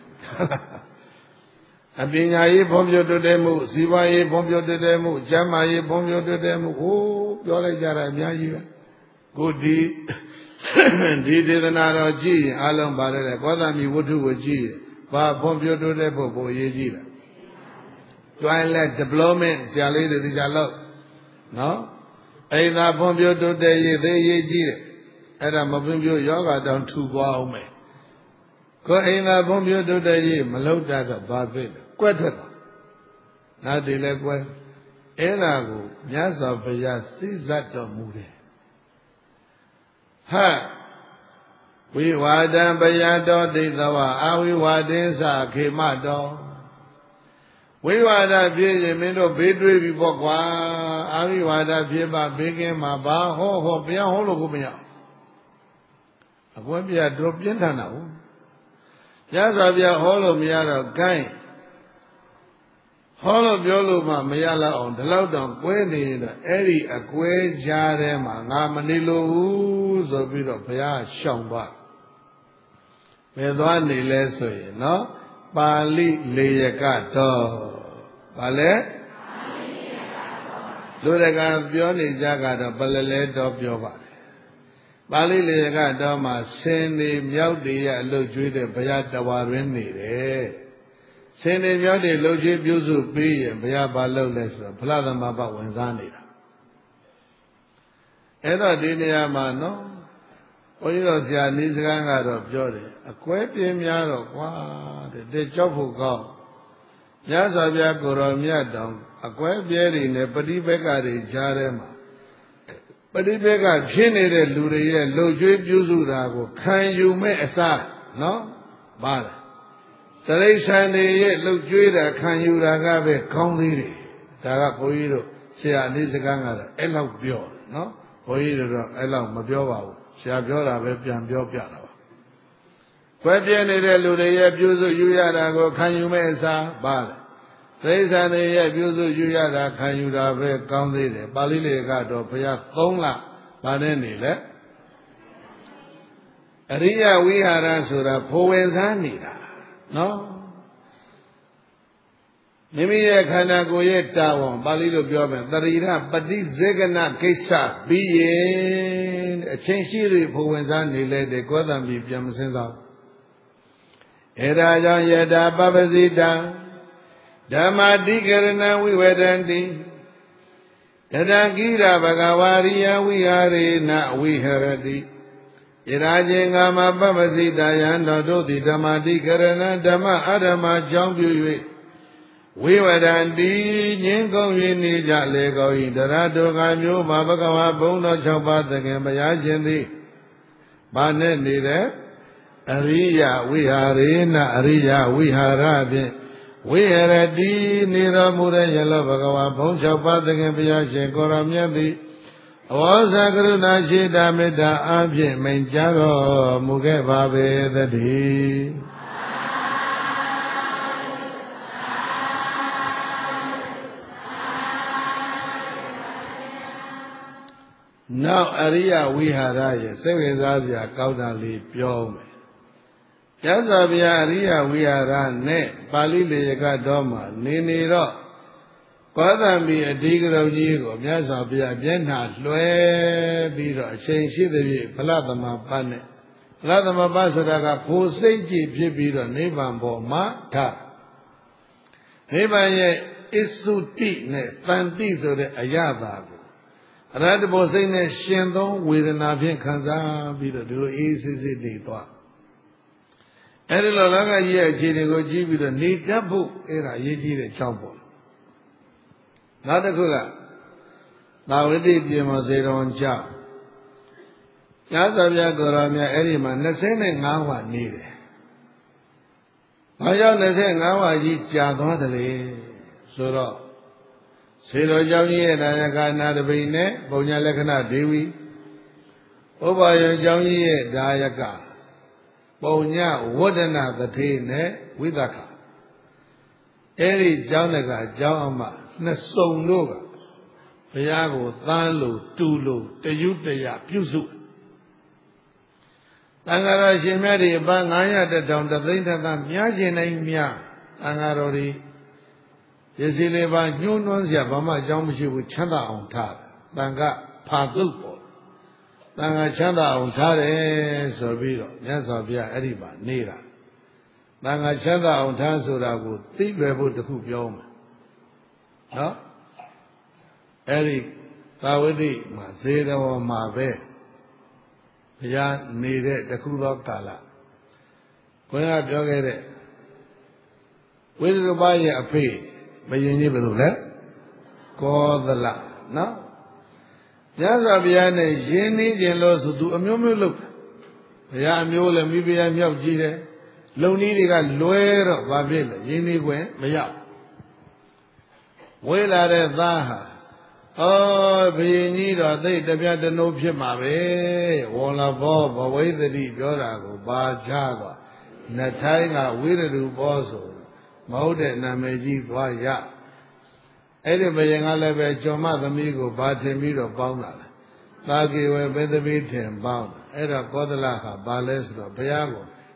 အပညာရေးဖွံ့ဖြိုးတိုးတက်မှုဇီဝရေးဖွံ့ဖြိုးတိုးတက်မှုကျမ်းမာရေးဖွံ့ဖြိုးတိုးတက်မှုဟိုပြောလိုက်ကြတာအများကြီးပဲကိုဒီဒေသနာတော်ကြည့်ရင်အလုံးပါတယ်ကောသမီဝတ္ထုကိုကြည့်ရင်ဘာဖွံ့ဖြိုးတိုးတက်ဖို့ဘို့အရေးကြီးလား Toilet development ဆရာလေးတွေဒီကြလို့နော်အိမ်သာဖွံ့ဖြိုးတိုးတက်ရေးသိရေးကြီးတယ်အဲ့ဒါမဖွံ့ဖြိုးယောဂတောင်ထူသွားအောင်မယ်ကိုအိမ်သာဖွံ့ဖြိုးတိုးတက်ရေးမလုပ်တတ်တော့ဘာဖြစ်လဲကွက်ထွက်သွားနားတည်လဲကွဲအဲ့ဒါကိုမြတ်စွာဘုရားစိတ်ဇတ်တော်မူတယ်ဟာဝိဝါဒံပယတောသိသဝအာဝိဝါဒေသခေမတောဝိဝါဒဖြစ်ရင်မင်းတို့ဘေးတွေးပြီပေါ့ကွာအာဝိဝါဒဖြစ်ပါဘေးကင်းမှာဘာဟောဘုရားဟောလို့ကိုမရအကွဲပြတော့ပြင်းထန်တာဟုတ်မြတ်စွာဘုရားဟောလို့မရတော့ဂိုင်းဟောလို့ပြောလို့မှမရတော့အောင်ဒီလောက်တောင်ကွဲနေတော့အဲ့ဒီအကွဲကြားထဲမှာငါမနေလို့ဘူးဆိုပြီးတော့ဘုရားရှောင်သွားဘယ်သွားနေလဲဆိုရင်နော်ပါဠိလေယကတော့ဘာလဲလူတကာပြောနေကြကတော့ပလလဲတော့ပြောပါတယ်ပါဠိလေယကတော့မှာဆင်းနေမြောက်တည်းရဲ့အလုတ်ကျွေးတဲ့ဘုရားတဝါရင်းနေတယ်ဆင်းနေမြောက်တည်းလှုပ်ကျွေးပြုစုပြီးရင်ဘုရားဘာလုပ်လဲဆိုတော့ဖလားသမဘဝင်စားနေတာအဲ့တော့ဒီနေရာမှာနော်ဘုန်းကြီးတော်ဆရာနေစကားကတော့ပြောတယ်အကွဲပြင်းများတော့ကွာတဲ့ကြောက်ဖို့ကောင်းမြတ်စွာဘုရားကိုယ်တော်မြတ်တောင်အကွဲပြဲတွေနဲ့ပฏิပက္ခတွေကြားထဲမှာပฏิပက္ခဖြစ်နေတဲ့လူတွေရဲ့လှုပ်ကြွေးပြုစုတာကိုခံယူမဲ့အစားနော်ပါတယ်တိရစ္ဆာန်တွေရဲ့လှုပ်ကြွေးတာခံယူတာကပဲကောင်းသေးတယ်ဒါကဘုန်းကြီးတို့ဆရာနေစကားကတော့အဲ့လောက်ပြောနော်ဘုန်းကြီးတို့တော့အဲ့လောက်မပြောပါဘူးဆရာပြောတာပဲပြန်ပြောပြတာပါကွဲပြဲနေတဲ့လူတွေရဲ့ပြုစုယူရတာကိုခံယူမဲ့အစားပါလေသိစ္စာတွေရဲ့ပြုစုယူရတာခံယူတာပဲကောင်းသေးတယ်ပါဠိလေကတော့ဘုရား3လဗာနဲ့နေလဲအရိယဝိဟာရဆိုတာဖိုးဝင်စားနေတာနော်မိမိရဲ့ခန္ဓာကိုယ်ရဲ့တာဝန်ပါဠိလိုပြောမယ်တရိရပฏิစေကနကိစ္စပြီးရင်အချင်းရှိသူဖိုးဝင်စားနေလဲတဲ့ကောသံပြီပြန်မစင်းစားအဲဒါကြောင့်ယတာပပစီတံဓမ္မတိကရဏဝိဝေဒန္တိတတကိရဘဂဝါရိယဝိဟာရေနဝိဟရတိယရာချင်းငါမပပစီတယံတော်တို့သည်ဓမ္မတိကရဏဓမ္မအဓမ္မကြောင်းပြု၍ဝိဝဒန္တိညင်းကုန်၍နေကြလေကုန်၏တရတောကမျိုးမှာဘဂဝါဘုံတော်6ပါးသခင်ဘုရားရှင်သည်ဘာနဲ့နေတဲ့အရိယဝိဟာရေနအရိယဝိဟာရဖြင့်ဝိဟရတိနေတော်မူတဲ့ယလောဘဂဝါဘုံ6ပါးသခင်ဘုရားရှင်ကိုရောမြတ်သည်အဝေါဇကရုဏာရှိတာမေတ္တာအဖြင့်မိန်ကြားတော်မူခဲ့ပါပေသတည်းနောက်အရိယဝိဟာရရဲ့စိတ်ဝင်စားစရာကောင်းတာလေးပြောမယ်မြတ်စွာဘုရားအရိယဝိဟာရနဲ့ပါဠိလေယကတော်မှာနေတော့ကောသံဘီအဓိကရုဏ်ကြီးကိုမြတ်စွာဘုရားမျက်နှာလွှဲပြီးတော့အချိန်ရှိသဖြင့်ဖလားသမပတ်နဲ့ဖလားသမပတ်ဆိုတာကဖို့စိတ်ကြည်ဖြစ်ပြီးတော့နိဗ္ဗာန်ပေါ်မှာထားနိဗ္ဗာန်ရဲ့အစ္စုတိနဲ့တန်တိဆိုတဲ့အရသာကိုအရဟတဘောစိတ်နဲ့ရှင်သောဝေဒနာဖြင့်ခံစားပြီးတော့ဒီလိုအေးစစ်စစ်နေသွားအဲ့ဒီလိုလောကကြီးရဲ့အခြေအနေကိုကြည့်ပြီးတော့နေတတ်ဖို့အဲ့ဒါအရေးကြီးတဲ့ကြောင်းပေါ့နောက်တစ်ခုကသာဝတိပြေမစေတော်ကြောင့်ညဇောပြကိုရောမြတ်အဲ့ဒီမှာ25ဝနေတယ်။ဘာကြောင့်25ဝကြီးကြာသွားတယ်လေဆိုတော့စေတော်ကြောင့်ကြီးရဲ့နာယကနာတပိနဲ့ပုံညာလက္ခဏာဒေဝီဥပယံကြောင့်ကြီးရဲ့ဒါယကပုံညာဝဒနာတထေနဲ့ဝိသကအဲ့ဒီကြောင့်လည်းကကြောင့်အမနှစ်စုံတို့ကဘုရားကိုသမ်းလို့တူလို့တယုတရပြုစုတန်ဃာတော်ရှင်မြတ်တွေအပန်း900တောင်တသိန်းထက်များခြင်းနိုင်များတန်ဃာတော်တွေရစီလေးပါညှိုးနှွမ်းစရာဘာမှအကြောင်းမရှိဘူးချမ်းသာအောင်ထားတန်ခါဖာတုတ်ပေါ့တန်ခါချမ်းသာအောင်ထားတယ်ဆိုပြီးတော့မြတ်စွာဘုရားအဲ့ဒီမှာနေတာတန်ခါချမ်းသာအောင်ထားဆိုတာကိုသိလွယ်ဖို့တခုပြောမှာနော်အဲ့ဒီသာဝတိမှာဇေတဝမှာပဲဘုရားနေတဲ့တခုသောကာလဘုရားပြောခဲ့တဲ့ဝိရုပရဲ့အဖေဘယင်ကြီးဘယ်လိုလဲကောသလနော်မြတ်စွာဘုရားနဲ့ယဉ်နေခြင်းလို့ဆိုသူအမျိုးမျိုးလုပ်ဘုရားအမျိုးလည်းမိဖုရားမြောက်ကြည့်တယ်လုံနည်းတွေကလွဲတော့ဘာဖြစ်လဲယဉ်နေခွင့်မရဝေးလာတဲ့သားဟာဘယင်ကြီးတော့သိတပြတနှုတ်ဖြစ်မှာပဲဝေါ်လာဘောဘဝိသတိပြောတာကိုပါချသွားနှစ်ထိုင်းကဝိရတုဘောဆိုမဟုတ်တဲ့နာမည်ကြီးသွားရအဲ့ဒီဘယင်ကလည်းပဲကျော်မသမီးကိုဘာထင်ပြီးတော့ပေါင်းတာလဲသာကေဝေဘယ်သမီးထင်ပေါင်းအဲ့တော့ကောသလဟာဘာလဲဆိုတော့ဘုရားကို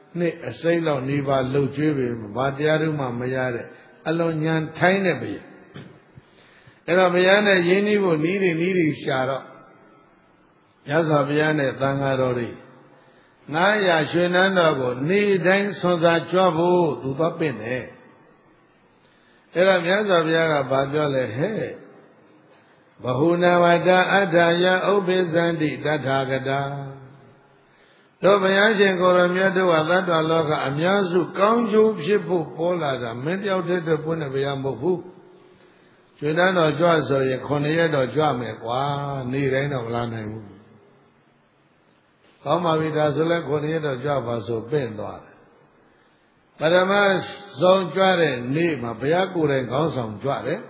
နှစ်အစိမ့်လောက်နေပါလှုပ်ကြွေးပြီဘာတရားတို့မှမရတဲ့အလွန်ဉာဏ်ထိုင်းတဲ့ဘုရားအဲ့တော့ဘုရားနဲ့ယဉ်ဤဖို့နီးတွေရှာတော့မြတ်စွာဘုရားနဲ့သံဃာတော်တွေ900ရွှေနန်းတော်ကိုနေ့တိုင်းဆွမ်းစားကြွဖို့သူသွားပင့်တယ်အဲ့တော့မြတ်စွာဘုရားကဘာပြောလဲဟဲ့ဘဟုနာဝတ္တအဋ္ဌာယဥပ္ပိသန္တိတထာဂတာတို့ဘုရားရှင်ကိုရမြတ်တို့ဟာသတ္တလောကအများစုကောင်းကျိုးဖြစ်ဖို့ပေါ်လာတာမင်းတယောက်တည်းတော့ပွင့်နေဗျာမဟုတ်ဘူးရွှေနန်းတော်ကြွဆိုရင်9ရက်တော့ကြွမယ်ကွာနေ့တိုင်းတော့မလာနိုင်ဘူးကောင်းပါပြီဒါဆိုလဲ9ရက်တော့ကြွပါဆိုပင့်သွားတယ်ပရမဆုံးကြွတဲ့နေ့မှာဘုရားကိုယ်တိုင်ခေါင်းဆောင်ကြွတယ်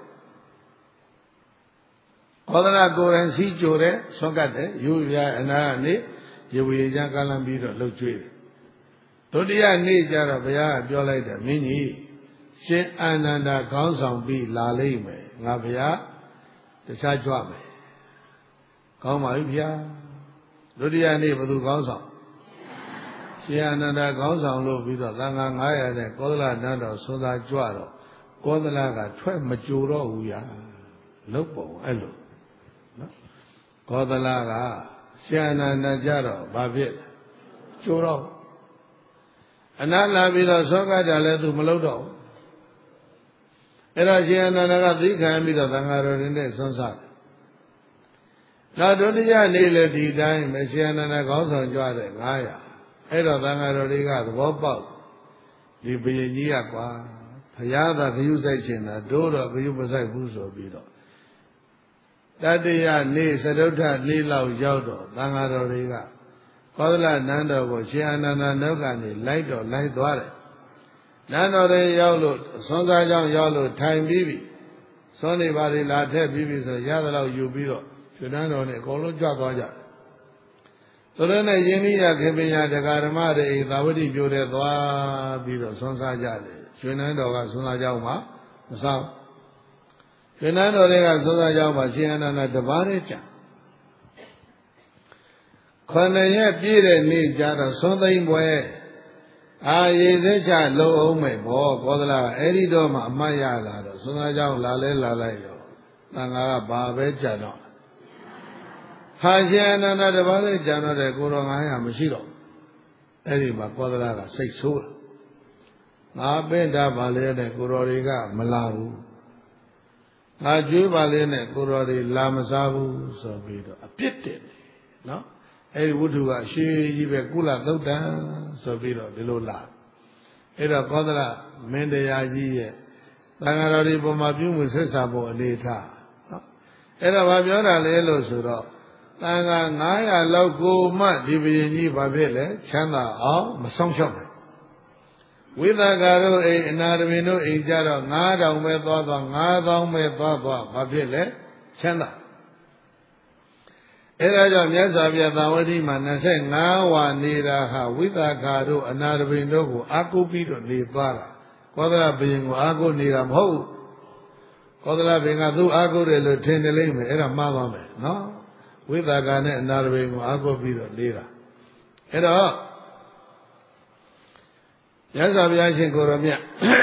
ခေါ်ဒနာကိုယ်တိုင်စီးကြိုတယ်ဆွန့်ကတ်တယ်ယူရအနာကနေရေဝေချမ်းကလမ်းပြီးတော့လှုပ်ကြွေးတယ်ဒုတိယနေ့ကျတော့ဘုရားကပြောလိုက်တယ်မင်းကြီးရှင်အာနန္ဒာခေါင်းဆောင်ပြီးလာလိမ့်မယ်ငါဘုရားတခြားကြွမယ်ကောင်းပါပြီဗျာဒုတိယနေ့ဘယ်သူခေါင်းဆောင်ရှင်အာနန္ဒာခေါင်းဆောင်လို့ပြီးတော့သံဃာ900နဲ့ကောသလနန်းတော်ဆွမ်းသာကြွတော့ကောသလကထွက်မကြိုတော့ဘူးဗျာလုတ်ပုံအဲ့လိုနော်ကောသလကရှင်အာနန္ဒာကြတော့ဘာဖြစ်ကြိုတော့အနာလာပြီးတော့သောကကြလည်းသူမလုတ်တော့အဲ့တော့ရှင်အာနန္ဒာကသိခံပြီးတော့သံဃာတော်တွေနဲ့ဆွမ်းစားတယ်နောက်ဒုတိယနေ့လည်းဒီတိုင်းမရှင်အာနန္ဒာခေါင်းဆောင်ကြွတဲ့900အဲ့တော့သံဃာတော်တွေကသဘောပေါက်ဒီဘုရင်ကြီးကကွာဘုရားသာဂရုစိုက်ခြင်းလားတို့တော့ဂရုမစိုက်ဘူးဆိုပြီးတော့တတိယနေ့သရုဋ္ဌနေ့လောက်ရောက်တော့သံဃာတော်တွေကကောသလနန်းတော်ကိုရှင်အာနန္ဒာနောက်ကနေလိုက်သွားတယ်နန်းတော်တွေရောက်လို့ဆွမ်းစားကြောင်းရောက်လို့ထိုင်ပြီးပြီဆွမ်းနေပါလေလာထက်ပြီးပြီဆိုရသလောက်ယူပြီးတော့ရွှေနန်းတော်နဲ့အကုန်လုံးကြွသွားကြတယ်သူတို့နဲ့ယင်းဤရခေပညာတရားဓမ္မတွေအိသာဝတိပြိုတဲ့သွားပြီးတော့ဆွမ်းစားကြတယ်ရွှေနန်းတော်ကဆွမ်းစားကြောင်းမှာမဆောင်ရွှေနန်းတော်တွေကဆွမ်းစားကြောင်းမှာရှင်အာနန္ဒာတပါးနဲ့ကြာ9ရက်ပြည့်တဲ့နေ့ကျတော့သွန်သိမ့်ပွဲအာရေစက်ချလုံအောင်မယ်ဘောကောသလကအဲ့ဒီတော့မှအမှတ်ရလာတော့သွန်သားเจ้าလာလဲလာလိုက်ရောသံဃာကဘာပဲကြံတော့ဟာရှင်အနန္ဒတပါးနဲ့ကြံတော့တဲ့ကိုတော်900မရှိတော့အဲ့ဒီမှာကောသလကစိတ်ဆိုးတယ်ငါပင့်တာပါလေတဲ့ကိုတော်တွေကမလာဘူးငါကြွေးပါလေနဲ့ကိုတော်တွေလာမစားဘူးဆိုပြီးတော့အပြစ်တင်တယ်နော်အဲ့ဒီဝိတုကအရှိကြီးပဲကုလသုတ်တံဆိုပြီးတော့ဒီလိုလာအဲ့တော့ကောသလမင်းတရားကြီးရဲ့သံဃာတော်ဒီပုံမှာပြုမှုဆက်ဆံဖို့အနေထားနော်အဲ့တော့ဘာပြောတာလဲလို့ဆိုတော့သံဃာ900လောက်ကိုမှဒီဘုရင်ကြီးဘာဖြစ်လဲချမ်းသာအောင်မဆောင်ရှောက်နိုင်ဝိသကာတို့အိမ်အနာရမင်းတို့အိမ်ကြတော့9000ပဲသွား9000ပဲသွားဘာဖြစ်လဲချမ်းသာအဲ့ဒါကြောင့်မြတ်စွာဘုရားသာဝတိမှာ25ဝါနေတာဟာဝိသကာတို့အနာရမင်းတို့ကိုအာကုပြီးတော့နေသွားတာကောသလဘုရင်ကိုအာကုနေတာမဟုတ်ဘူးကောသလဘုရင်ကသူ့အာကုတယ်လို့ထင်တယ်လိမ့်မယ်အဲ့ဒါမှားသွားမယ်နော်ဝိသကာနဲ့အနာရမင်းကိုအာကုပြီးတော့နေတာအဲ့တော့မြတ်စွာဘုရားရှင်ကိုရောမြတ်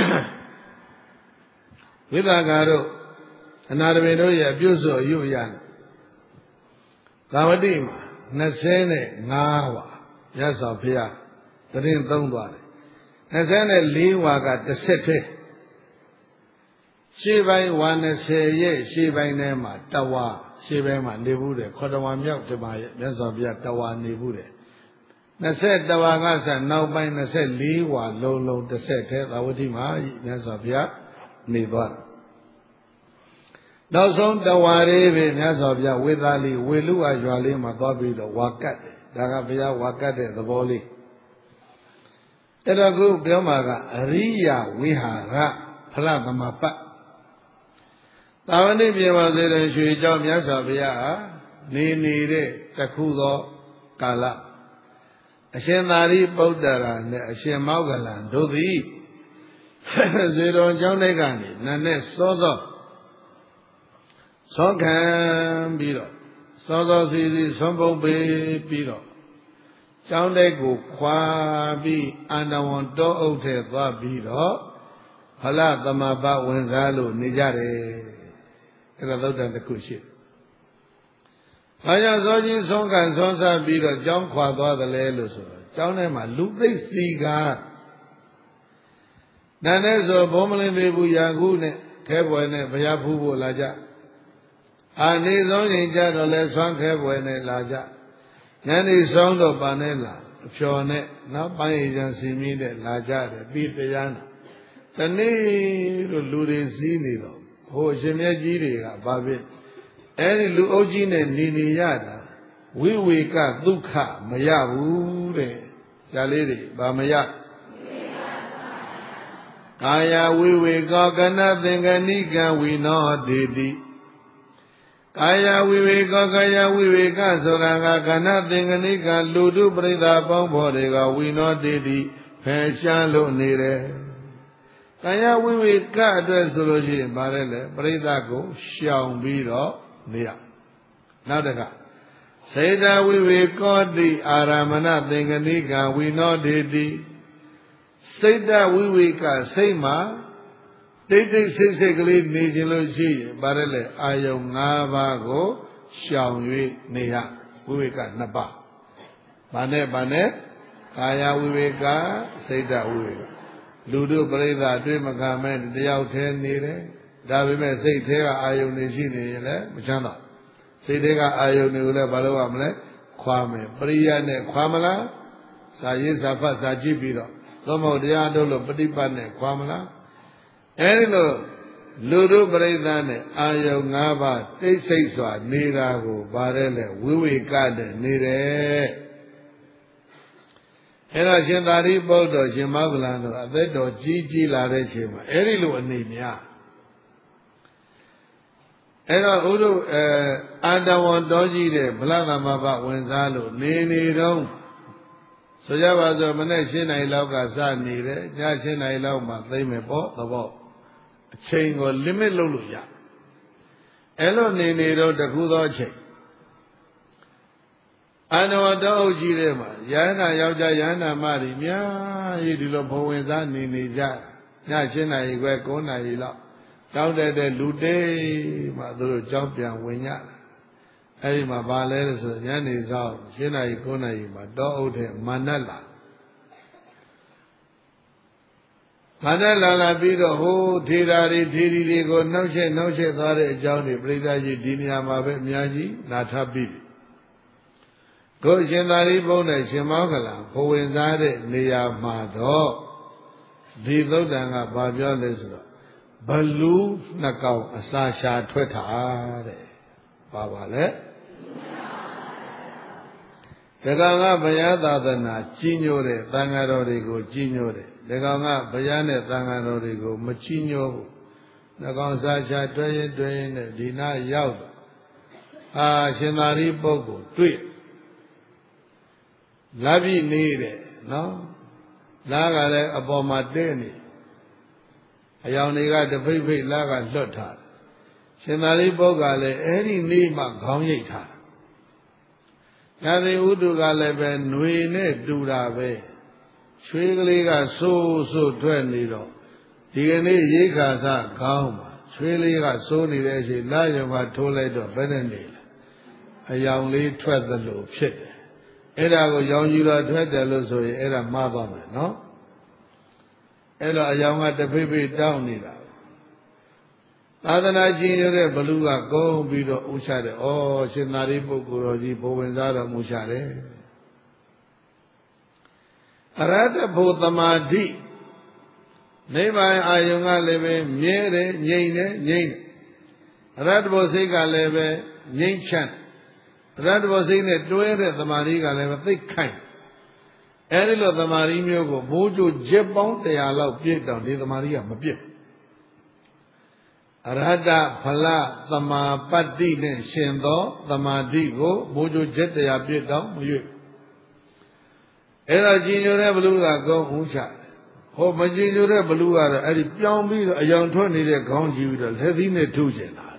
ဝိသကာတို့အနာရမင်းတို့ရဲ့အပြုစုအယုအယနဲ့သာဝတိမှာ25ဝါမြတ်စွာဘုရားတရင်သုံးသွားတယ်24ဝါကတစ်ဆက်တည်းရှေးပိုင်းဝါ20ရဲ့ရှေးပိုင်းထဲမှာတဝါရှေးပိုင်းမှာနေဘူးတယ်ခေါ်တဝါမြောက်တပါရဲ့မြတ်စွာဘုရားတဝါနေဘူးတယ်20ဝါကစနောက်ပိုင်း24ဝါလုံးတစ်ဆက်တည်းသာဝတိမှာမြတ်စွာဘုရားနေသွားတယ်နောက်ဆုံးတဝါလေးပဲမြတ်စွာဘုရားဝေသာလီဝေလူဝရွာလေးမှာသွားပြီးတော့ဝါကတ်တယ်ဒါကဘုရားဝါကတ်တဲ့သဘောလေးအဲ့တော့ခုပြောမှာကအရိယဝိဟာရဖလသမပတ်သာဝတိပြေပါစေတဲ့ရွှေเจ้าမြတ်စွာဘုရားဟာနေတဲ့တခုသောကာလအရှင်သာရိပုတ္တရာနဲ့အရှင်မောဂလန်တို့သည်ဇေတော်ကျောင်းထဲကနေနတ်နဲ့စောဆောခံပြီးတော့စောစီစီဆွန်ပုတ်ပေးပြီးတော့ကျောင်းတဲ့ကိုခွာပြီးအန္တဝန်တောအုပ်ထဲသွားပြီးတော့ဖလသမဘဝင်စားလို့နေကြတယ်အဲ့ဒါသုတ်တန်တစ်ခုရှိတယ်။ဘာကြောင့်စောကြီးဆုံးကန်ဆုံးစားပြီးတော့ကျောင်းခွာသွားတယ်လဲလို့ဆိုတော့ကျောင်းထဲမှာလူသိစီကနန်းနဲ့ဆိုဘုံမလင်းသေးဘူးရာခုနဲ့ခဲပွဲနဲ့ဘုရားဖူးဖို့လာကြအာနေဆုံးရင်ကြတော့လဲဆွမ်းခဲပွဲနဲ့လာကြညနေဆုံးတော့ပါနဲ့လာအဖျော်နဲ့နောက်ပိုင်းရန်စီမီးနဲ့လာကြတယ်ပြီးတရားနာတနေ့လို့လူတွေစီးနေတော့ဟိုအရှင်မြတ်ကြီးတွေကဘာဖြစ်အဲ့ဒီလူအုပ်ကြီးနဲ့နေရတာဝိဝေကဒုက္ခမရဘူးတဲ့ဇာလေးတွေဘာမရကာယဝိဝေကောကနသင်္ကဏိကဝိနောတေတိကာယဝိဝေကောကာယဝိဝေကဆိုတာကကဏသင်္ကဏိကလူတုပရိသပေါင်းဖော်တွေကဝိနောတေတိဖယ်ရှားလို့နေတယ်ကာယဝိဝေကအတွက်ဆိုလို့ရှိရင်ဗါလဲလေပရိသကိုရှောင်ပြီးတော့နေရနောက်တခါစေတဝိဝေကောတိအာရမဏသင်္ကဏိကဝိနောတေတိစိတ်တဝိဝေကစိတ်မှာတိတ်တိတ်ဆိတ်ဆိတ်ကလေးနေခြင်းလို့ရှိရင်ဗါရဲလေအာယုံ၅ပါးကိုရှောင်၍နေရဝိဝေက2ပါးဘာနဲ့ကာယဝိဝေကစိတ်တဝိဝေကလူတို့ပြိဿအတွေ့မခံမဲ့တယောက်တည်းနေတယ်ဒါပေမဲ့စိတ်ထဲကအာယုံနေရှိနေရင်လည်းမချမ်းသာစိတ်ထဲကအာယုံတွေကိုလည်းဘာလို့ရမလဲခွာမယ်ပရိယနဲ့ခွာမလားစာရေးစာဖတ်စာကြည့်ပြီးတော့သောမဟုတ်တရားထုတ်လို့ပฏิပတ်နဲ့ခွာမလားအဲဒီလိုလူတို့ပြိဿနဲ့အာယုံ၅ပါးတိတ်ဆိတ်စွာနေတာကိုဗါရဲလေဝိဝေကနဲ့နေတယ်အဲ့တော့ရှင်သာရိပုတ္တရာရှင်မောဂလန်တို့အသက်တော်ကြီးလာတဲ့ချိန်မှာအဲ့ဒီလိုအနေများအဲ့တော့ဥဒုအာတဝံတော်ကြီးတဲ့ဗလသမဘဝင်စားလို့နေတော့ဆိုကြပါစို့မနေ့7 နာရီလောက်ကစနေတယ်ည7 နာရီလောက်မှသိမ့်မယ်ပေါ့သဘောအချိန်ကို limit လုပ်လို့ရအဲ့လိုနေတော့တခုသောအချိန်အာနဝတ္တအုပ်ကြီးတဲ့မှာယန္တာယောက်ျားယန္တာမတွေအများကြီးဒီလိုဘဝင်စားနေကြည7 နာရီခွဲ9 နာရီလောက်တောင်းတဲ့လူတေးမှသူတို့ကြောင်းပြန်ဝင်ကြအဲ့ဒီမှာဘာလဲလို့ဆိုညနေဆောင်7 နာရီ9 နာရီမှာတောအုပ်တဲ့မာနလာပြီးတော့ဟိုထေရာတွေထေရီတွေကိုနှောက်ချက်သွားတဲ့အကြောင်းတွေပြိဿကြီးဒီနေရာမှာပဲအများကြီးနာထပ်ပြီကိုရှင်သာရိပုတ္တရာရှင်မောဂလဘဝင်စားတဲ့နေရာမှာတော့ဒီသုတ်တန်ကဘာပြောလဲဆိုတော့ဘလူး2 ကောင်အစာရှာထွက်တာတဲ့ပါလဲတကောင်ကဘုရားသာသနာကြီးညိုတဲ့သံဃာတော်တွေကိုကြီးညိုတယ်တကောင်ကဘုရားနဲ့သံဃာတော်တွေကိုမကြီးညိုဘူးတကောင်စာရှာတွဲရင်နဲ့ဒီနာရောက်ရှင်သာရိပုတ္တကိုတွေ့လာပြီနေတယ်နော်လာကလည်းအပေါ်မှာတဲနေအယောင်တွေကတဖိတ်ဖိတ်လာကလွတ်ထားရှင်သာရိပုတ္တကလည်းအဲ့ဒီနေ့မှခေါင်းရိပ်ထားညာတိဥတုကလည်းပဲຫນွေနဲ့တူတာပဲချွေးကလေးကဆိုးထွက်နေတော့ဒီကနေ့ရိခါစခေါင်းမှာချွေးလေးကစိုးနေတဲ့အချိန်လာရုံမှာထိုးလိုက်တော့ဘယ်နဲ့နေလဲအယောင်လေးထွက်သလိုဖြစ်တယ်အဲ့ဒါကိုရောင်ကြီးတော်ထွက်တယ်လို့ဆိုရင်အဲ့ဒါမှားသွားမယ်နော်အဲ့တော့အယောင်ကတဖိတ်ဖိတ်တောင်းနေတာသာသနာကြီးရတဲ့ဘလူကကုန်းပြီးတော့ဥချတယ်ဩရှင်သာရိပုတ္တရာကြီးဘဝင်စားတော်မူချတယ်အရဟတဖို့သမာဓိနိဗ္ဗာန်အာယုံကလည်းပဲမြဲတယ်ငြိမ့်တယ်အရဟတဖို့စိတ်ကလည်းပဲငြိမ့်ချမ်းအရဟတဘောစိတ်နဲ့တွဲတဲ့သမာဓိကလည်းသိခိုင်အဲဒီလိုသမာဓိမျိုးကိုမိုးကြိုချက်ပေါင်း100လောက်ပြည့်တောင်ဒီသမာဓိကမပြည့်အရဟတဖလသမာပတ္တိနဲ့ရှင်သောသမာဓိကိုမိုးကြိုချက်100ပြည့်တောင်မရွေ့အဲ့တော့ကြည်ညိုတဲ့ဘလူကကောင်းဦးချဟောမကြည်ညိုတဲ့ဘလူကတော့အဲ့ဒီပြောင်းပြီးတော့အယောင်ထွက်နေတဲ့ခေါင်းကြည့်ပြီးတော့လက်သီးနဲ့ထုချင်တာ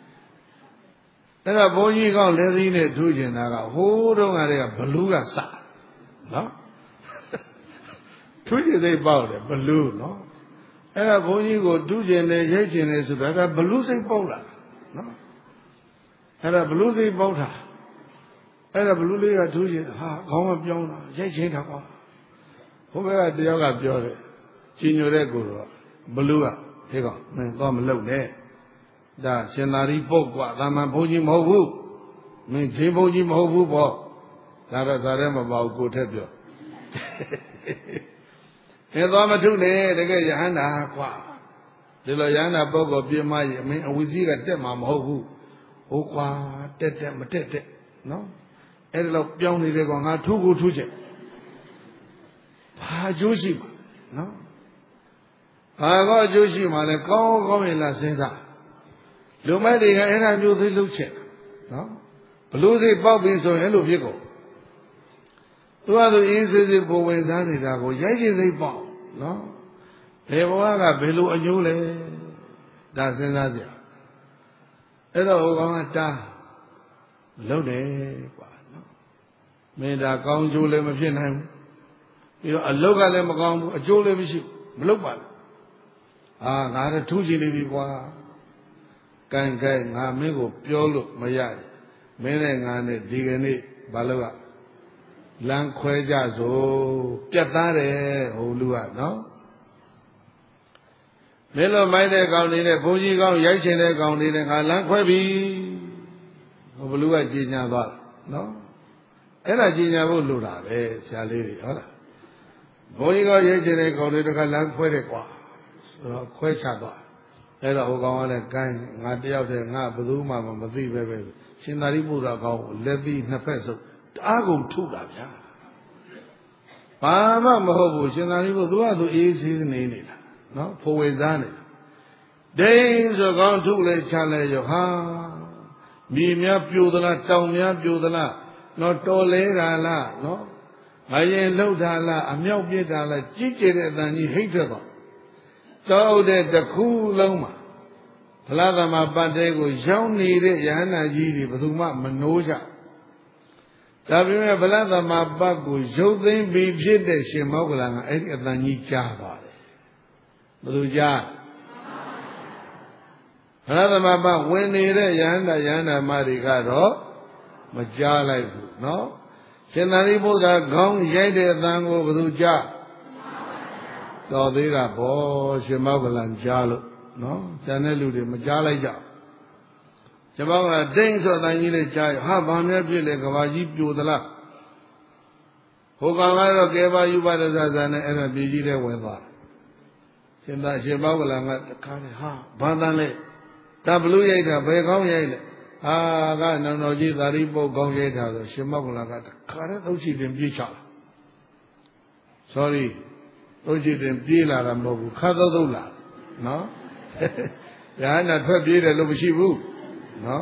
အဲ့တော့ဘုန်းကြီးကောင်းလက်သီးနဲ့ထုချင်တာကဟိုးတုန်းကတည်းကဘလူးကစနော်ထူးချင်စိတ်ပေါက်တယ်ဘလူးနော်အဲ့ဒါဘုန်းကြီးကိုထူးချင်တယ်ရိတ်ချင်တယ်ဆိုတာဒါဘလူးစိတ်ပေါက်လာနော်အဲ့ဒါဘလူးစိတ်ပေါက်တာအဲ့ဒါဘလူးလေးကထူးချင်ဟာခေါင်းမပြောင်းတာရိတ်ချင်တာကွာဘုရားကတယောက်ကပြောတယ်ကြီးညိုတဲ့ကိုတော့ဘလူးကဒီကောင်မင်းတော့မလုပ်နဲ့ဒါရှင်သာရိပုတ္တကွာသာမန်ဘုန်းကြီးမဟုတ်ဘူးမင်းချင်းဘုန်းကြီးမဟုတ်ဘူးပေါ့ဒါတော့ဇာထဲမပေါ့ကိုထက်ပြောအဲသွားမထုနဲ့တကယ်ယဟန္တာကွာဒီလိုယဟန္တာပုဂ္ဂိုလ်ပြမရင်မင်းအဝိဇ္ဇိကတက်မှာမဟုတ်ဘူးဟုတ်ကွာတက်မတက်နော်အဲ့ဒါတော့ပြောင်းနေတယ်ကွာငါထူးကိုထူးချက်ဘာအကျိုးရှိမှာနော်ဘာကောအကျိုးရှိမှာလဲကောင်းကောင်းရင်လားစဉ်းစားလူမိုက်တွေကအဲ့ဒါမျိုးသိလုပ်ချက်နော်ဘလို့စိတ်ပေါက်ပြီးဆိုရင်အဲ့လိုဖြစ်ကုန်သူကသူအေးစေးစေးပုံဝင်စားနေတာကိုရိုက်ချင်စိတ်ပေါက်နော်ဘယ်ဘဝကဘယ်လိုအကျိုးလဲဒါစဉ်းစားကြအဲ့တော့ဟိုကောင်ကတားလုပ်တယ်ကွာနော်မင်းဒါကောင်းကျိုးလည်းမဖြစ်နိုင်ဘူးပြီးတော့အလုတ်ကလည်းမကောင်းဘူးအကျိုးလည်းမရှိဘူးမလုပ်ပါနဲ့ငါတော့ထူးချင်နေပြီကွာကန်ငါမင်းကိုပြောလို့မရမင်းနဲ့ငါနဲ့ဒီကနေ့ဘာလို့ကလမ်းခွဲကြစို့ပြတ်သားတယ်ဟိုလူကနော်မင်းလိုမိုက်တဲ့ကောင်တွေနဲ့ဘုန်းကြီးကောင်ရိုက်ချင်တဲ့ကောင်တွေနဲ့ငါလမ်းခွဲပြီဟိုဘလူကကြီးညာသွားတယ်နော်အဲ့ဒါကြီးညာဖို့လိုတာပဲဆရာလေးတွေဟုတ်လားဘုန်းကြီးကောင်ရိုက်ချင်တဲ့ကောင်တွေတခါလမ်းခွဲတယ်ကွာဆိုတော့ခွဲချသွားအဲ့တော့ဟိုကောင်ကလည်းကိုင်းငါတယောက်တည်းငါဘယ်သူမှမသိပဲရှင်သာရိပုတ္တရာကောင်လက်သီးနှစ်ဖက်စုပ်တအားကုန်ထုတာဗျာဘာမှမဟုတ်ဘူးရှင်သာရိပုတ္တရာသူအေးဆေးနေနေတာနော်ဖိုဝေစားနေဒိန်ဆိုကောင်းထုလဲချလဲရောဟာမြေများပြိုသလားတောင်များပြိုသလားနော်တော်လဲတာလားနော်ငါရင်လှုပ်တာလားအမြောက်ပြစ်တာလားကြီးကျယ်တဲ့အတန်ကြီးဟိတ်ထွက်သွားတောက်တဲ့တစ်ခုလုံးမှာဖလားသမပတ်တဲကိုရောက်နေတဲ့ယဟန္တာကြီးတွေဘယ်သူမှမနိုးကြဒါပေမဲ့ဖလားသမပတ်ကိုရုပ်သိမ်းပြီးဖြစ်တဲ့ရှင်မောဂလန်ကအဲ့ဒီအတန်ကြီးကြားပါတယ်ဘယ်သူကြားဖလားသမပတ်ဝင်နေတဲ့ယဟန္တာမတွေကတော့မကြားလိုက်ဘူးနော်ရှင်သာရိပုတ္တရာခေါင်းရိုက်တဲ့အတန်ကိုဘယ်သူကြားတော်သေးတာပေါ့ရှင်မောဂလန်ကြားလို့နော်ကျန်တဲ့လူတွေမကြားလိုက်ကြရှင်မောဂလန်ဒိန်ဆိုအတိုင်းကြီးလေးကြားရဟာဘာများဖြစ်လဲကဘာကြီးပြိုသလားဟိုကောင်ကတော့ကေဘာယူပါဒသဇာနဲ့အဲ့ဒါပြည်ကြီးတဲ့ဝင်သွားရှင်မောဂလန်ကတခါနဲ့ဟာဘာတန်းလဲဒါဘလူးရိုက်တာဘယ်ကောင်းရိုက်လဲကနောင်တော်ကြီးသာရိပုတ္တကောင်းရိုက်တာဆိုရှင်မောဂလန်ကတခါနဲ့သုတ်ချီတင်ပြေးချလာ sorry သုတ်ချီတင်ပြေးလာတာမဟုတ်ဘူးခါသုတ်လာနော်ရဟန္တာထွက်ပြေးတယ်လို့မရှိဘူးနော်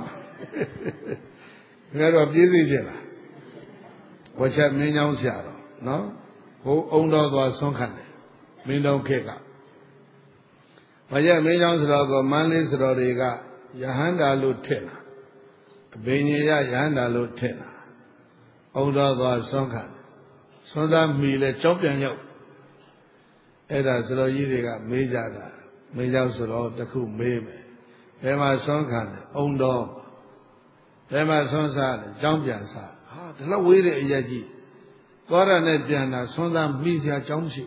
ဒါတော့ပြေးသေးကြလားဝချက်မင်းကြောင်းဆရာတော်နော်ဟိုအုံတော်သွားဆွမ်းခံတယ်မင်းတော်ခေတ်ကဝချက်မင်းကြောင်းဆိုတော့ကမန္လေးဆိုတော်တွေကယဟန္တာလို့ထင်တာအဘိညာယယဟန္တာလို့ထင်တာအုံတော်သွားဆွမ်းခံဆွမ်းသားမိလဲကြောက်ပြန်ရောက်အဲ့ဒါဆိုတော်ကြီးတွေကမေးကြတာမင်းကြောင့်ဆိုတော့တခုမေးမယ်ဘယ်မှာဆွမ်းခံတယ်အုံတော်ဘယ်မှာဆွမ်းစားတယ်ကြောင်းပြန်စားဟာဒီလောက်ဝေးတဲ့အရက်ကြီးသွားရနဲ့ပြန်တာဆွမ်းစားမိစရာကြောင်းမရှိ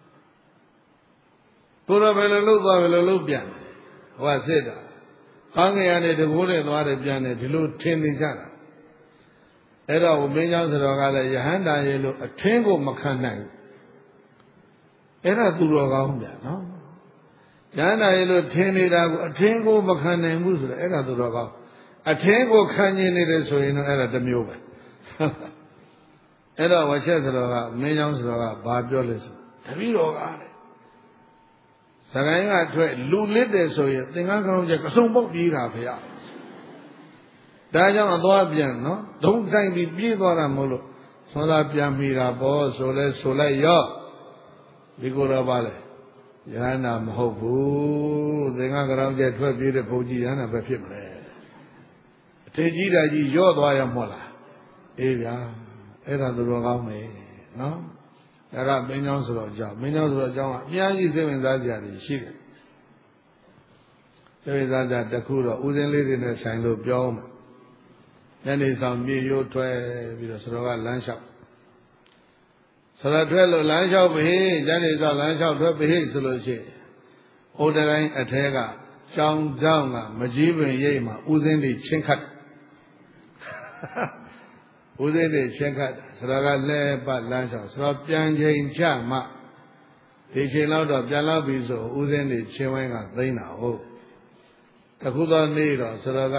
ဘုရားဘယ်လိုလုပ်သွားဘယ်လိုလုပ်ပြန်ဟောစစ်တာကောင်းငယ်ရတဲ့တကိုးနဲ့သွားတယ်ပြန်တယ်ဒီလိုထင်နေကြတာအဲ့တော့မင်းကြောင့်ဆိုတော့ကလည်းယဟန္တာရေလို့အထင်းကိုမခံနိုင်အဲ့ဒါသူတော်ကောင်းဗျာနော်ယဟန္တာရေလို့ထင်နေတာကိုအထင်းကိုမခံနိုင်ဘူးဆိုတော့အဲ့ဒါသူတော်ကောင်းအထင်းကိုခံနေနေတယ်ဆိုရင်တော့အဲ့ဒါတစ်မျိုးပဲအဲ့တော့ဝချက်ဆိုတော့ကမင်းကြောင့်ဆိုတော့ကဘာပြောလဲဆိုတပည့်တော်ကတဲ့စကိုင်းကထွက်လူလစ်တယ်ဆိုရင်သင်္ကန်းကောင်းချက်ကစုံပုတ်ပြေးတာဖေရဒါကြောင့်အသွားပြန်နော်ဒုံတိုင်းပြီးပြေးသွားတာမဟုတ်လို့သောသာပြန်မိတာပေါ့ဆိုလဲဆိုလိုက်ရောဒီကိုယ်တော်ပါလေယဟန္တာမဟုတ်ဘူးသင်္ကန်းကောင်းချက်ထွက်ပြေးတဲ့ဘုန်းကြီးယဟန္တာပဲဖြစ်မလဲအထေကြီးတာကြီးရော့သွားရမို့လားအေးဗျာအဲ့ဒါသူတော်ကောင်းမယ်နော်ဒါကမင်းကြောင့်ဆိုတော့အကြောင်းမင်းကြောင့်ဆိုတော့အကြောင်းကအများကြီးစိတ်ဝင်စားစရာတွေရှိတယ်စိတ်ဝင်စားစရာတစ်ခုတော့ဥစဉ်လေးတွေနဲ့ဆိုင်လို့ပြောမှာညနေဆောင်မြေရိုးထွက်ပြီးတော့ဆိုတော့ကလမ်းလျှောက်ဆိုတော့ထွက်လို့လမ်းလျှောက်ပြီညနေဆောင်လမ်းလျှောက်ထွက်ပြီဆိုလို့ရှိရင်ဩတတိုင်းအထဲကကြောင်ကြောင်ကမကြီးပင်ရိပ်မှာဥစဉ်တွေချင်းခတ်ဥစဉ်တွေချင်းခတ်ဆိုတော့ကလဲပတ်လမ်းလျှောက်ဆိုတော့ပြန်ချိန်ချမှဒီချိန်လောက်တော့ပြန်လောက်ပြီဆိုဥစဉ်တွေချင်းဝိုင်းကသိမ့်တာဟုတ်တခုသောနေ့တော့ဆိုတော့က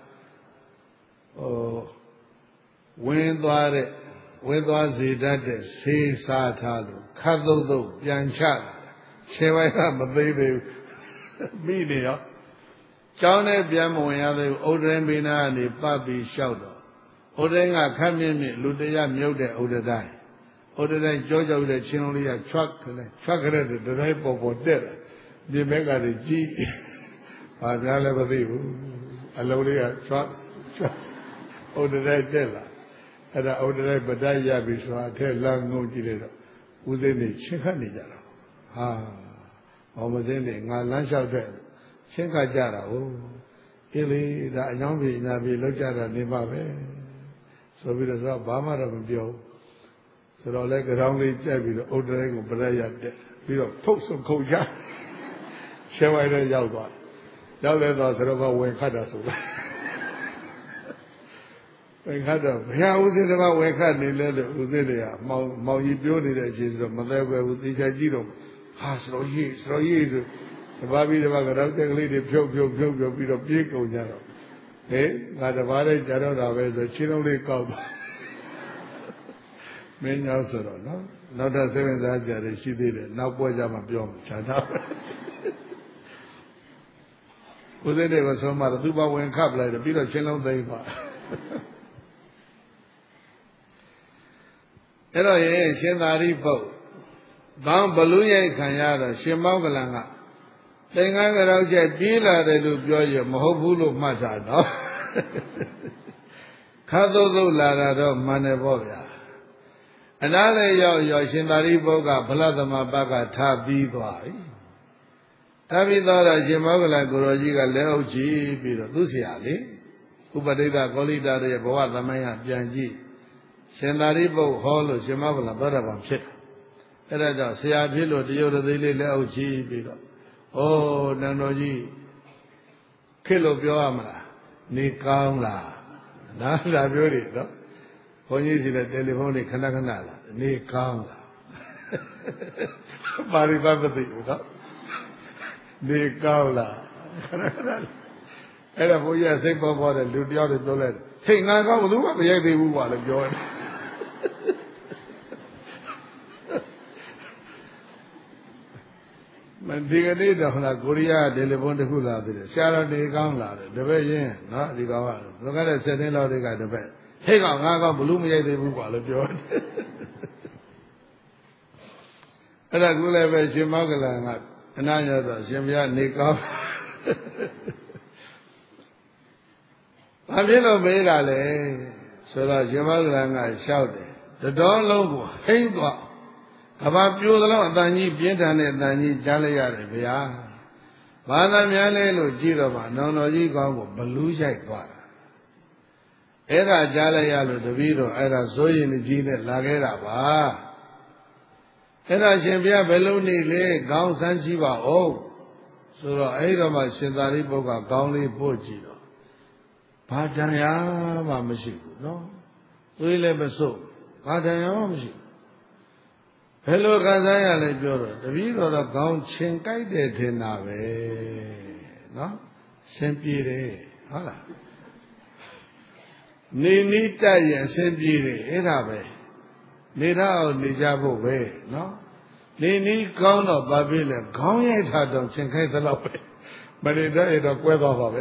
ဝင်းသွားစေတတ်တဲ့ဆေးစားထားလို့ခတ်သုတ်ပြန်ချတာခြေဝိုင်းကမသိသေးဘူးမိနေရောကျောင်းနဲ့ပြန်မဝင်ရသေးဘူးဥဒ္ဒရင်ဘိနာကနေပတ်ပြီးလျှောက်တော့ဥဒ္ဒရင်ကခတ်မြင့်မြင့်လူတရားမြုပ်တဲ့ဥဒ္ဒတိုင်းကြောကြောတဲ့ချင်းလုံးလေးကချွတ်ခရက်တဲ့တိုင်းပေါ်တက်လာဒီဘက်ကတွေကြီးဘာများလဲမသိဘူးအလုံးလေးကချွတ်ဥဒ္ဒတိုင်းတက်လာအဲ့ဒါဥဒ္ဒတိုင်းပဒတ်ရပြီဆိုတာအထက်လမ်းငုံကြည့်လိုက်တော့ဦးသိန်းနေချင်းခတ်နေကြတော့ဟာဘောမသိန်းနေငါလမ်းလျှောက်တဲ့ချင်းခတ်ကြတာဟုတ်အေးလေဒါအကြောင်းပြေညာပြေလောက်ကြတာနေပါပဲဆိုပြီးတော့ဘာမှတော့မပြောဘူးဆိုတော့လဲကြောင်လေးကြက်ပြီးတော့ဥဒ္ဒတိုင်းကိုပဒတ်ရတက်ပြီးတော့ဖုတ်ဆုံခုတ်ကြရှဲဝိုင်းတော့ရောက်သွားရောက်လဲတော့ဆိုတော့ဝင်ခတ်တာဆိုဝင်ခတ်တော့ဘုရားဦးစင်းတပါးဝင်ခတ်နေလဲလို့ဦးစင်းတွေကမောင်ကြီးပြောနေတဲ့အချိန်ဆိုတော့မသက်ပဲဘူးသေချာကြည့်တော့ဟာစရောကြီးဆိုတပါးပြီးတပါးကတော့တက်ကလေးတွေဖြုတ်ပြီးတော့ပြေးကုန်ကြတော့ဟေးငါတပါးလေးကြတော့တာပဲဆိုချင်းလုံးလေးကောက်သွားမင်းရောက်ဆိုတော့နော်နောက်ထပ်စိတ်ဝင်စားကြတယ်ရှိသေးတယ်နောက်ပွဲကြမှာပြောမှာခြားတာဦးစင်းတွေကဆုံးမတော့သူ့ဘဝင်ခတ်ပလိုက်တယ်ပြီးတော့ချင်းလုံးသိမ်းသွားအဲ့တော့ရင်ရှင်သာရိပုတ္တဘောင်းဘလူးရိုက်ခံရတော့ရှင်မောကလန်ကသင်္ကန်းကြောက်ချက်ပြေးလာတယ်လို့ပြောရမဟုတ်ဘူးလို့မှတ်တာနော်ခါသုတ်လာတာတော့မှန်တယ်ပေါ့ဗျာအနားလေရောက်ရှင်သာရိပုတ္တကဗလသမပတ်ကထားပြီးသွားပြီထားပြီးသွားတော့ရှင်မောကလန်ကိုရောကြီးကလက်အုပ်ကြည့်ပြီးတော့သူ့ဆရာလေဥပဒိတကောလိတာရဲ့ဘဝသမိုင်းကပြန်ကြည့်ရှင်သာရိပုတ္တဟောလို့ရှင်မောကလန်သောတာပန်ဖြစ်တယ်အဲ့ဒါကြောင့်ဆရာဖြစ်လို့တရုတ်တသိလေးလက်အုပ်ကြည့်ပြီးတော့ဩနန္တော်ကြီးခေလို့ပြောရမလားနေကောင်းလားနားလာပြောတယ်နော်ဘုန်းကြီးစီလည်းတယ်လီဖုန်းတွေခဏလာနေကောင်းလားပါရိသမသိဘူးနော်နေကောင်းလားခဏအဲ့ဒါဘုန်းကြီးစိတ်ပေါ်တဲ့လူတယောက်တွေပြောလိုက်ဟေ့ငါကောင်းဘယ်သူမှမရိုက်သေးဘူးကွာလို့ပြောတယ်မဒီကနေ့တော့ဟလာကိုရီးယားတယ်လီဖုန်းတစ်ခုလာသေးတယ်ဆရာတော်နေကောင်းလာတယ်တပည့်ရင်နော်ဒီကောင်ကသူကလည်း7 နှစ်လောက်တည်းကတပည့်ဟေ့ကောင်ငါကောင်းဘလို့မရိုက်သေးဘူးကွာလို့ပြောတယ်အဲ့ဒါကူလည်းပဲရှင်မောကလန်ကအနာရတော့ရှင်ဘုရားနေကောင်းဘာဖြစ်လို့မေးတာလဲဆိုတော့ရှင်မောကလန်ကလျှောက်တယ်တတော်လုံးကိုဟိမ့်သွားကဘာပြိုသလောက်အတန်ကြီးပြင်းထန်တဲ့အတန်ကြီးကြားလိုက်ရတယ်ဗျာဘာသာများလဲလို့ကြည့်တော့မှနောင်တော်ကြီးကောင်းကိုဘလူးရိုက်သွားတာအဲ့ဒါကြားလိုက်ရလို့တပည့်တော်အဲ့ဒါစိုးရင်ကြီးနဲ့လာခဲ့တာပါအဲ့ဒါရှင်ဘုရားဘယ်လိုနေလဲခေါင်းဆန်းကြည့်ပါဦးဆိုတော့အဲ့တော့မှရှင်သာရိပုတ္တကခေါင်းလေးပို့ကြည့်တော့ဘာတန်ရာမှမရှိဘူးနော်သွေးလည်းမစုပ်ဘာတန်ရာမှမရှိဘူးဘယ်လိုခံစားရလဲပြောတော့တပည့်တော်တော့ခေါင်းချင်းကြိုက်တယ်ထင်တာပဲနော်ဆင်ပြေတယ်ဟုတ်လားနေနီးတက်ရင်ဆင်ပြေတယ်အဲ့ဒါပဲနေတော့နေကြဖို့ပဲနော်နေနီးကောင်းတော့ဘာဖြစ်လဲခေါင်းရိုက်တာတော့ချင်းခိုက်သလောက်ပဲမနေတော့အဲ့တော့ကွဲသွားပါပဲ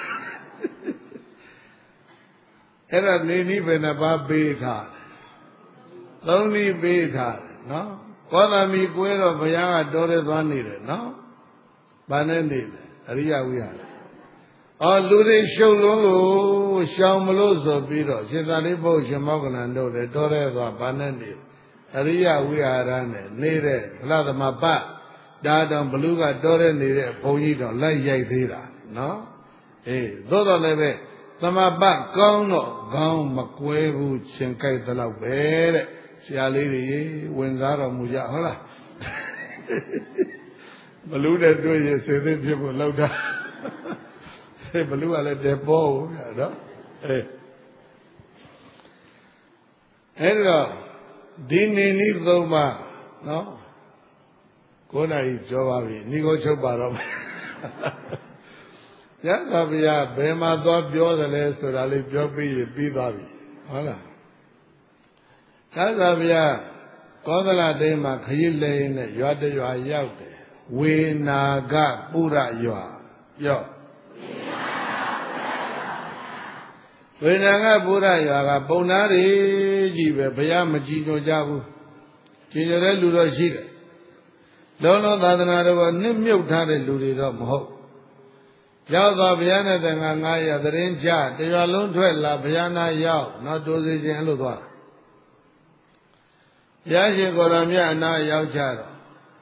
အဲ့ဒါနေနီးပဲနဲ့ဘာပေးထားသုံးနည်းပေးထားနော်ကောသမီကွဲတော့ဘုရားကတော်ရဲသွားနေတယ်နော်ဘာနဲ့နေလဲအရိယဝိဟာရအော်လူတွေရှုပ်လုံးလို့ရှောင်မလို့ဆိုပြီးတော့ရှင်သာရိပုတ္တရှင်မောက္ကလန်တို့လည်းတော်ရဲသွားဘာနဲ့နေ Ariya Viharane, Nere, Vladamapa, Dadam Beluga, Dore, Nere, Ponito, Lay Thira, no? Dodo Leve, Tamaba, Gono, Gom, Maquevu, Chenkai de la Vere, Sialiri, Wenzara Mujahola. Beluga do you say that people love that? Beluga let their bow, no? Hello. Dini ni doma, no? Kona I jawabi, ni go choparo. Ya sabiya, bema do bio dale surali bio pi dabi, hola. Ya sabiya, kodala dema khayil le ne ywa de ywa yauk de. We naga pura ywa, yo. We naga pura ywa ga ponari jibe baya maji no jabu. Jinere lu do shi de. Lono dadana do nit myuk tha de lu de do mho. Yao tho baya ne thanga 900 thrin cha twa long thwet la baya na yao no to si chin lo thwa. Baya shin ko ram ya na yao cha do.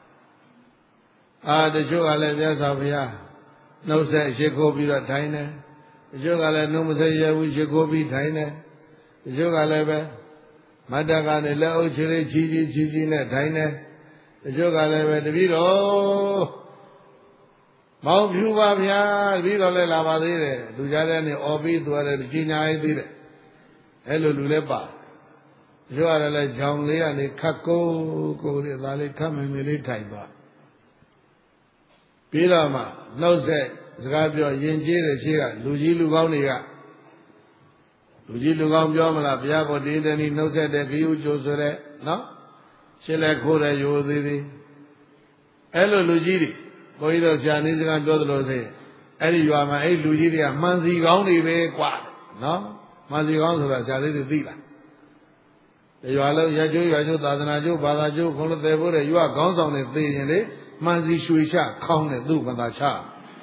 De chu ka le bya sa baya nau set shi ko pi do thain ne. De chu ka le nau ma sai ye wu shi ko pi thain ne. De chu ka le be Mata ka ne le au chiri chi ne thain ne. De chu ka le be tpi do Mau phu ba bya tpi do le la ba thi de. Lu ja de ni o pi twa de chi nya ai thi de. Ai lo lu le pa. De chu ka le jaung le ya ni khat ko de da le khat me le thai twa. Pi do ma nau set saka pyo yin ji de shi ka lu ji lu kaung ni kaလူကြီးလူကောင်းပြောမလားဘုရားကိုဒီတည်းနှုတ်ဆက်တဲ့ခရုကျိုးဆိုတဲ့နော်ရှင်းလက်ခိုးတဲ့ရိုသေးသေးအဲ့လိုလူကြီးတွေဘုန်းကြီးတို့ဆရာနေစကားပြောသလိုဆိုရင်အဲ့ဒီရွာမှာအဲ့လူကြီးတွေကမှန်စီကောင်းတွေပဲကွာနော်မှန်စီကောင်းဆိုတာဆရာလေးတွေသိလားဒီရွာလုံးရကျိုးသာသနာကျိုးဘာသာကျိုးခွန်လို့တယ်ဖို့တဲ့ရွာခေါင်းဆောင်တွေသိရင်လေမှန်စီရွှေချခေါင်းတဲ့သူ့ဘာသာချ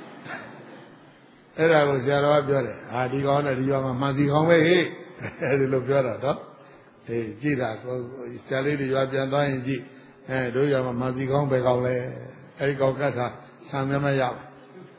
အဲ့ဒါကိုဆရာတော်ကပြောတယ်ဒီကောင်းတဲ့ဒီရွာမှာမှန်စီကောင်းပဲဟေ့အဲဒီလိုပြောတာနော်ကြည့်တာဆရာလေးတွေရွာပြန်သွားရင်ကြည့်တို့ရွာမှာမှန်စီကောင်းပဲကောင်းလဲအဲဒီကောင်းကတ်တာဆံမရဘူး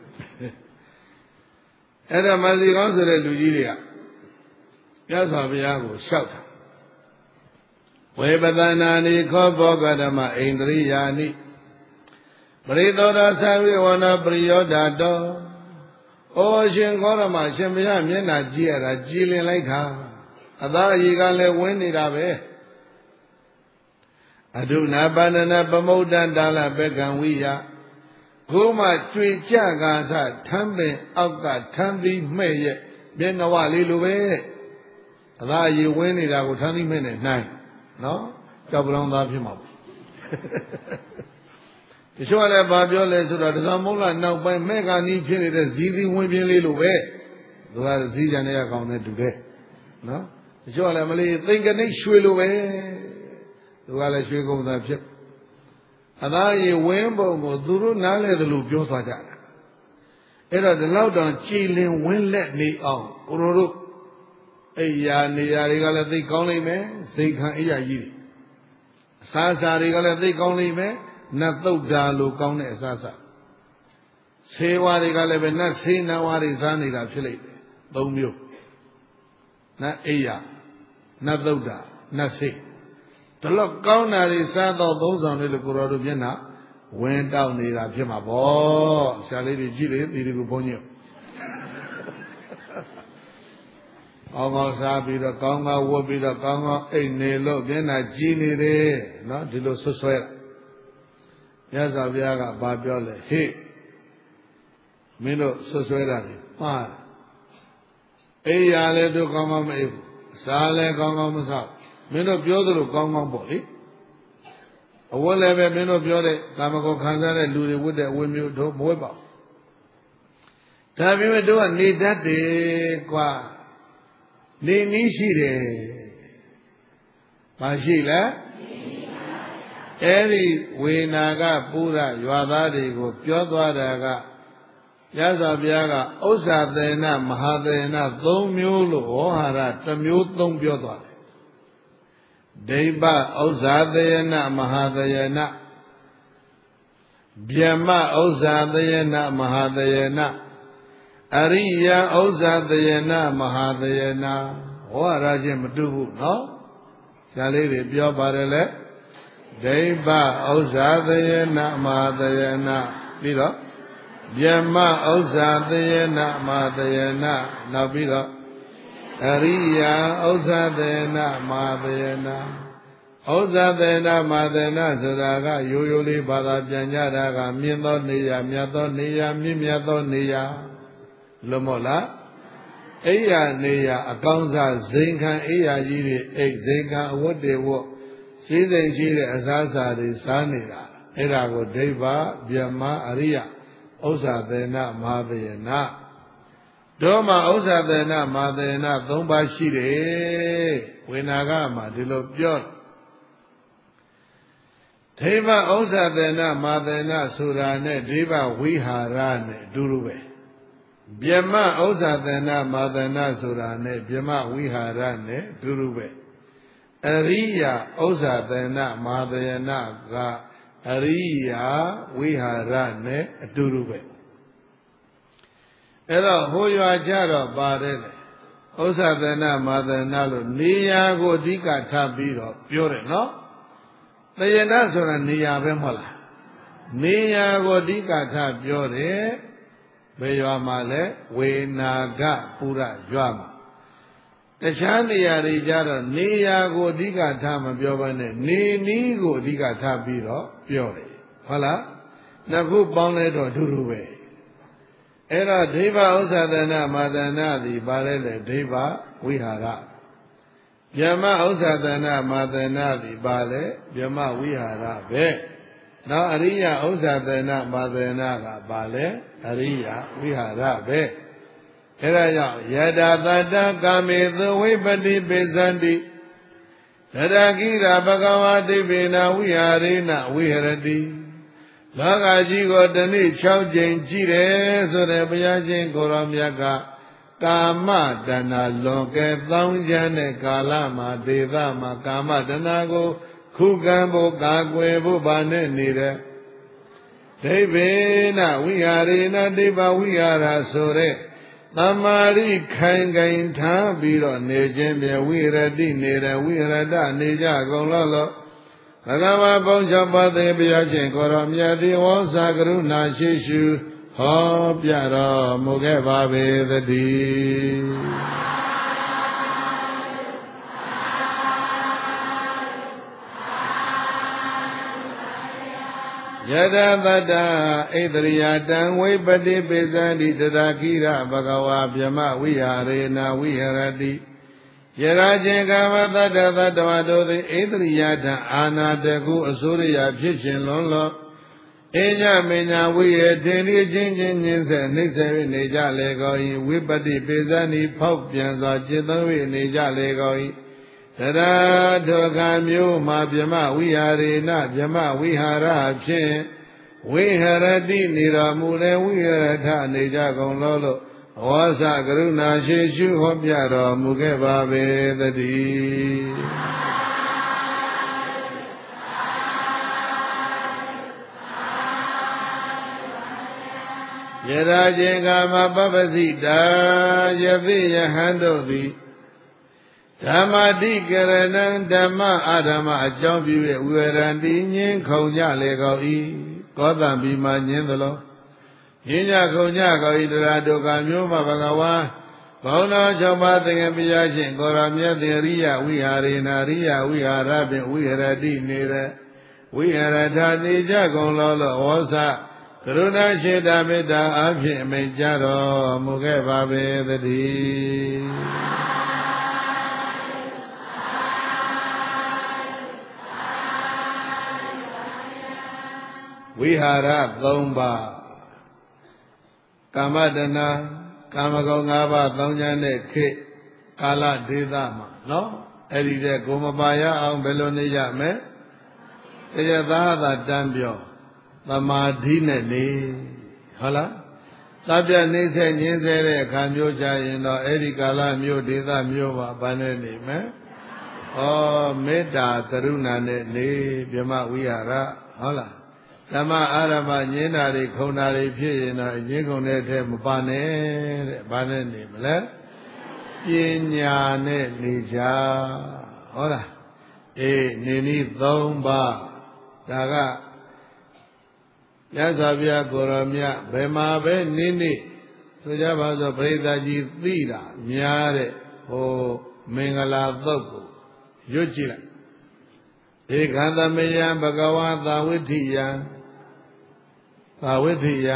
အဲ့ဒါမှန်စီကောင်းဆိုတဲ့လူကြီးတွေကမြတ်စွာဘုရားကိုလျှောက်တာဝေပဒနာနိခောဘောဂဓမ္မဣန္ဒရိယာနိပရိသောဒသဝိဝနာပရိယောဓာတောရှင်ခေါရမရှင်ဘုရားမျက်နှာကြည့်ရတာကြည်လင်လိုက်တာအသားအရေကလည်းဝင်းနေတာပဲအဒုနာပါဏနာပမုဒ္ဒတာလဘကံဝိယခုမှကျွေကြကာသထမ်းပင်အောက်ကထမ်းသည်မဲ့ရဲ့မျက်နှာဝလေးလိုပဲအသားအရေဝင်းနေတာကိုထမ်းသည်မဲ့နဲ့နှိုင်းနော်ကြောက်ပလောင်သားဖြစ်မှာပေါ့တချို့လည်းဘာပြောလဲဆိုတော့ဒဇမုလနောက်ပိုင်းမဲ့ကနီးဖြစ်နေတဲ့ဇီးသီးဝင်းပြင်းလေးလိုပဲသူကဇီးကြံတဲ့ကောင်နဲ့တူတယ်နော်တချို့လည်းမလေးသိင်္ဂနိတ်ရွှေလိုပဲသူကလည်းရွှေကုန်သားဖြစ်အသားရည်ဝင်းပုံကိုသူတို့နားလဲသလိုပြောသွားကြတာအဲ့တော့ဒီလောက်တောင်ကြည်လင်ဝင်းလက်နေအောင်ကိုရိုတို့အိယာနေရာတွေကလည်းသိကောင်းလိမ့်မယ်စိတ်ခံအိယာကြီးတွေအစားအစာတွေကလည်းသိကောင်းလိမ့်မယ်နတ်သုတ်ဓာလိုကောင်းတဲ့အစားအစာဆေးဝါးတွေကလည်းပဲနတ်ဆေးနံဝါးတွေစားနေတာဖြစ်လိမ့်မယ်၃မျိုးနတ်အိယာနတ်သုတ်ဓာနတ်ဆေးဒီလောက်ကောင်းတာတွေစားတော့သုံးဆောင်တွေလို့ကိုရောတို့မျက်နှာဝင်တောက်နေတာဖြစ်မှာပေါ့ဆရာလေးတွေကြည့်လေဒီလိုဘုန်းကြီးကောင်းကောင်းစားပြီးတော့ကောင်းကောင်းဝတ်ပြီးတော့ကောင်းကောင်းအိတ်နေလို့မျက်နှာကြည်နေတယ်နော်ဒီလိုဆွဆွဲမြတ်စွာဘုရားကဘာပြောလဲဟေ့မင်းတို့ဆွဆွဲတာလေမှားအိယာလည်းတို့ကောင်းကောင်းမအိပ်ဘူးစားလည်းကောင်းကောင်းမစားမင်းတို့ပြောသလိုကောင်းကောင်းပေါ့လေအဝတ်လည်းပဲမင်းတို့ပြောတဲ့ကာမဂုဏ်ခံစားတဲ့လူတွေဝတ်တဲ့အဝတ်မျိုးတို့မဝတ်ပါဘူးဒါပေမဲ့တို့ကနေတတ်တယ်ကွာနေနည်းရှိတယ်မရှိလားအဲ့ဒီဝေနာကပုရရွာသားတွေကိုပြောသွားတာကရသော်ဘုရားကဥစ္စာသေနမဟာသေန၃မျိုးလို့ဟောဟာရတစ်မျိုး၃ပြောသွားတယ်ဒိဗ္ဗဥစ္စာတယနာမဟာတယနာဗျမဥစ္စာတယနာမဟာတယနာအရိယဥစ္စာတယနာမဟာတယနာဟောရခြင်းမတူဘူးနော်ဆရာလေးတွေပြောပါတယ်လေဒိဗ္ဗဥစ္စာတယနာမဟာတယနာပြီးတော့ဗျမဥစ္စာတယနာမဟာတယနာနောက်ပြီးတော့အရိယဥစ္စာတယနာမဟာတယနာဥစ္စာတယနာမဟာတယနာဆိုတာကရိုးရိုးလေးဘာသာပြန်ကြတာကမြင့်သောနေရာမြတ်သောနေရာမြင့်မြတ်သောနေရာလို့မို့လားအိယာနေရာအကောင်းစားဇိမ်ခံအိယာကြီးတွေအိတ်ဇိမ်ခံအဝတ်တွေဝတ်စည်းစိမ်ရှိတဲ့အစားအစာတွေစားနေတာအဲ့ဒါကိုဒိဗ္ဗဗျမအရိယဥစ္စာတယနာမဟာတယနာတို့မှာဥစ္စာတယနာမဟာတယနာ၃ပါးရှိတယ်ဝေနာကမှာဒီလိုပြောဒိဗ္ဗဥစ္စာတယနာမဟာတယနာဆိုတာနဲ့ဒိဗ္ဗဝိဟာရနဲ့အတူတူပဲဗျမဥစ္စာတယနာမဟာတယနာဆိုတာနဲ့ဗျမဝိဟာရနဲ့အတူတူပဲအရိယဥစ္စာတယနာမဟာတယနာကအရိယဝိဟာရနဲ့အတူတူပဲအဲ့တော့ဟိုရွာကြတော့ပါတယ်လေဥစ္စာတယနာမဟာတယနာလို့နေရာကိုအဓိကထားပြီးတော့ပြောတယ်နော်တယနာဆိုတာနေရာပဲမဟုတ်လားနေရာကိုအဓိကထားပြောတယ်ဘယ်ရွာမှာလဲဝေနာကပုရရွာမှာတခြားနေရာတွေကြတော့နေရာကိုအဓိကထားမပြောဘဲနဲ့နေနည်းကိုအဓိကထားပြီးတော့ပြောတယ်ဟုတ်လားနှစ်ခုပေါင်းလဲတော့အတူတူပဲအဲ့တော့ဒိဗ္ဗဥစ္စာတယနာမဟာတယနာသည်ပါလဲလေဒိဗ္ဗဝိဟာရဗျမဥစ္စာတယနာမဟာတယနာသည်ပါလဲဗျမဝိဟာရပဲနောက်အရိယဥစ္စာတယနာမဟာတယနာကပါလဲအရိယဝိဟာရပဲအဲ့ဒါကြောင့်ယတာတတကာမေသဝိပတိပိသန္တိတရကိရာဘဂဝါဒိဗေနဝိဟာရေနဝိဟရတိလောကကြီးကိုတနေ့6ကြိမ်ကြည့်တယ်ဆိုတဲ့ဘုရားရှင်ကိုရောမြတ်ကကာမတဏလွန်ကဲသောင်းကျမ်းတဲ့ကာလမှာဒေသမှာကာမတဏကိုခုခံဖို့ကာကွယ်ဖို့ဗာနဲ့နေတဲ့ဒိဗေနဝိဟာရေနဒိဗ္ဗဝိဟာရဆိုတဲ့သမာဓိခိုင်ခိုင်ထားပြီးတော့နေခြင်းဖြင့်ဝိရတိနေတဲ့ဝိရတနေကြကုန်လို့ဘဂဝါဘုံ၆ပါးသေဘုရားရှင်ကိုရောမြတ်သည်ဝေါစာကရုဏာရှိရှုဟောပြတော်မူခဲ့ပါပေသတည်းယတတတဣတရိယတံဝိပတိပိသန္တိတရာကိရဘဂဝါဗျမဝိဟာရေနဝိဟရတိယရာခြင်းကာမတတ္တသတ္တဝါတို့သည်ဣတရိယတံအာနာတကုအစိုးရိယဖြစ်ခြင်းလွန်လောအညမညာဝိယထေရီချင်းချင်းညင်းဆက်နှိမ့်ဆက်၍နေကြလေကော၏ဝိပတိပိသန္တိဖောက်ပြန်စွာจิตသုံး၍နေကြလေကော၏တရာဒုက္ခမျိုးမှာဗျမဝိဟာရေနဗျမဝိဟာရဖြင့်ဝိဟရတိနေတော်မူလေဝိဟရထနေကြကုန်လို့ဝါစကရုဏာရှိရှုဟောပြတော်မူခဲ့ပါပေသတည်းယရာခြင်းကာမပပ္ပစိတာယသိယဟန်တို့သည်ဓမ္မတိကရဏံဓမ္မအာဓမ္မအကြောင်းပြု၍ဝေရန္တိညင်းခုံကြလေကော၏ကောသံဘီမှာညင်းသလိုညင်းကြခုံကြကော၏တရာဒုက္ခမျိုးမှာဘဂဝါဘုံတော်၆ပါးသင်္ကေပညာရှင်ကိုရောမြတ်တိရိယဝိဟာရေနာရိယဝိဟာရဖြင့်ဝိဟရတိနေတဲ့ဝိဟရထနေကြကုန်လို့ဝေါစကရုဏာရှိတာမေတ္တာအဖြင့်အမိန့်ကြတော်မူခဲ့ပါပေသတည်းဝိဟာရ၃ပါးကာမတဏကာမဂုဏ်၅ပါးသောင်းကျမ်းတဲ့ခေတ်ကာလဒေသမှာနော်အဲ့ဒီတဲ့ကိုမပါရအောင်ဘယ်လိုနေရမလဲတရားသားသာတန်းပြောသမာဓိနဲ့နေဟုတ်လားသဗ္ဗနေဆက်ညင်းစေတဲ့အခါမျိုးကြရင်တော့အဲ့ဒီကာလမျိုးဒေသမျိုးမှာဘာနဲ့နေမလဲဓမေတ္တာကရုဏာနဲ့နေဗြဟ္မဝိဟာရဟုတ်လားဓမ္မအာရမညင်းတာတွေခုံတာတွေဖြစ်ရင်တော့ညင်းခုံတဲ့အထက်မပါနဲ့တဲ့ဘာနဲ့နေမလဲပညာနဲ့နေကြဟုတ်လားနေနည်း3ပါးဒါကမြတ်စွာဘုရားကိုရောမြတ်ဘယ်မှာပဲနေဆိုကြပါစို့ပရိသတ်ကြီးသိတာများတဲ့မင်္ဂလာသုတ်ကိုရွတ်ကြည့်လိုက်ဧကံသမယံဘဂဝါသာဝိဋ္ဌိယံဝိဟရ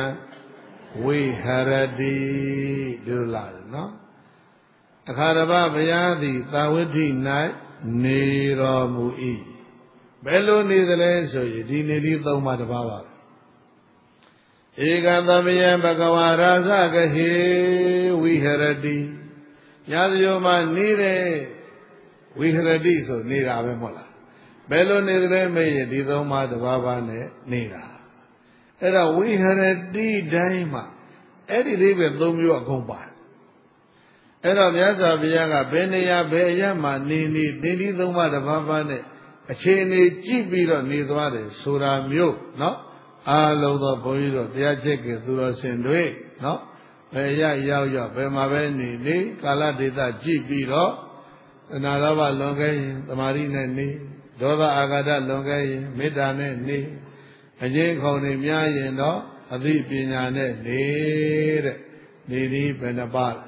တိဒီလိုလာတယ်နော်အခါတစ်ပါးဘုရားသည်သာဝိဋ္ဌိ၌နေတော်မူ၏ဘယ်လိုနေသလဲဆိုရင်ဒီနေသည်3ပါးတစ်ပါးပါဧကံသမယံဘဂဝါရာဇဂဟေဝိဟရတိညာစယောမှာနေတဲ့ဝိဟရတိဆိုနေတာပဲမဟုတ်လားဘယ်လိုနေသလဲမေးရင်ဒီ3ပါးတစ်ပါးပါနဲ့နေတာအဲ့ဒါဝိဟရတိတိုင်းမှာအဲ့ဒီလေးပဲ3မျိုးအကုန်ပါတယ်အဲ့တော့မြတ်စွာဘုရားကဘယ်နေရာဘယ်အရာမှာနေဒီ3ပါးတစ်ပါးပါနဲ့အခြေအနေကြည့်ပြီးတော့နေသွားတယ်ဆိုတာမျိုးနော်အားလုံးသောဘုန်းကြီးတို့တရားချက်ကသူတော်စင်တွေနော်ဘယ်ရောက်ဘယ်မှာပဲနေကာလဒေသကြည့်ပြီးတော့အနာလောဘလွန်ခဲ့ရင်သမာဓိနဲ့နေဒေါသအာဃာတလွန်ခဲ့ရင်မေတ္တာနဲ့နေအငြင်းခုံနေများရင်တော့အသိပညာနဲ့နေတဲ့နေဒီဘယ်နှပါး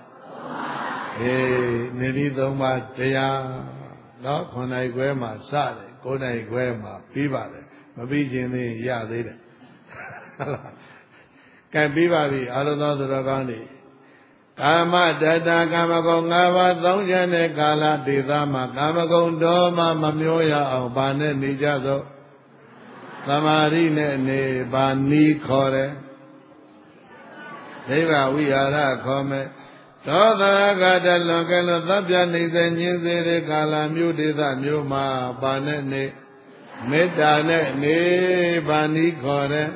နေဒီ3ပါးတရားနော်9နိုင်ခွဲမှာစတယ်9နိုင်ခွဲမှာပြီးပါတယ်မပြီးခြင်းသေးရသေးတယ်ဟုတ်လားကဲပြီးပါပြီအလုံးသောသူတော်ကောင်းတွေကာမတတကာမဂုဏ်5ပါး3ချက်နဲ့ကာလဒေသမှာကာမဂုဏ်တော်မှမမျောရအောင်ဗာနဲ့နေကြသောသမာဓိနဲ့နေဗာနီးခေါ်တယ်ဒိဗ္ဗဝိဟာရခေါ်မယ်ဒေါသကတလွန်ကဲလို့သဗ္ဗညိစေညင်းစေတဲ့ကာလမျိုးဒေသမျိုးမှာဗာနဲ့နေမေတ္တာနဲ့နေဗာနီးခေါ်တယ်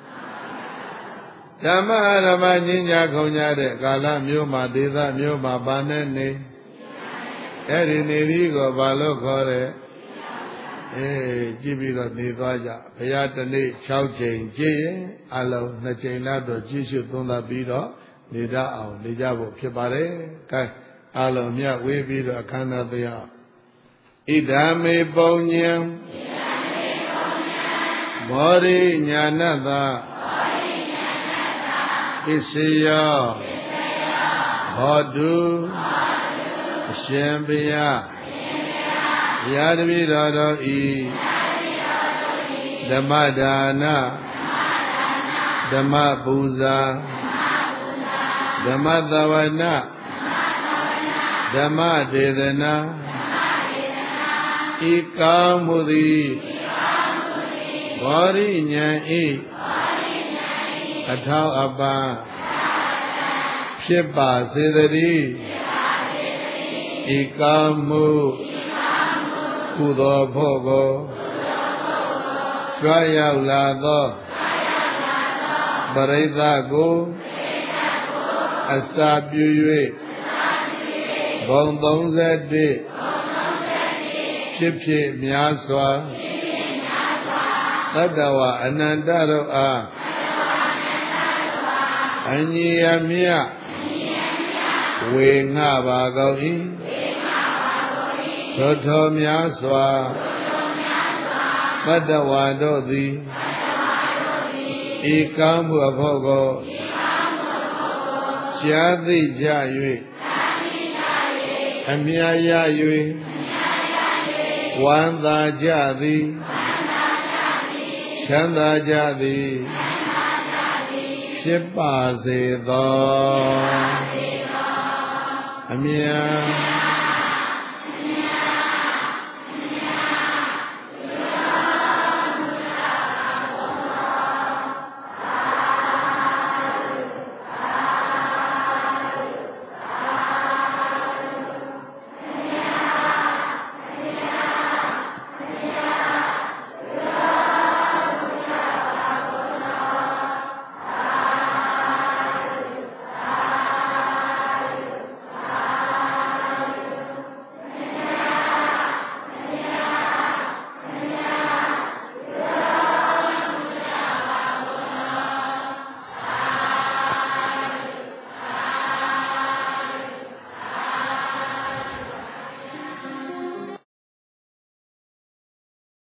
ဓမ္မအရမညင်ညာခုံကြတဲ့ကာလမျိုးမှာဒေသမျိုးမှာဗာနဲ့နေအဲ့ဒီနေဒီကိုဘာလို့ခေါ်တယ်ကြည့်ပြီးတော့နေသွားကြဘုရားတစ်နေ့6ချိန်ကြည့်ရင်အလုံး2ချိန်လောက်တော့ကြည့်ရှုသုံးသပ်ပြီးတော့နေတတ်အောင်နေကြဖို့ဖြစ်ပါတယ်။ကဲအလုံးမြတ်ဝေးပြီးတော့အခမ်းအနားတရားဣဒာမေပုံညံဘောရိညာဏတပစ္စယောဟောတုအရှင်ဘုရားဘုရားတပည့်တော်တို့ဤဓမ္မဒါနဓမ္မပူဇာဓမ္မသဝနာဓမ္မဒေသနာဤကောင်းမှုသည်ဘောရိညာဤအထောက်အပံ့ဖြစ်ပါစေတည်းဤကောင်းမှုကုသိုလ်ဖို့ကိုကြွရောက်လာသောပရိသတ်ကိုအစာပြု၍ဘုံ31ဖြစ်များစွာသတ္တဝါအနန္တတို့အားအညီအမျှဝေငှပါကုန်၏ထိုများစွာသတ္တဝါတို့သည်ဤကောင်းမှုအဖို့ကိုကြားသိကြ၍အမြတ်ရ၍ဝမ်းသာကြသည်ချမ်းသာကြသည်ဖြစ်ပါစေသောအမြတ်